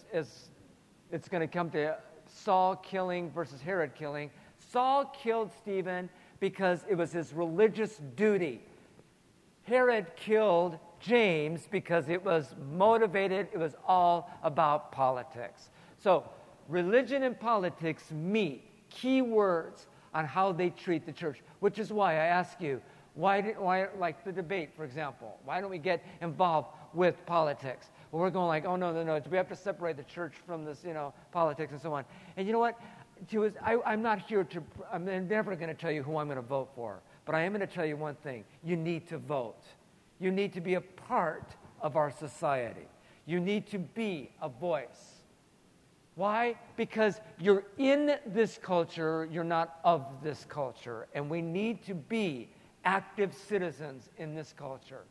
it's going to come to Saul killing versus Herod killing. Saul killed Stephen because it was his religious duty. Herod killed James because it was motivated, it was all about politics. So religion and politics meet, key words on how they treat the church, which is why I ask you, why like the debate, for example, why don't we get involved with politics? Well, we're going like, oh, no, we have to separate the church from this, politics and so on. And you know what? I'm never going to tell you who I'm going to vote for, but I am going to tell you one thing. You need to vote. You need to be a part of our society. You need to be a voice. Why? Because you're in this culture, you're not of this culture, and we need to be active citizens in this culture.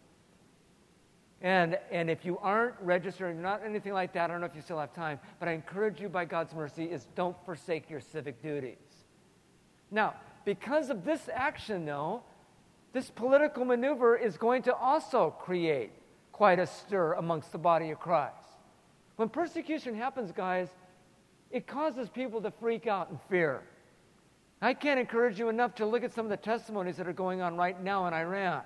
And if you aren't registered, not anything like that, I don't know if you still have time, but I encourage you by God's mercy is don't forsake your civic duties. Now, because of this action, though, this political maneuver is going to also create quite a stir amongst the body of Christ. When persecution happens, guys, it causes people to freak out and fear. I can't encourage you enough to look at some of the testimonies that are going on right now in Iran.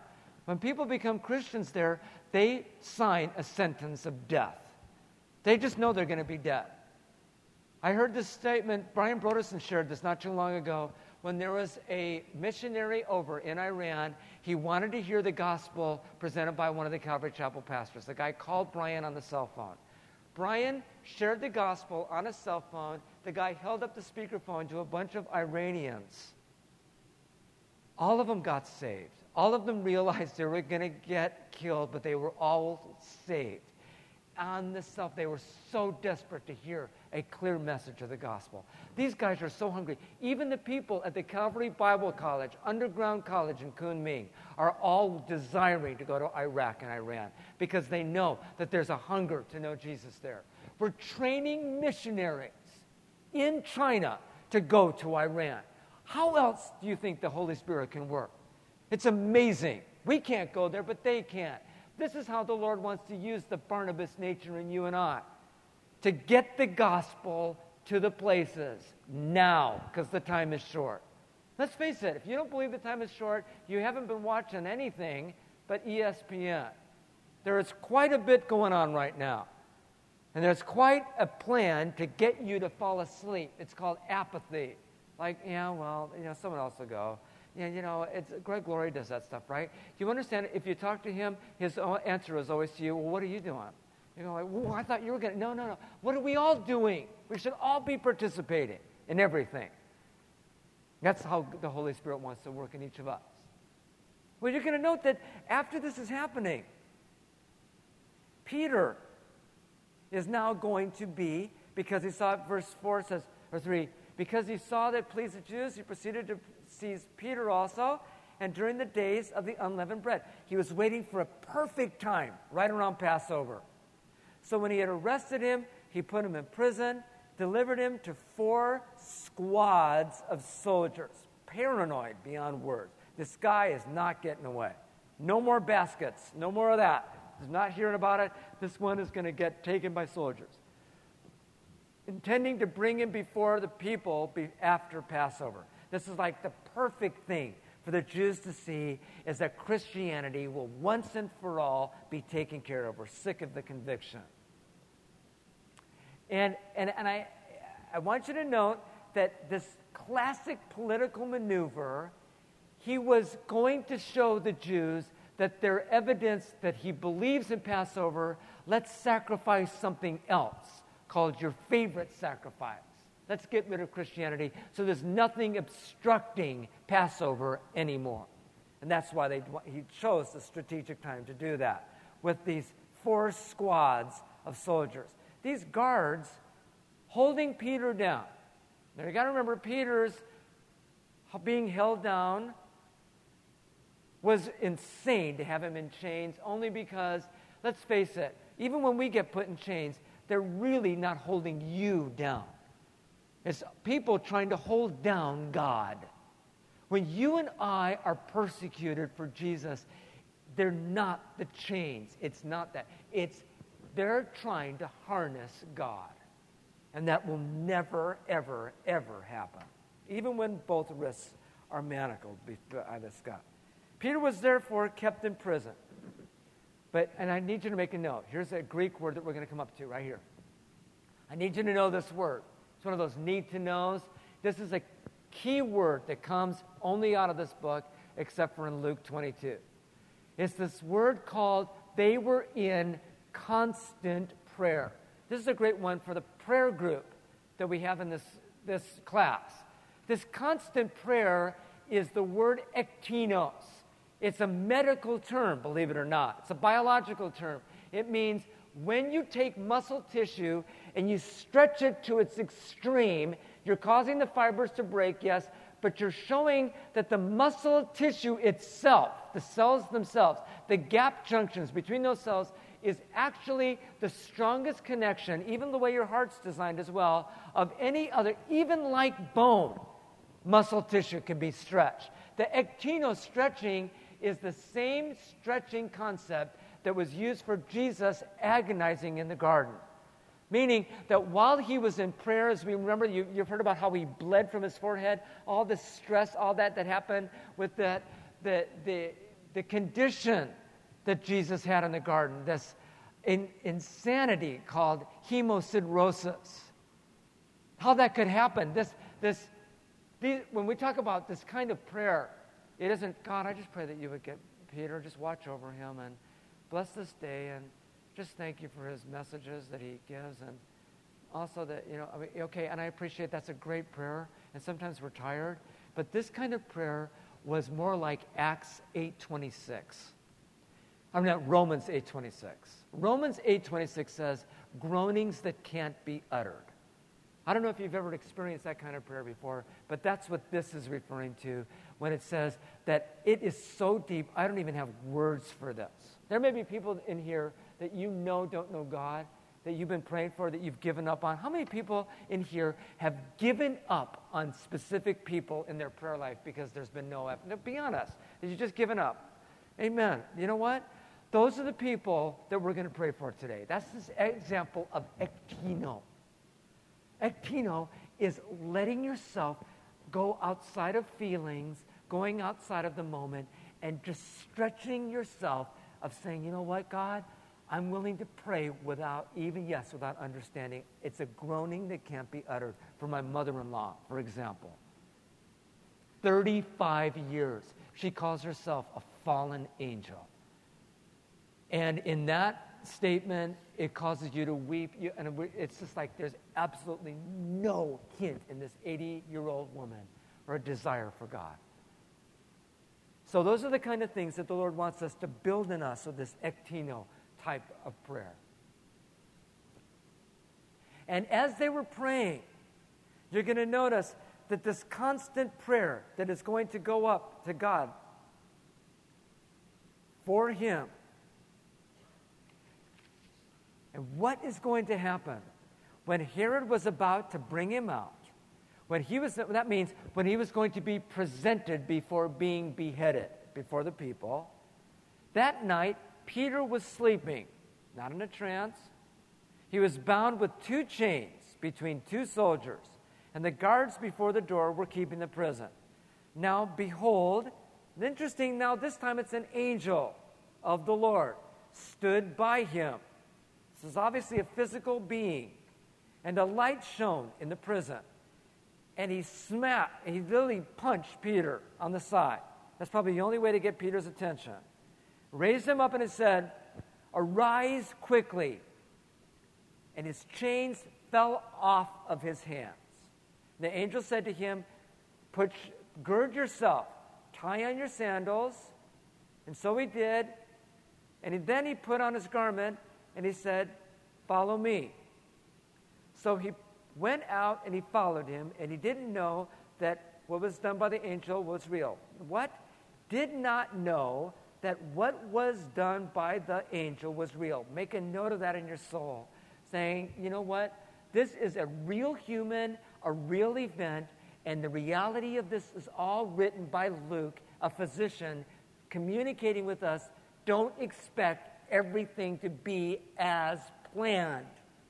When people become Christians there, they sign a sentence of death. They just know they're going to be dead. I heard this statement, Brian Broderson shared this not too long ago, when there was a missionary over in Iran. He wanted to hear the gospel presented by one of the Calvary Chapel pastors. The guy called Brian on the cell phone. Brian shared the gospel on a cell phone. The guy held up the speakerphone to a bunch of Iranians. All of them got saved. All of them realized they were going to get killed, but they were all saved. On the self, they were so desperate to hear a clear message of the gospel. These guys are so hungry. Even the people at the Calvary Bible College, underground college in Kunming, are all desiring to go to Iraq and Iran because they know that there's a hunger to know Jesus there. We're training missionaries in China to go to Iran. How else do you think the Holy Spirit can work? It's amazing. We can't go there, but they can. This is how the Lord wants to use the Barnabas nature in you and I, to get the gospel to the places now, because the time is short. Let's face it, if you don't believe the time is short, you haven't been watching anything but ESPN. There is quite a bit going on right now. And there's quite a plan to get you to fall asleep. It's called apathy. Like, someone else will go. It's Greg Laurie does that stuff, right? Do you understand? If you talk to him, his answer is always to you, well, what are you doing? You go like, well, I thought you were going to, no. What are we all doing? We should all be participating in everything. That's how the Holy Spirit wants to work in each of us. Well, you're going to note that after this is happening, Peter is now going to be, because he saw, verse 4 says, or 3, because he saw that it pleased the Jews, he proceeded to seize Peter also, and during the days of the unleavened bread. He was waiting for a perfect time, right around Passover. So when he had arrested him, he put him in prison, delivered him to 4 squads of soldiers, paranoid beyond words. This guy is not getting away. No more baskets, no more of that. He's not hearing about it. This one is going to get taken by soldiers, intending to bring him before the people after Passover. This is like the perfect thing for the Jews to see, is that Christianity will once and for all be taken care of. We're sick of the conviction. And I want you to note that this classic political maneuver, he was going to show the Jews that their evidence that he believes in Passover, let's sacrifice something else called your favorite sacrifice. Let's get rid of Christianity so there's nothing obstructing Passover anymore. And that's why he chose the strategic time to do that with these 4 squads of soldiers. These guards holding Peter down. Now you got to remember, Peter's being held down was insane to have him in chains, only because, let's face it, even when we get put in chains, they're really not holding you down. It's people trying to hold down God. When you and I are persecuted for Jesus, they're not the chains. It's not that. They're trying to harness God. And that will never, ever, ever happen, even when both wrists are manacled by this God. Peter was therefore kept in prison. And I need you to make a note. Here's a Greek word that we're going to come up to right here. I need you to know this word. It's one of those need-to-knows. This is a key word that comes only out of this book, except for in Luke 22. It's this word called, they were in constant prayer. This is a great one for the prayer group that we have in this class. This constant prayer is the word ektinos. It's a medical term, believe it or not. It's a biological term. It means when you take muscle tissue and you stretch it to its extreme, you're causing the fibers to break, yes, but you're showing that the muscle tissue itself, the cells themselves, the gap junctions between those cells is actually the strongest connection, even the way your heart's designed as well, of any other, even like bone, muscle tissue can be stretched. The ektinos stretching is the same stretching concept that was used for Jesus agonizing in the garden. Meaning that while he was in prayer, as we remember, you've heard about how he bled from his forehead, all the stress, all that happened with the the condition that Jesus had in the garden, this insanity called hemosiderosis. How that could happen. When we talk about this kind of prayer, it isn't, God, I just pray that you would get Peter, just watch over him and bless this day and just thank you for his messages that he gives, and also that, okay, and I appreciate that's a great prayer, and sometimes we're tired, but this kind of prayer was more like Acts 8:26. Romans 8:26. Romans 8:26 says, groanings that can't be uttered. I don't know if you've ever experienced that kind of prayer before, but that's what this is referring to when it says that it is so deep, I don't even have words for this. There may be people in here that don't know God, that you've been praying for, that you've given up on. How many people in here have given up on specific people in their prayer life because there's been no effort? No, be honest. That you've just given up? Amen. You know what? Those are the people that we're going to pray for today. That's this example of ektino. Ektino is letting yourself go outside of feelings, going outside of the moment, and just stretching yourself of saying, you know what, God, I'm willing to pray without understanding. It's a groaning that can't be uttered. For my mother-in-law, for example, 35 years, she calls herself a fallen angel. And in that statement, it causes you to weep. And it's just like there's absolutely no hint in this 80-year-old woman or a desire for God. So those are the kind of things that the Lord wants us to build in us with this ektino type of prayer. And as they were praying, you're going to notice that this constant prayer that is going to go up to God for him. And what is going to happen when Herod was about to bring him out? That means when he was going to be presented before being beheaded before the people. That night, Peter was sleeping, not in a trance. He was bound with 2 chains between 2 soldiers, and the guards before the door were keeping the prison. Now, behold, interesting, now this time it's an angel of the Lord stood by him. This is obviously a physical being. And a light shone in the prison. And he literally punched Peter on the side. That's probably the only way to get Peter's attention. Raised him up and it said, arise quickly. And his chains fell off of his hands. The angel said to him, gird yourself, tie on your sandals. And so he did. And then he put on his garment and he said, follow me. So he went out and he followed him, and he didn't know that what was done by the angel was real. What? Did not know that what was done by the angel was real. Make a note of that in your soul, saying, you know what? This is a real human, a real event, and the reality of this is all written by Luke, a physician, communicating with us. Don't expect everything to be as planned.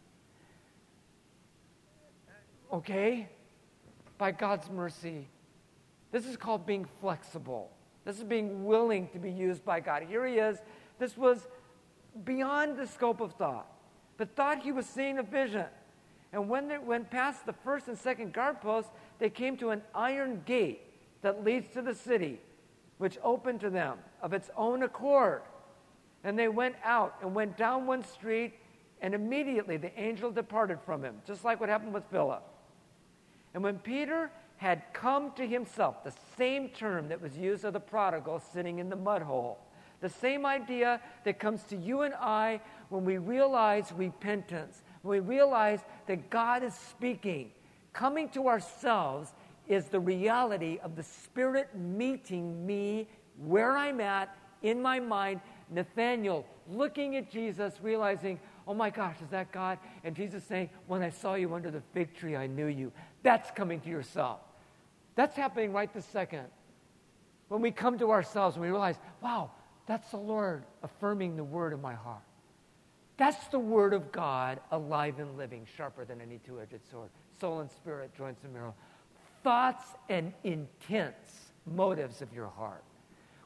Okay? By God's mercy. This is called being flexible. This is being willing to be used by God. Here he is. This was beyond the scope of thought, but thought he was seeing a vision. And when they went past the first and second guard posts, they came to an iron gate that leads to the city, which opened to them of its own accord. And they went out and went down one street, and immediately the angel departed from him, just like what happened with Philip. And when Peter had come to himself, the same term that was used of the prodigal sitting in the mud hole, the same idea that comes to you and I when we realize repentance, when we realize that God is speaking. Coming to ourselves is the reality of the Spirit meeting me where I'm at in my mind. Nathanael looking at Jesus, realizing, oh my gosh, is that God? And Jesus saying, when I saw you under the fig tree, I knew you. That's coming to yourself. That's happening right this second. When we come to ourselves and we realize, wow, that's the Lord affirming the word in my heart. That's the word of God, alive and living, sharper than any two-edged sword. Soul and spirit, joints and marrow. Thoughts and intents, motives of your heart.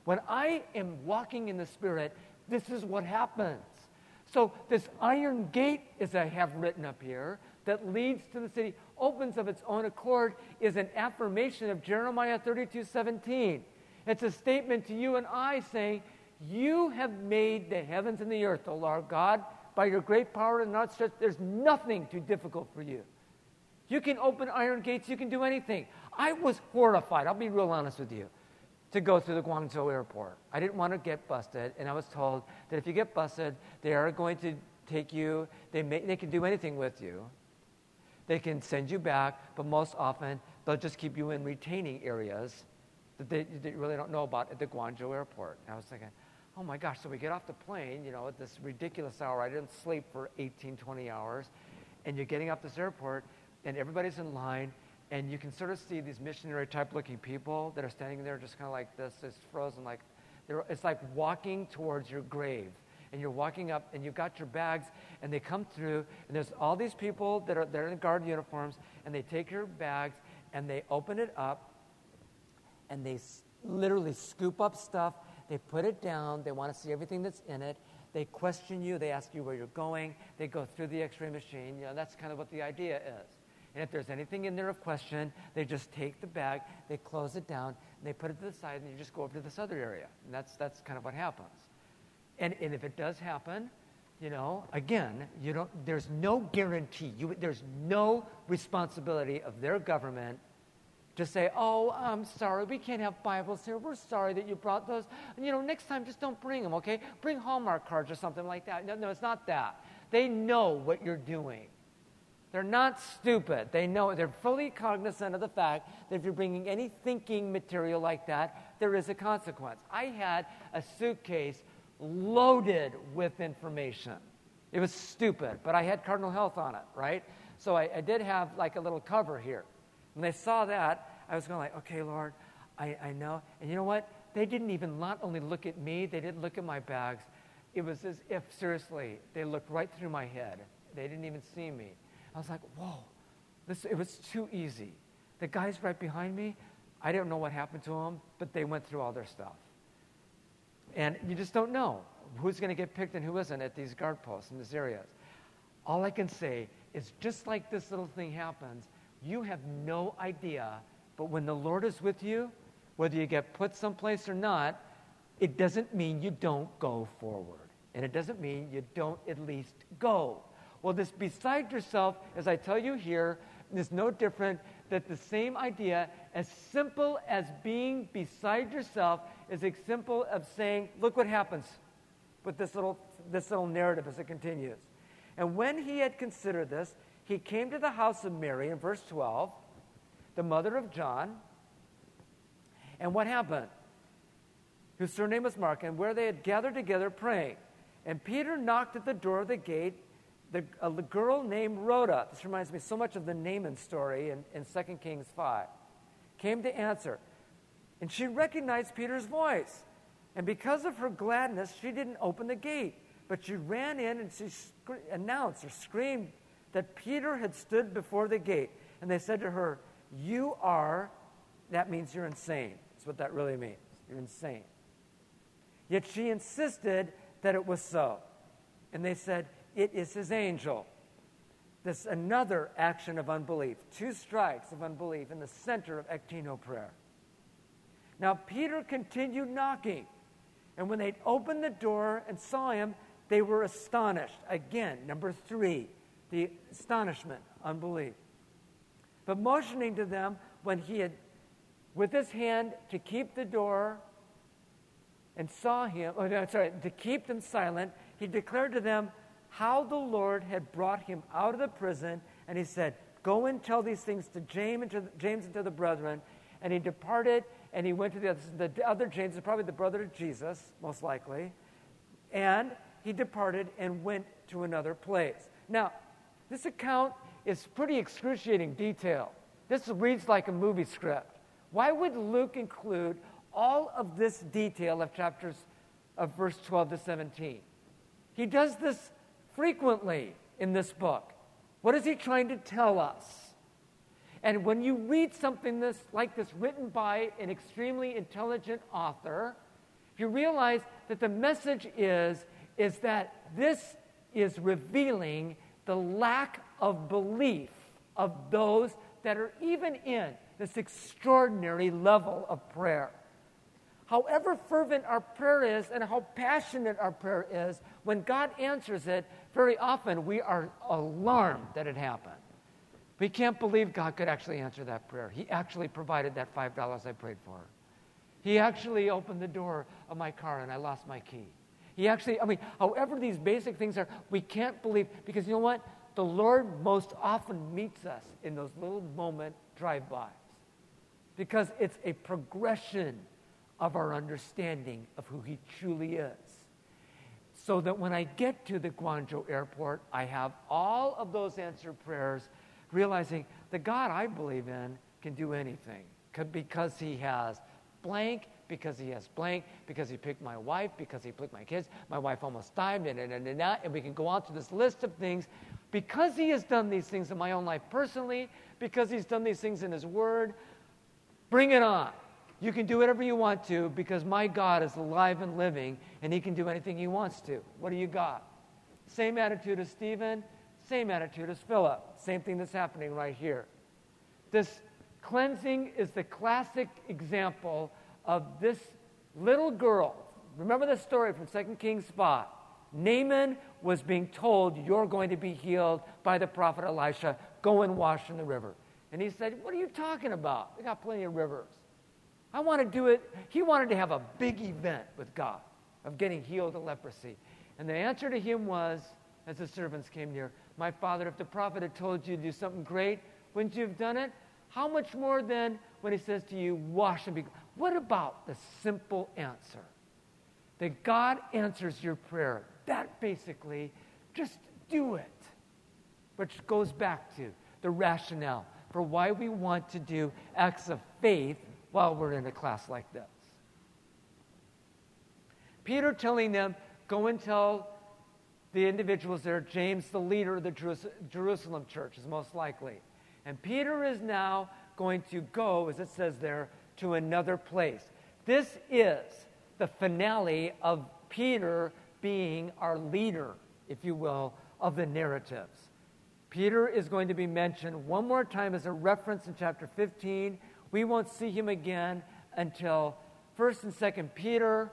When I am walking in the Spirit, this is what happens. So this iron gate, as I have written up here, that leads to the city, opens of its own accord, is an affirmation of Jeremiah 32:17. It's a statement to you and I saying, you have made the heavens and the earth, O Lord God, by your great power and outstretched. There's nothing too difficult for you. You can open iron gates. You can do anything. I was horrified. I'll be real honest with you. To go through the Guangzhou airport. I didn't want to get busted, and I was told that if you get busted, they are going to take you, they can do anything with you. They can send you back, but most often, they'll just keep you in retaining areas that they really don't know about at the Guangzhou airport. And I was thinking, oh my gosh, so we get off the plane, at this ridiculous hour. I didn't sleep for 18, 20 hours, and you're getting off this airport, and everybody's in line, and you can sort of see these missionary-type looking people that are standing there just kind of like this, just frozen. It's like walking towards your grave. And you're walking up, and you've got your bags, and they come through, and there's all these people that are in guard uniforms, and they take your bags, and they open it up, and they literally scoop up stuff. They put it down. They want to see everything that's in it. They question you. They ask you where you're going. They go through the x-ray machine. That's kind of what the idea is. And if there's anything in there of question, they just take the bag, they close it down, and they put it to the side, and you just go over to this other area. And that's kind of what happens. And if it does happen, again, there's no guarantee. There's no responsibility of their government to say, oh, I'm sorry, we can't have Bibles here. We're sorry that you brought those. Next time, just don't bring them, okay? Bring Hallmark cards or something like that. No, it's not that. They know what you're doing. They're not stupid. They know, they're fully cognizant of the fact that if you're bringing any thinking material like that, there is a consequence. I had a suitcase loaded with information. It was stupid, but I had Cardinal Health on it, right? So I did have like a little cover here. When they saw that, I was going like, okay, Lord, I know. And you know what? They didn't even not only look at me, they didn't look at my bags. It was as if, seriously, they looked right through my head. They didn't even see me. I was like, whoa, it was too easy. The guys right behind me, I don't know what happened to them, but they went through all their stuff. And you just don't know who's going to get picked and who isn't at these guard posts in these areas. All I can say is just like this little thing happens, you have no idea, but when the Lord is with you, whether you get put someplace or not, it doesn't mean you don't go forward. And it doesn't mean you don't at least go. Well, this beside yourself, as I tell you here, is no different than the same idea. As simple as being beside yourself is as simple as saying, look what happens with this little narrative as it continues. And when he had considered this, he came to the house of Mary in verse 12, the mother of John. And what happened? Whose surname was Mark, and where they had gathered together praying. And Peter knocked at the door of the gate. A girl named Rhoda, this reminds me so much of the Naaman story in 2 Kings 5, came to answer. And she recognized Peter's voice. And because of her gladness, she didn't open the gate. But she ran in and she announced or screamed that Peter had stood before the gate. And they said to her, that means you're insane. That's what that really means. You're insane. Yet she insisted that it was so. And they said, it is his angel. This another action of unbelief. 2 strikes of unbelief in the center of ectino prayer. Now Peter continued knocking. And when they'd opened the door and saw him, they were astonished. Again, number 3, the astonishment, unbelief. But motioning to them when he had, with his hand to keep the door and saw him, to keep them silent, he declared to them how the Lord had brought him out of the prison, and he said, go and tell these things to James and to the brethren. And he departed, and he went to the other James, is probably the brother of Jesus, most likely. And he departed and went to another place. Now, this account is pretty excruciating detail. This reads like a movie script. Why would Luke include all of this detail of verse 12 to 17? He does this frequently in this book. What is he trying to tell us? And when you read something like this written by an extremely intelligent author, You realize that the message is that this is revealing the lack of belief of those that are even in this extraordinary level of prayer. However fervent our prayer is and how passionate our prayer is, when God answers it, very often we are alarmed that it happened. We can't believe God could actually answer that prayer. He actually provided that $5 I prayed for. He actually opened the door of my car and I lost my key. He actually, however these basic things are, we can't believe, because you know what? The Lord most often meets us in those little moment drive-bys, because it's a progression of our understanding of who He truly is. So that when I get to the Guangzhou airport, I have all of those answered prayers, realizing the God I believe in can do anything, because He has blank, because He has blank, because He picked my wife, because He picked my kids, my wife almost died, and we can go on to this list of things. Because He has done these things in my own life personally, because He's done these things in His Word, bring it on. You can do whatever you want to, because my God is alive and living, and He can do anything He wants to. What do you got? Same attitude as Stephen, same attitude as Philip. Same thing that's happening right here. This cleansing is the classic example of this little girl. Remember the story from 2 Kings 5. Naaman was being told, you're going to be healed by the prophet Elisha. Go and wash in the river. And he said, what are you talking about? We got plenty of rivers. I want to do it. He wanted to have a big event with God of getting healed of leprosy. And the answer to him was, as the servants came near, my father, if the prophet had told you to do something great, wouldn't you have done it? How much more then when he says to you, wash and be clean? What about the simple answer? That God answers your prayer. That basically, just do it. Which goes back to the rationale for why we want to do acts of faith while we're in a class like this. Peter telling them, go and tell the individuals there, James, the leader of the Jerusalem church, is most likely. And Peter is now going to go, as it says there, to another place. This is the finale of Peter being our leader, if you will, of the narratives. Peter is going to be mentioned one more time as a reference in chapter 15. We won't see him again until 1st and 2nd Peter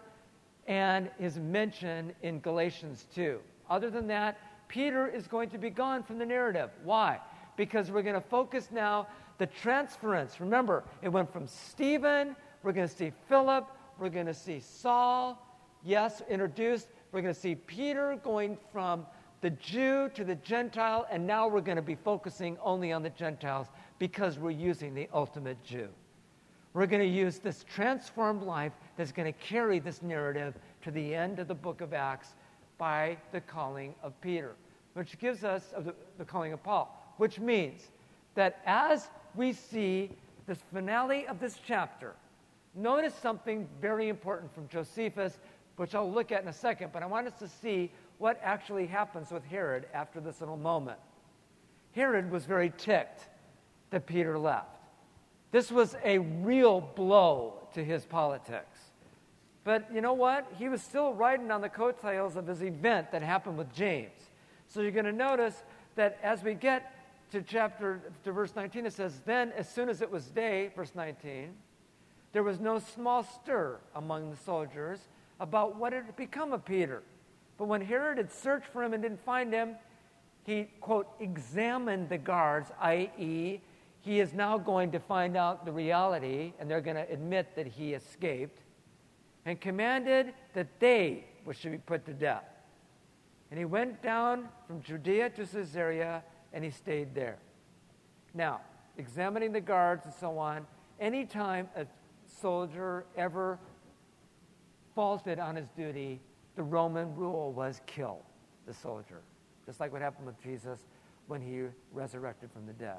and his mention in Galatians 2. Other than that, Peter is going to be gone from the narrative. Why? Because we're going to focus now the transference. Remember, it went from Stephen, we're going to see Philip, we're going to see Saul, yes, introduced. We're going to see Peter going from the Jew to the Gentile, and now we're going to be focusing only on the Gentiles because we're using the ultimate Jew. We're going to use this transformed life that's going to carry this narrative to the end of the book of Acts by the calling of Peter, which gives us the calling of Paul, which means that as we see this finale of this chapter, notice something very important from Josephus, which I'll look at in a second, but I want us to see what actually happens with Herod after this little moment. Herod was very ticked that Peter left. This was a real blow to his politics. But you know what? He was still riding on the coattails of his event that happened with James. So you're going to notice that as we get to verse 19, it says, then as soon as it was day, verse 19, there was no small stir among the soldiers about what had become of Peter. But when Herod had searched for him and didn't find him, he, quote, examined the guards, i.e., he is now going to find out the reality, and they're going to admit that he escaped, and commanded that they should be put to death. And he went down from Judea to Caesarea, and he stayed there. Now, examining the guards and so on, anytime a soldier ever faulted on his duty, the Roman rule was kill the soldier, just like what happened with Jesus when he resurrected from the dead.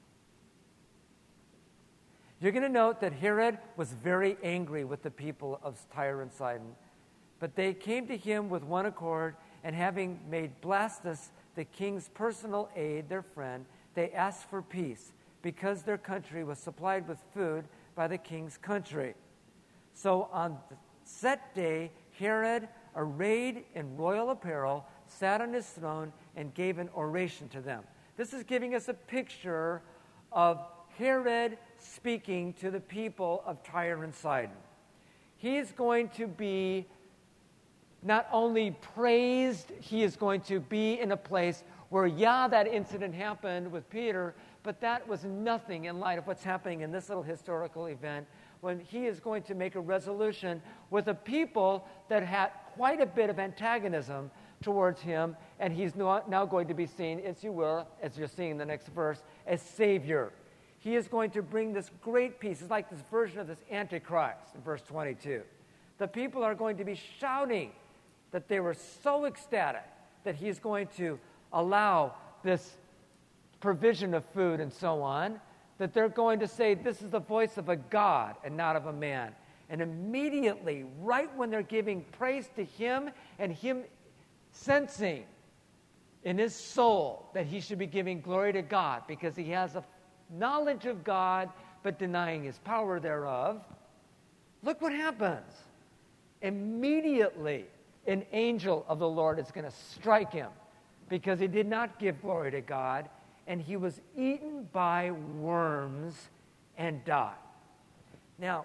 You're going to note that Herod was very angry with the people of Tyre and Sidon, but they came to him with one accord, and having made Blastus the king's personal aide, their friend, they asked for peace, because their country was supplied with food by the king's country. So on set day, Herod, arrayed in royal apparel, sat on his throne and gave an oration to them. This is giving us a picture of Herod speaking to the people of Tyre and Sidon. He is going to be not only praised, he is going to be in a place where, that incident happened with Peter, but that was nothing in light of what's happening in this little historical event, when he is going to make a resolution with a people that had quite a bit of antagonism towards him, and he's now going to be seen, as you're seeing in the next verse, as Savior. He is going to bring this great peace. It's like this version of this Antichrist in verse 22. The people are going to be shouting that they were so ecstatic that he's going to allow this provision of food and so on, that they're going to say, this is the voice of a God and not of a man. And immediately, right when they're giving praise to him and him sensing in his soul that he should be giving glory to God because he has a knowledge of God but denying his power thereof, look what happens. Immediately, an angel of the Lord is going to strike him because he did not give glory to God, and he was eaten by worms and died. Now,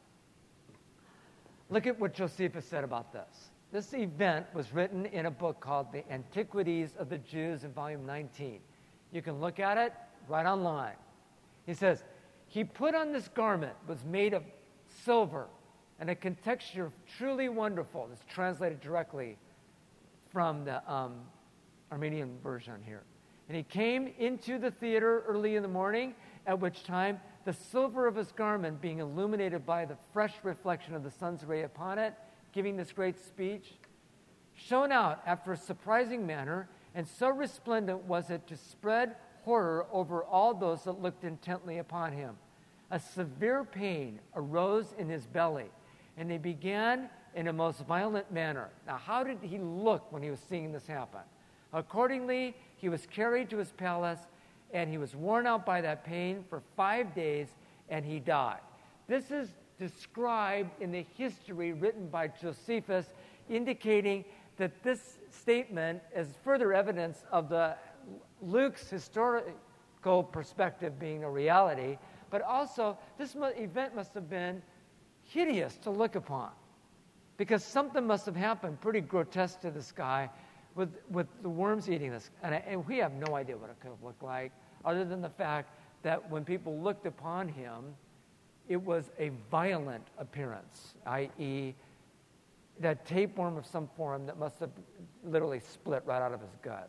look at what Josephus said about this. This event was written in a book called The Antiquities of the Jews in volume 19. You can look at it right online. He says, he put on this garment, was made of silver, and a contexture truly wonderful. It's translated directly from the Armenian version here. And he came into the theater early in the morning, at which time the silver of his garment, being illuminated by the fresh reflection of the sun's ray upon it, giving this great speech, shone out after a surprising manner, and so resplendent was it to spread horror over all those that looked intently upon him. A severe pain arose in his belly, and he began in a most violent manner. Now, how did he look when he was seeing this happen? Accordingly, he was carried to his palace, and he was worn out by that pain for 5 days, and he died. This is described in the history written by Josephus, indicating that this statement is further evidence of Luke's historical perspective being a reality, but also this event must have been hideous to look upon, because something must have happened pretty grotesque to this guy with the worms eating this. And we have no idea what it could have looked like, other than the fact that when people looked upon him, it was a violent appearance, i.e., that tapeworm of some form that must have literally split right out of his gut.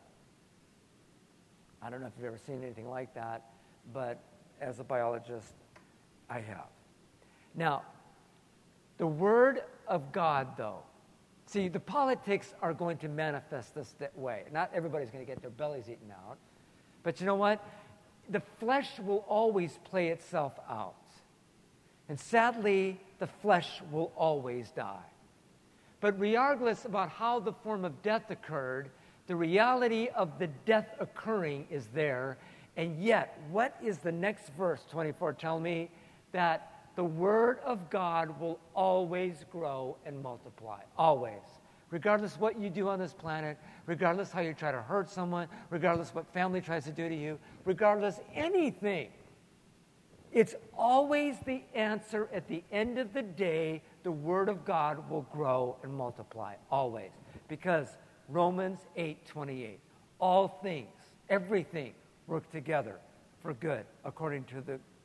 I don't know if you've ever seen anything like that, but as a biologist, I have. Now, the Word of God, though, see, the politics are going to manifest this that way. Not everybody's going to get their bellies eaten out. But you know what? The flesh will always play itself out. And sadly, the flesh will always die. But regardless about how the form of death occurred, the reality of the death occurring is there. And yet, what is the next verse, 24, tell me? That the Word of God will always grow and multiply. Always. Regardless what you do on this planet, regardless how you try to hurt someone, regardless what family tries to do to you, regardless anything, it's always the answer at the end of the day. The Word of God will grow and multiply. Always. Because Romans 8:28, all things, everything work together for good according to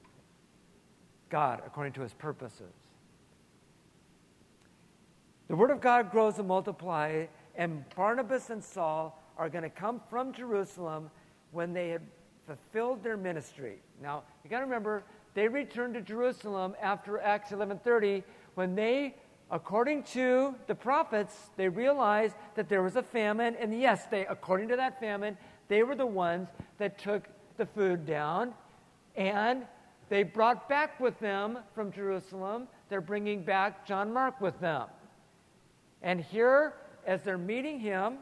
God, according to his purposes. The Word of God grows and multiplies, and Barnabas and Saul are going to come from Jerusalem when they had fulfilled their ministry. Now, you got to remember, they returned to Jerusalem after Acts 11:30 when they, according to the prophets, they realized that there was a famine, and yes, according to that famine, they were the ones that took the food down, and they brought back with them from Jerusalem, they're bringing back John Mark with them. And here, as they're meeting him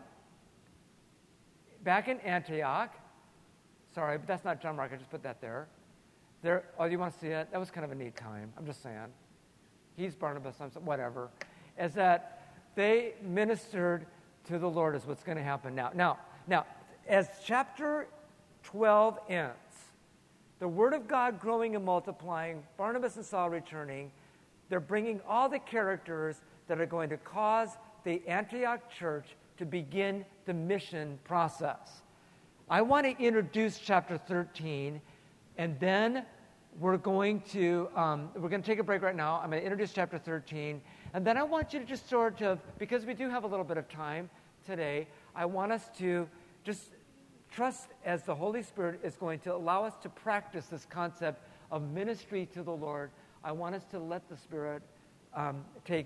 back in Antioch, sorry, but that's not John Mark, I just put that there. Oh, you want to see it? That was kind of a neat time. I'm just saying. He's Barnabas, whatever. is that they ministered to the Lord is what's going to happen now. Now, as chapter 12 ends, the word of God growing and multiplying, Barnabas and Saul returning, they're bringing all the characters that are going to cause the Antioch church to begin the mission process. I want to introduce chapter 13, and then we're going to take a break right now. I'm going to introduce chapter 13, and then I want you to just sort of, because we do have a little bit of time today, I want us to just trust as the Holy Spirit is going to allow us to practice this concept of ministry to the Lord. I want us to let the Spirit take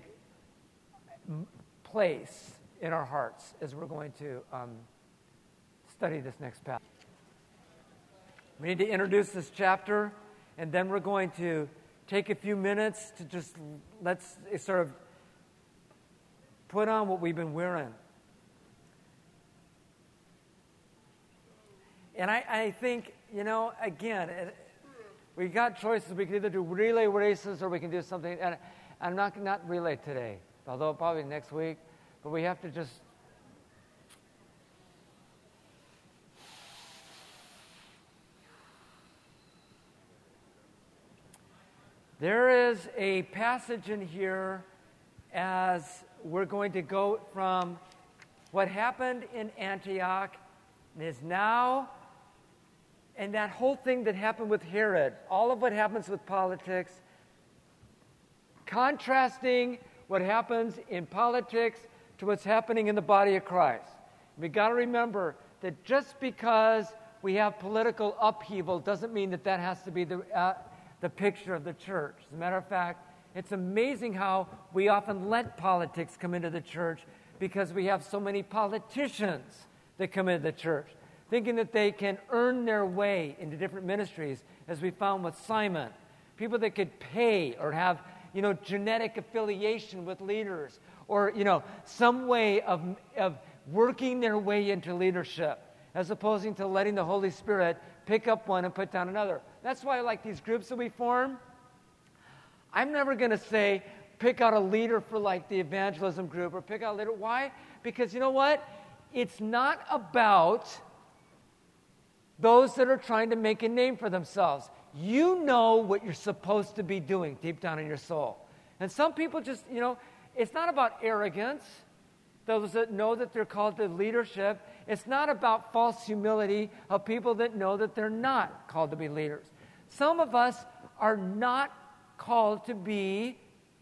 place in our hearts as we're going to study this next passage. We need to introduce this chapter, and then we're going to take a few minutes to just let's sort of put on what we've been wearing. And I think, again, we got choices. We can either do relay races or we can do something. And I'm not relay today, although probably next week. But we have to just there is a passage in here as we're going to go from what happened in Antioch and is now, and that whole thing that happened with Herod, all of what happens with politics, contrasting what happens in politics to what's happening in the body of Christ. We got to remember that just because we have political upheaval doesn't mean that has to be the picture of the church. As a matter of fact, it's amazing how we often let politics come into the church because we have so many politicians that come into the church, thinking that they can earn their way into different ministries, as we found with Simon. People that could pay or have, genetic affiliation with leaders, or, some way of working their way into leadership, as opposed to letting the Holy Spirit pick up one and put down another. That's why I like these groups that we form. I'm never going to say, pick out a leader for like the evangelism group or pick out a leader. Why? Because you know what? It's not about those that are trying to make a name for themselves. You know what you're supposed to be doing deep down in your soul. And some people just, it's not about arrogance. Those that know that they're called to leadership. It's not about false humility of people that know that they're not called to be leaders. Some of us are not called to be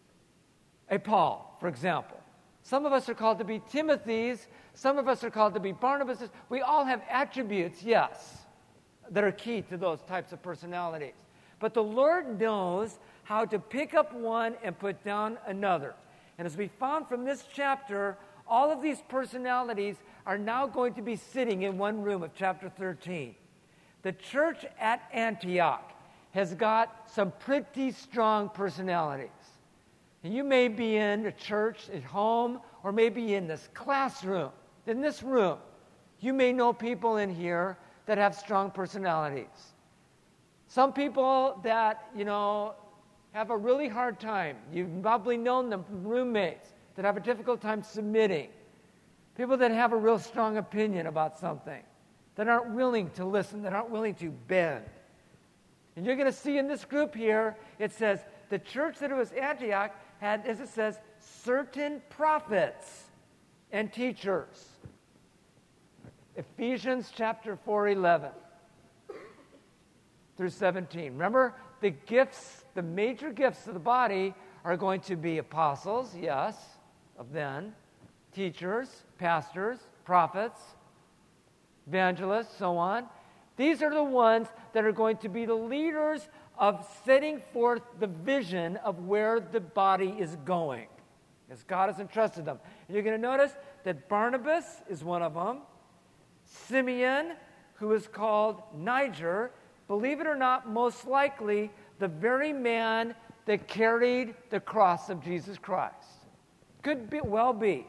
a Paul, for example. Some of us are called to be Timothys. Some of us are called to be Barnabases. We all have attributes, yes, that are key to those types of personalities. But the Lord knows how to pick up one and put down another. And as we found from this chapter, all of these personalities are now going to be sitting in one room of chapter 13. The church at Antioch has got some pretty strong personalities. And you may be in a church at home or maybe in this classroom. In this room, you may know people in here that have strong personalities. Some people that, have a really hard time. You've probably known them from roommates that have a difficult time submitting. People that have a real strong opinion about something, that aren't willing to listen, that aren't willing to bend. And you're going to see in this group here, it says, the church that it was Antioch had, as it says, certain prophets and teachers. Ephesians chapter 4:11 through 17. Remember, the gifts, the major gifts of the body are going to be apostles, yes, of then, teachers, pastors, prophets, evangelists, so on. These are the ones that are going to be the leaders of setting forth the vision of where the body is going, as God has entrusted them. And you're going to notice that Barnabas is one of them. Simeon, who is called Niger, believe it or not, most likely the very man that carried the cross of Jesus Christ. Could be, well be.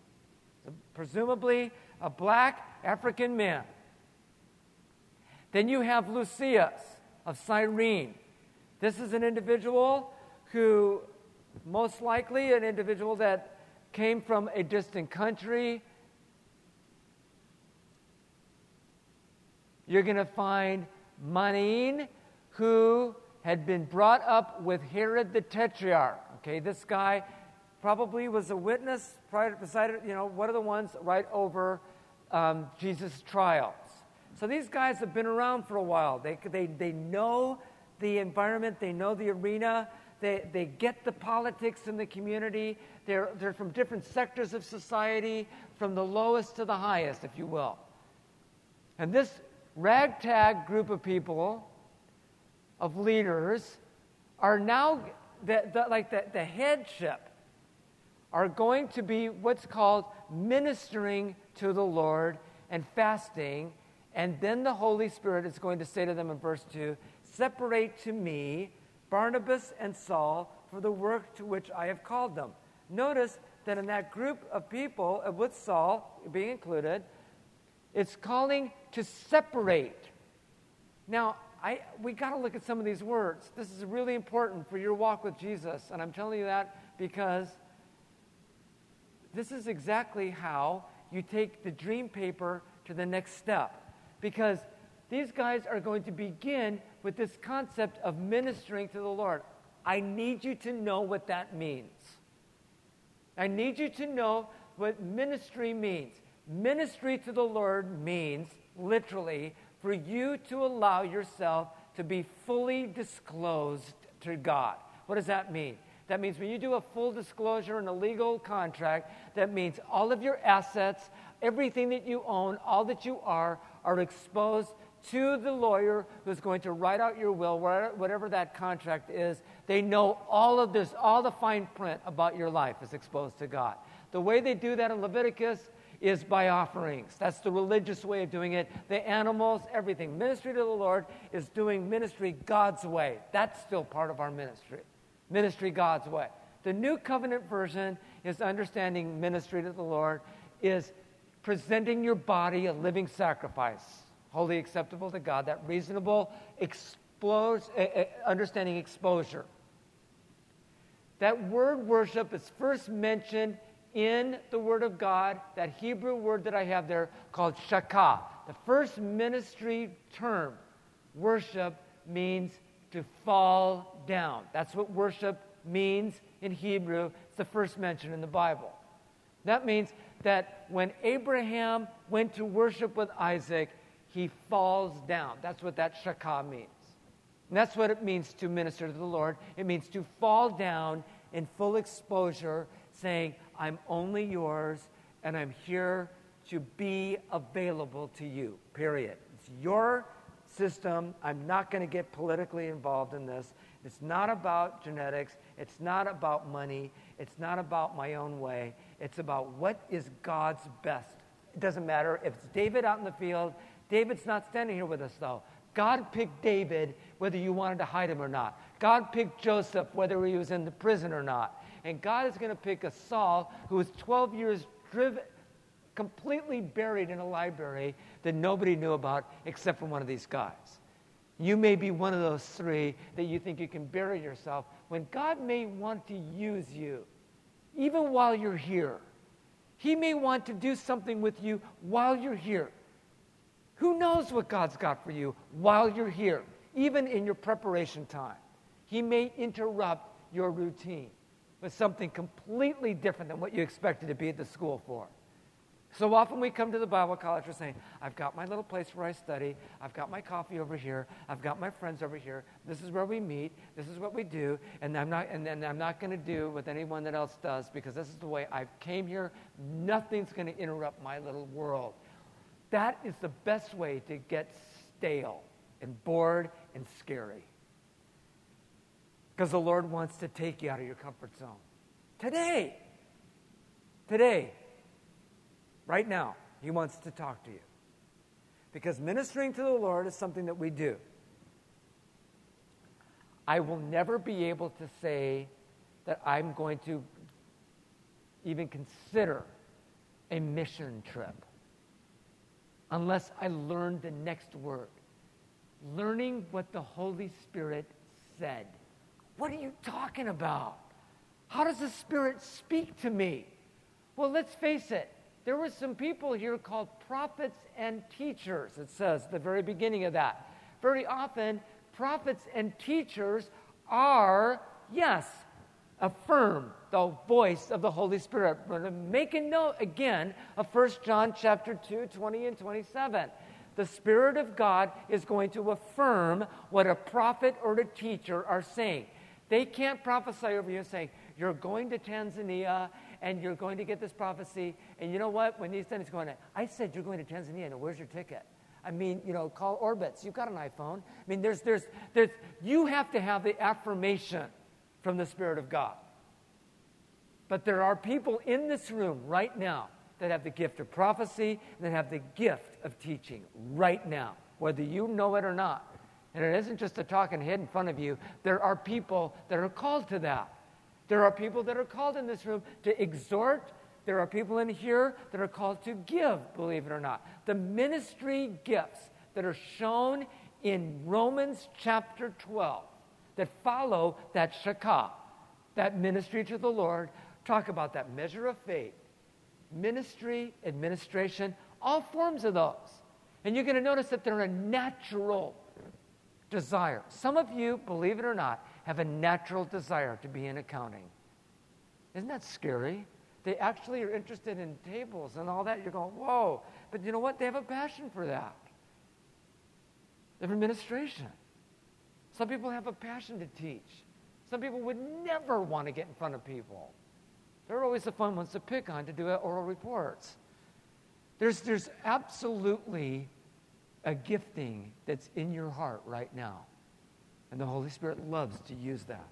Presumably a black African man. Then you have Lucius of Cyrene. This is an individual who most likely an individual that came from a distant country. You're going to find Manin, who had been brought up with Herod the Tetrarch. Okay, this guy probably was a witness, beside, one of the ones right over Jesus' trials. So these guys have been around for a while. They know the environment, they know the arena, they get the politics in the community. They're from different sectors of society, from the lowest to the highest, if you will. And this ragtag group of people, of leaders, are now, the headship, are going to be what's called ministering to the Lord and fasting. And then the Holy Spirit is going to say to them in verse 2, "Separate to me Barnabas and Saul for the work to which I have called them." Notice that in that group of people, with Saul being included, it's calling to separate. Now, we got to look at some of these words. This is really important for your walk with Jesus, and I'm telling you that because this is exactly how you take the dream paper to the next step. Because these guys are going to begin with this concept of ministering to the Lord. I need you to know what that means. I need you to know what ministry means. Ministry to the Lord means, literally, for you to allow yourself to be fully disclosed to God. What does that mean? That means when you do a full disclosure in a legal contract, that means all of your assets, everything that you own, all that you are exposed to the lawyer who's going to write out your will, whatever that contract is. They know all of this, all the fine print about your life is exposed to God. The way they do that in Leviticus is by offerings. That's the religious way of doing it. The animals, everything. Ministry to the Lord is doing ministry God's way. That's still part of our ministry. Ministry God's way. The New Covenant version is understanding ministry to the Lord is presenting your body a living sacrifice, wholly acceptable to God, that reasonable understanding exposure. That word worship is first mentioned in the Word of God, that Hebrew word that I have there called shakah. The first ministry term, worship, means to fall down. That's what worship means in Hebrew. It's the first mention in the Bible. That means that when Abraham went to worship with Isaac, he falls down. That's what that shakah means. And that's what it means to minister to the Lord. It means to fall down in full exposure, saying, I'm only yours, and I'm here to be available to you, period. It's your system. I'm not going to get politically involved in this. It's not about genetics. It's not about money. It's not about my own way. It's about what is God's best. It doesn't matter if it's David out in the field. David's not standing here with us, though. God picked David whether you wanted to hide him or not. God picked Joseph whether he was in the prison or not. And God is going to pick a Saul who was 12 years completely buried in a library that nobody knew about except for one of these guys. You may be one of those three that you think you can bury yourself when God may want to use you even while you're here. He may want to do something with you while you're here. Who knows what God's got for you while you're here, even in your preparation time. He may interrupt your routine with something completely different than what you expected to be at the school for. So often we come to the Bible college, we're saying, I've got my little place where I study, I've got my coffee over here, I've got my friends over here, this is where we meet, this is what we do, and I'm not going to do what anyone else does because this is the way I came here. Nothing's going to interrupt my little world. That is the best way to get stale and bored and scary. Because the Lord wants to take you out of your comfort zone. Today, right now, He wants to talk to you. Because ministering to the Lord is something that we do. I will never be able to say that I'm going to even consider a mission trip unless I learn the next word. Learning what the Holy Spirit said. What are you talking about? How does the Spirit speak to me? Well, let's face it. There were some people here called prophets and teachers, it says at the very beginning of that. Very often, prophets and teachers are, yes, affirm the voice of the Holy Spirit. We're going to make a note again of 1 John chapter 2, 20 and 27. The Spirit of God is going to affirm what a prophet or a teacher are saying. They can't prophesy over you and say, you're going to Tanzania and you're going to get this prophecy. And you know what? When he's done, he's going, I said you're going to Tanzania. Now, where's your ticket? I mean, call Orbitz. You've got an iPhone. I mean, you have to have the affirmation from the Spirit of God. But there are people in this room right now that have the gift of prophecy and that have the gift of teaching right now, whether you know it or not. And it isn't just a talking head in front of you. There are people that are called to that. There are people that are called in this room to exhort. There are people in here that are called to give, believe it or not. The ministry gifts that are shown in Romans chapter 12 that follow that shakah, that ministry to the Lord, talk about that measure of faith, ministry, administration, all forms of those. And you're going to notice that they're a natural desire. Some of you, believe it or not, have a natural desire to be in accounting. Isn't that scary? They actually are interested in tables and all that. You're going, whoa. But you know what? They have a passion for that. They have administration. Some people have a passion to teach. Some people would never want to get in front of people. They're always the fun ones to pick on to do oral reports. There's absolutely a gifting that's in your heart right now. And the Holy Spirit loves to use that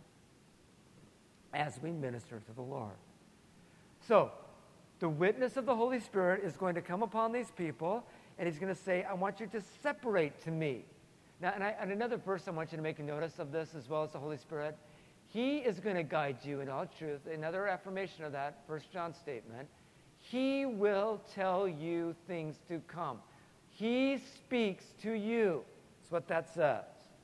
as we minister to the Lord. So, the witness of the Holy Spirit is going to come upon these people, and he's going to say, I want you to separate to me. Now, and another verse I want you to make a notice of this as well as the Holy Spirit. He is going to guide you in all truth. Another affirmation of that, 1 John statement. He will tell you things to come. He speaks to you. That's what that says.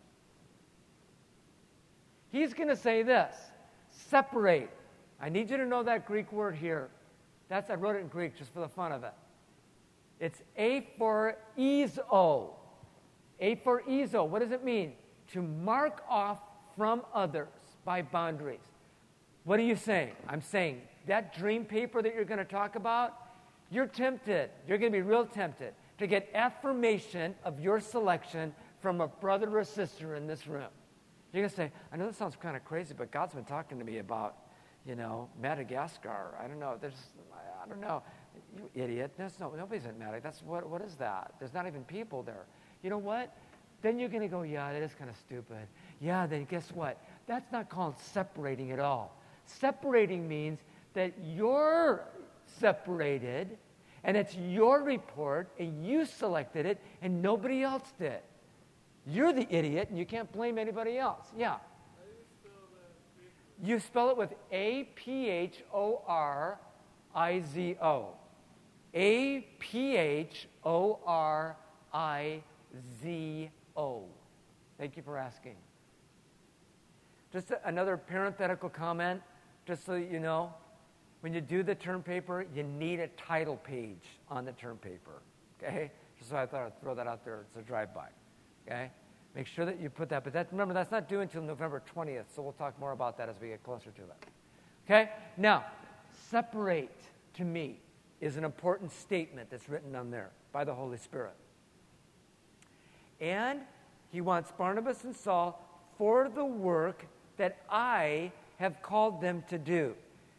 He's going to say this, separate. I need you to know that Greek word here. I wrote it in Greek just for the fun of it. It's aphorizo. Aphorizo. What does it mean? To mark off from others by boundaries. What are you saying? I'm saying that dream paper that you're going to talk about, you're tempted. You're going to be real tempted to get affirmation of your selection from a brother or sister in this room. You're going to say, I know this sounds kind of crazy, but God's been talking to me about, Madagascar. I don't know. I don't know. You idiot. Nobody's in Madagascar. What is that? There's not even people there. You know what? Then you're going to go, yeah, that is kind of stupid. Yeah, then guess what? That's not called separating at all. Separating means that you're separated, and it's your report, and you selected it, and nobody else did. You're the idiot, and you can't blame anybody else. Yeah. You spell it with A-P-H-O-R-I-Z-O. A-P-H-O-R-I-Z-O. Thank you for asking. Just another parenthetical comment, just so that you know. When you do the term paper, you need a title page on the term paper. Okay? Just so I thought I'd throw that out there. It's a drive-by. Okay? Make sure that you put that. But remember, that's not due until November 20th, so we'll talk more about that as we get closer to it. Okay? Now, separate to me is an important statement that's written on there by the Holy Spirit. And he wants Barnabas and Saul for the work that I have called them to do.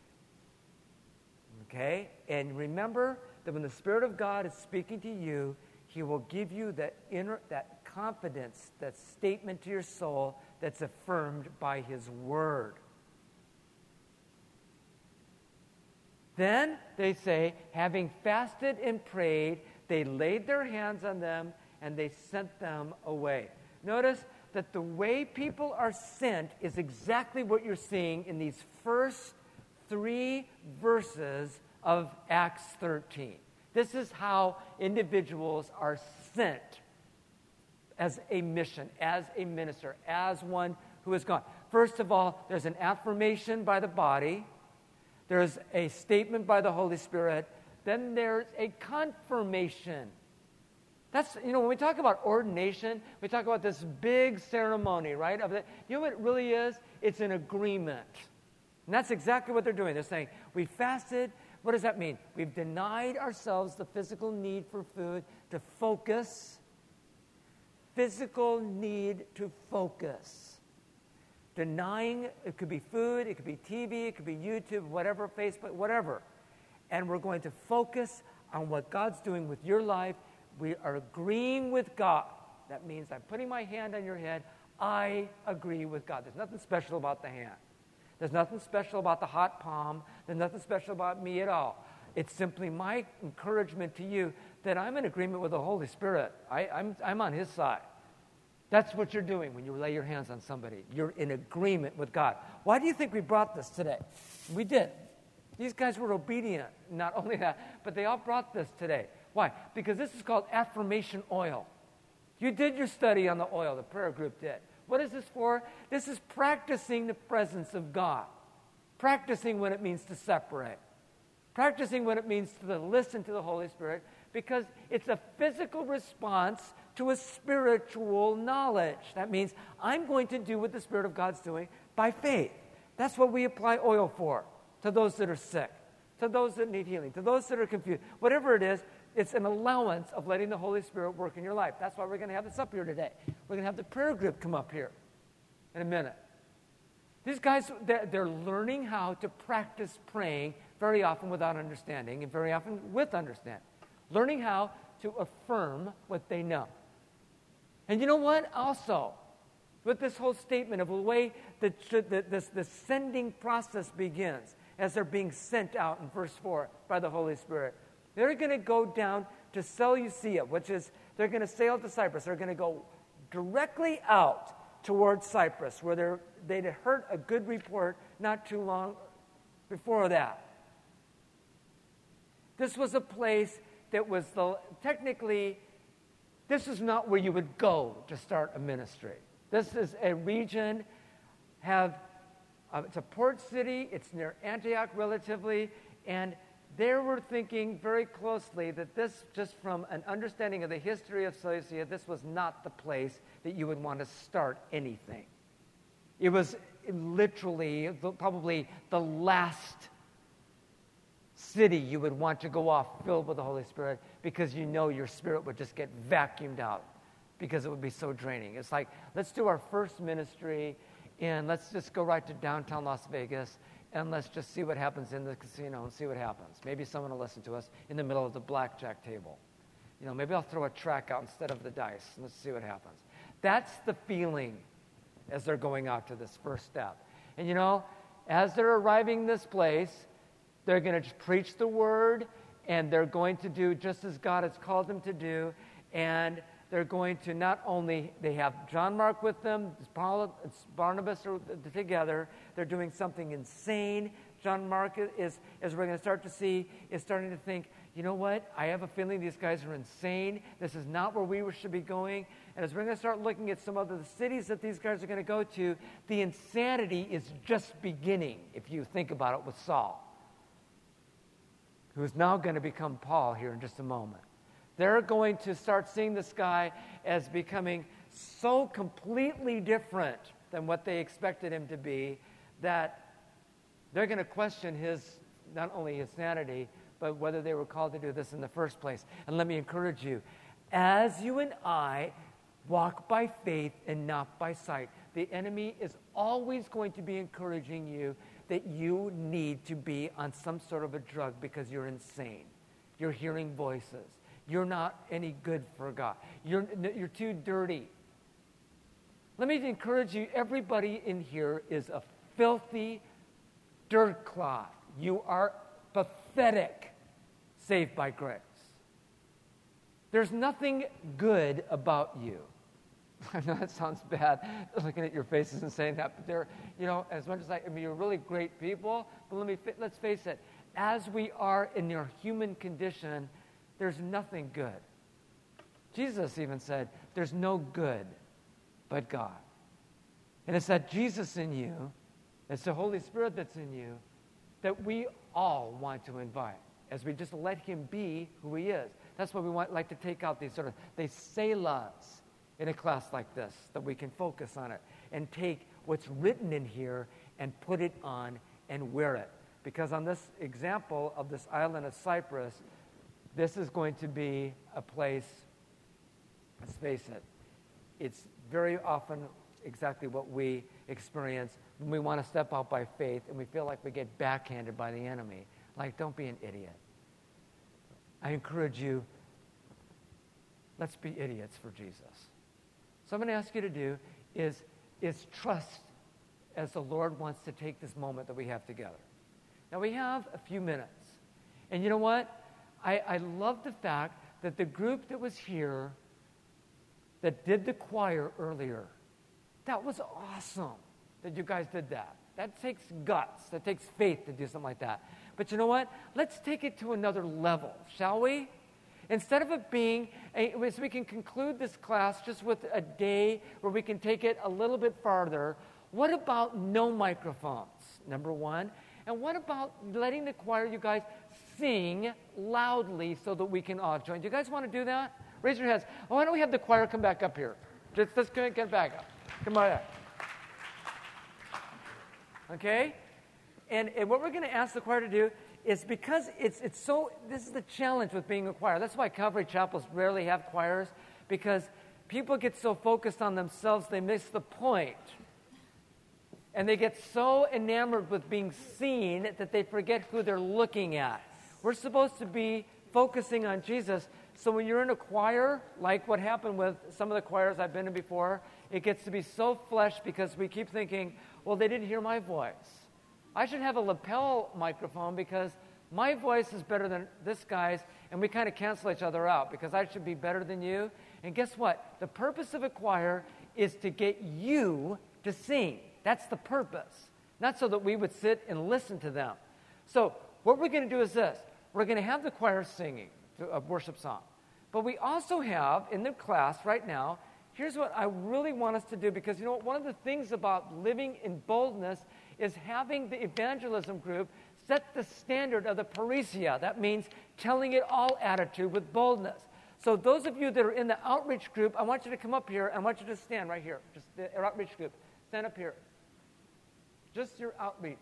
Okay? And remember that when the Spirit of God is speaking to you, he will give you that confidence, that statement to your soul that's affirmed by his word. Then they say, having fasted and prayed, they laid their hands on them and they sent them away. Notice that the way people are sent is exactly what you're seeing in these first 3 verses of Acts 13. This is how individuals are sent as a mission, as a minister, as one who is gone. First of all, there's an affirmation by the body. There's a statement by the Holy Spirit. Then there's a confirmation. That's, when we talk about ordination, we talk about this big ceremony, right? You know what it really is? It's an agreement. And that's exactly what they're doing. They're saying, we fasted. What does that mean? We've denied ourselves the physical need for food to focus. Physical need to focus. Denying, it could be food, it could be TV, it could be YouTube, whatever, Facebook, whatever. And we're going to focus on what God's doing with your life. We are agreeing with God. That means I'm putting my hand on your head. I agree with God. There's nothing special about the hand. There's nothing special about the hot palm. There's nothing special about me at all. It's simply my encouragement to you that I'm in agreement with the Holy Spirit. I'm on His side. That's what you're doing when you lay your hands on somebody. You're in agreement with God. Why do you think we brought this today? We did. These guys were obedient. Not only that, but they all brought this today. Why? Because this is called affirmation oil. You did your study on the oil, the prayer group did. What is this for? This is practicing the presence of God. Practicing what it means to separate. Practicing what it means to listen to the Holy Spirit, because it's a physical response to a spiritual knowledge. That means I'm going to do what the Spirit of God's doing by faith. That's what we apply oil for, to those that are sick, to those that need healing, to those that are confused. Whatever it is, it's an allowance of letting the Holy Spirit work in your life. That's why we're going to have this up here today. We're going to have the prayer group come up here in a minute. These guys, they're learning how to practice praying very often without understanding and very often with understanding. Learning how to affirm what they know. And you know what? Also, with this whole statement of the way that the sending process begins, as they're being sent out in verse 4 by the Holy Spirit, they're going to go down to Seleucia, which is, they're going to sail to Cyprus. They're going to go directly out towards Cyprus, where they'd heard a good report not too long before that. This was a place that was technically, this is not where you would go to start a ministry. This is a region, it's a port city, it's near Antioch relatively, and they were thinking very closely that this, just from an understanding of the history of Seleucia, this was not the place that you would want to start anything. It was literally probably the last city you would want to go off filled with the Holy Spirit, because you know your spirit would just get vacuumed out because it would be so draining. It's like, let's do our first ministry and let's just go right to downtown Las Vegas and let's just see what happens in the casino and see what happens. Maybe someone will listen to us in the middle of the blackjack table. Maybe I'll throw a track out instead of the dice and let's see what happens. That's the feeling as they're going out to this first step. And as they're arriving in this place, they're going to preach the word, and they're going to do just as God has called them to do, and they're going to not only, they have John Mark with them, Paul, Barnabas are together, they're doing something insane. John Mark is, as we're going to start to see, is starting to think, you know what, I have a feeling these guys are insane. This is not where we should be going. And as we're going to start looking at some of the cities that these guys are going to go to, the insanity is just beginning, if you think about it, with Saul, who is now going to become Paul here in just a moment. They're going to start seeing this guy as becoming so completely different than what they expected him to be that they're going to question not only his sanity, but whether they were called to do this in the first place. And let me encourage you, as you and I walk by faith and not by sight, the enemy is always going to be encouraging you that you need to be on some sort of a drug because you're insane. You're hearing voices. You're not any good for God. You're too dirty. Let me encourage you, everybody in here is a filthy dirt clod. You are pathetic, saved by grace. There's nothing good about you. I know that sounds bad, looking at your faces and saying that, but they're, as much as you're really great people, but let's face it, as we are in your human condition, there's nothing good. Jesus even said, there's no good but God. And it's that Jesus in you, it's the Holy Spirit that's in you, that we all want to invite as we just let him be who he is. That's why we like to take out these selahs in a class like this, that we can focus on it and take what's written in here and put it on and wear it. Because on this example of this island of Cyprus, this is going to be a place, let's face it, it's very often exactly what we experience when we want to step out by faith and we feel like we get backhanded by the enemy. Like, don't be an idiot. I encourage you, let's be idiots for Jesus. So I'm going to ask you to do is trust as the Lord wants to take this moment that we have together. Now, we have a few minutes. And you know what? I love the fact that the group that was here that did the choir earlier, that was awesome that you guys did that. That takes guts. That takes faith to do something like that. But you know what? Let's take it to another level, shall we? Instead of it being, so we can conclude this class just with a day where we can take it a little bit farther. What about no microphones, number one? And what about letting the choir, you guys, sing loudly so that we can all join? Do you guys want to do that? Raise your hands. Why don't we have the choir come back up here? Let's get back up. Come on up. Okay? And what we're going to ask the choir to do is, because it's so, this is the challenge with being a choir. That's why Calvary Chapels rarely have choirs, because people get so focused on themselves they miss the point. And they get so enamored with being seen that they forget who they're looking at. We're supposed to be focusing on Jesus. So when you're in a choir, like what happened with some of the choirs I've been in before, it gets to be so flesh because we keep thinking, well, they didn't hear my voice. I should have a lapel microphone because my voice is better than this guy's, and we kind of cancel each other out because I should be better than you. And guess what? The purpose of a choir is to get you to sing. That's the purpose, not so that we would sit and listen to them. So what we're going to do is this. We're going to have the choir singing a worship song. But we also have, in the class right now, here's what I really want us to do, because, you know, one of the things about living in boldness is having the evangelism group set the standard of the parousia. That means telling it all attitude with boldness. So those of you that are in the outreach group, I want you to come up here, and I want you to stand right here. Just the outreach group. Stand up here. Just your outreach.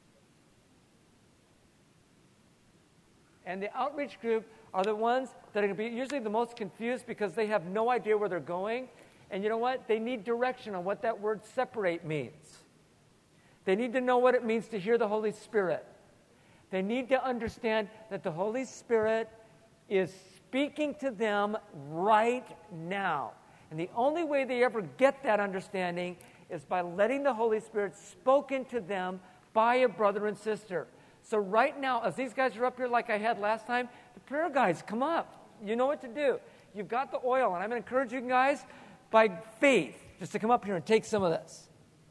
And the outreach group are the ones that are going to be usually the most confused because they have no idea where they're going. And you know what? They need direction on what that word separate means. They need to know what it means to hear the Holy Spirit. They need to understand that the Holy Spirit is speaking to them right now. And the only way they ever get that understanding is by letting the Holy Spirit spoken to them by a brother and sister. So right now, as these guys are up here like I had last time, the prayer guys, come up. You know what to do. You've got the oil, and I'm going to encourage you guys by faith just to come up here and take some of this.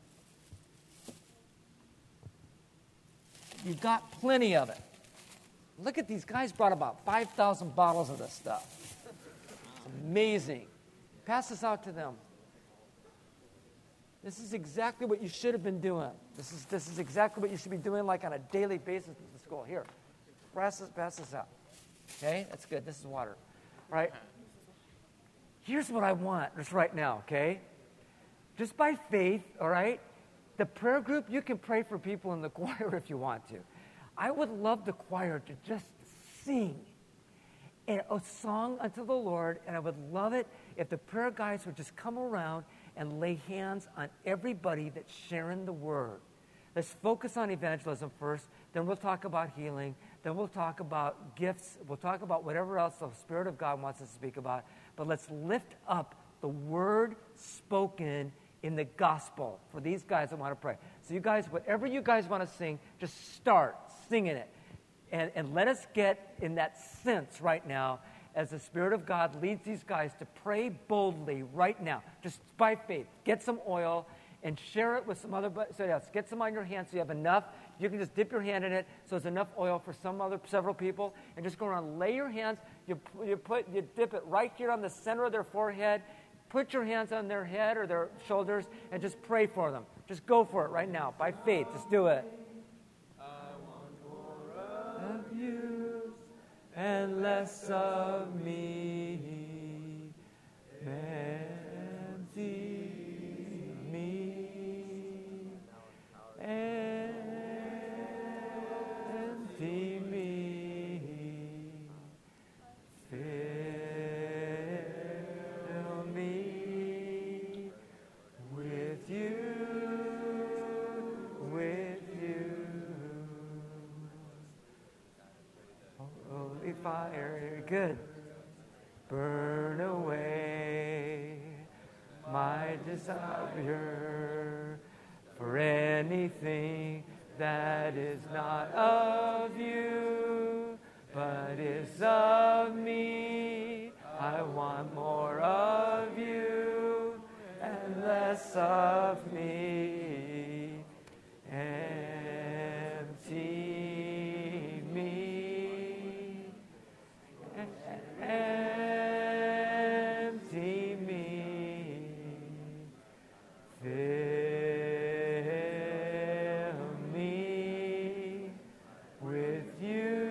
You've got plenty of it. Look at these guys brought about 5,000 bottles of this stuff. It's amazing. Pass this out to them. This is exactly what you should have been doing. This is exactly what you should be doing, like on a daily basis with the school. Here, pass this out. Okay, that's good. This is water. All right. Here's what I want just right now, okay? Just by faith, all right? The prayer group, you can pray for people in the choir if you want to. I would love the choir to just sing a song unto the Lord, and I would love it if the prayer guys would just come around and lay hands on everybody that's sharing the word. Let's focus on evangelism first, then we'll talk about healing, then we'll talk about gifts, we'll talk about whatever else the Spirit of God wants us to speak about, but let's lift up the word spoken in the gospel for these guys that want to pray. So you guys, whatever you guys want to sing, just start singing it. And let us get in that sense right now as the Spirit of God leads these guys to pray boldly right now, just by faith. Get some oil and share it with some other, so yes, get some on your hand so you have enough. You can just dip your hand in it so it's enough oil for several people, and just go around, lay your hands, you dip it right here on the center of their forehead, put your hands on their head or their shoulders and just pray for them. Just go for it right now, by faith. Just do it. I want more of you and less of me. Empty me. Empty me. Fill me with you. Holy fire, good. Burn away my desire for anything that is not of you, but is of me. I want more of you and less of me. Empty me. Empty me. Fill me with you.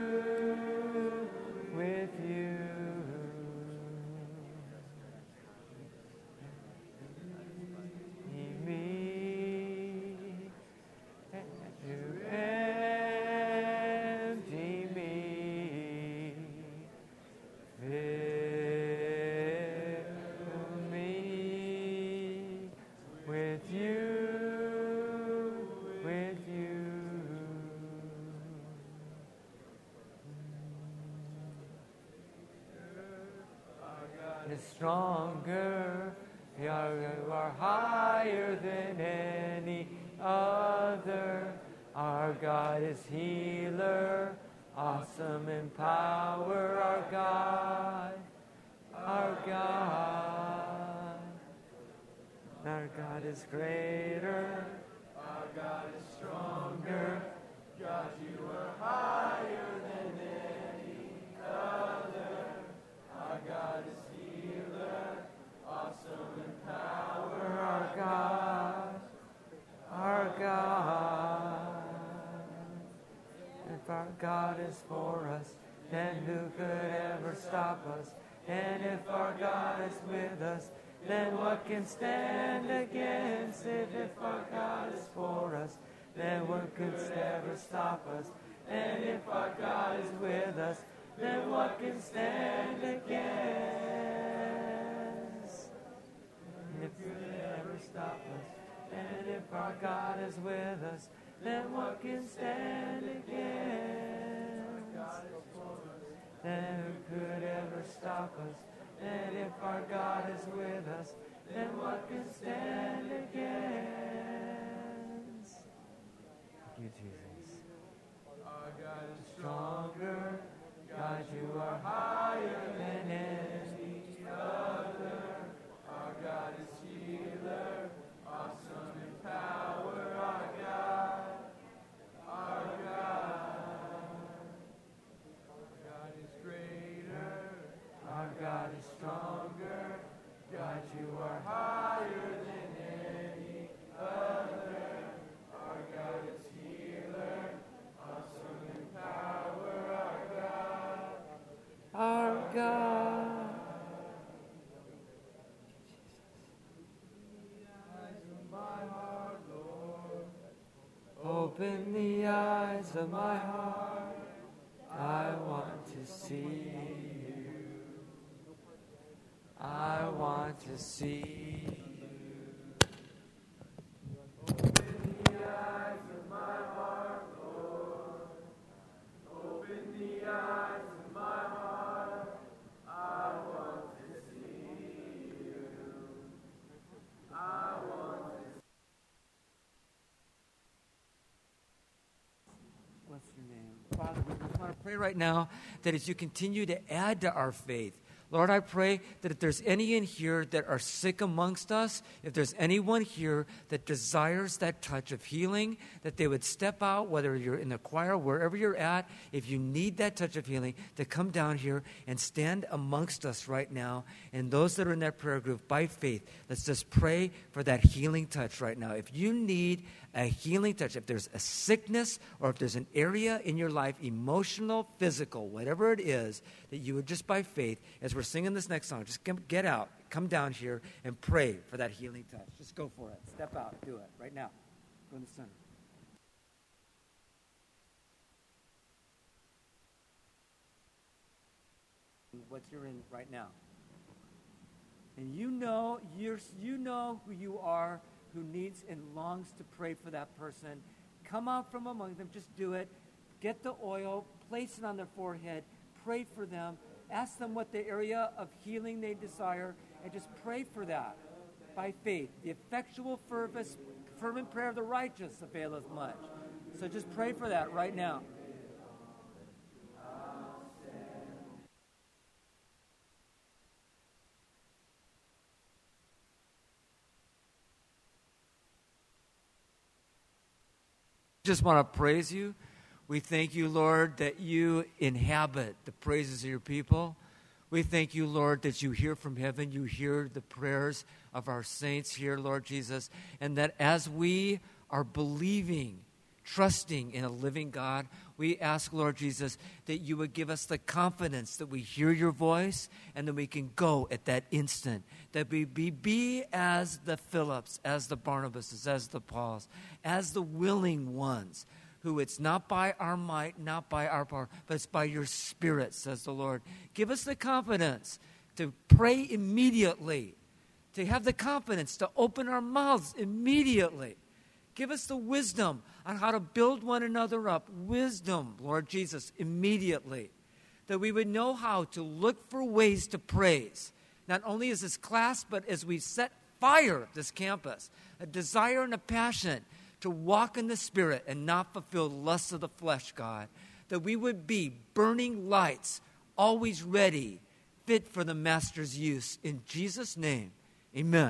Stronger, you are higher than any other. Our God is healer, awesome in power. Our God, our God. Our God is greater, our God is stronger. God, you are higher than any other. Our God is awesome in power, our God, our God. If our God is for us, then who could ever stop us? And if our God is with us, then what can stand against it? If our God is for us, then what could ever stop us? And if our God is with us, then what can stand against? If you never stop us, and if our God is with us, then what can stand against? Then who could ever stop us? And if our God is with us, then what can stand against? Thank you, Jesus. Our God is stronger. God, you are higher than any other. Our God is healer, awesome in power. Our God, our God. Our God is greater, our God is stronger. God, you are higher than any other. Our God is healer, awesome in power. Our God. Open the eyes of my heart. I want to see you. I want to see you. Open the eyes of my heart, Lord. Open the eyes of my heart. I want to see you. I want to see. What's your name? Father, we just want to pray right now that as you continue to add to our faith, Lord, I pray that if there's any in here that are sick amongst us, if there's anyone here that desires that touch of healing, that they would step out, whether you're in the choir, wherever you're at, if you need that touch of healing, to come down here and stand amongst us right now. And those that are in that prayer group, by faith, let's just pray for that healing touch right now. If you need a healing touch, if there's a sickness or if there's an area in your life, emotional, physical, whatever it is, that you would just by faith, as we're singing this next song, just get out, come down here and pray for that healing touch. Just go for it. Step out. Do it right now. Go in the center. What you're in right now. And you know who you are, who needs and longs to pray for that person. Come out from among them. Just do it. Get the oil. Place it on their forehead. Pray for them. Ask them what the area of healing they desire. And just pray for that by faith. The effectual, fervent prayer of the righteous availeth much. So just pray for that right now. Just want to praise you. We thank you, Lord, that you inhabit the praises of your people. We thank you, Lord, that you hear from heaven. You hear the prayers of our saints here, Lord Jesus. And that as we are believing, trusting in a living God, we ask, Lord Jesus, that you would give us the confidence that we hear your voice and that we can go at that instant. That we be as the Philips, as the Barnabases, as the Pauls, as the willing ones, who it's not by our might, not by our power, but it's by your Spirit, says the Lord. Give us the confidence to pray immediately, to have the confidence to open our mouths immediately. Give us the wisdom on how to build one another up. Wisdom, Lord Jesus, immediately. That we would know how to look for ways to praise. Not only as this class, but as we set fire this campus. A desire and a passion to walk in the Spirit and not fulfill the lusts of the flesh, God. That we would be burning lights, always ready, fit for the Master's use. In Jesus' name, amen.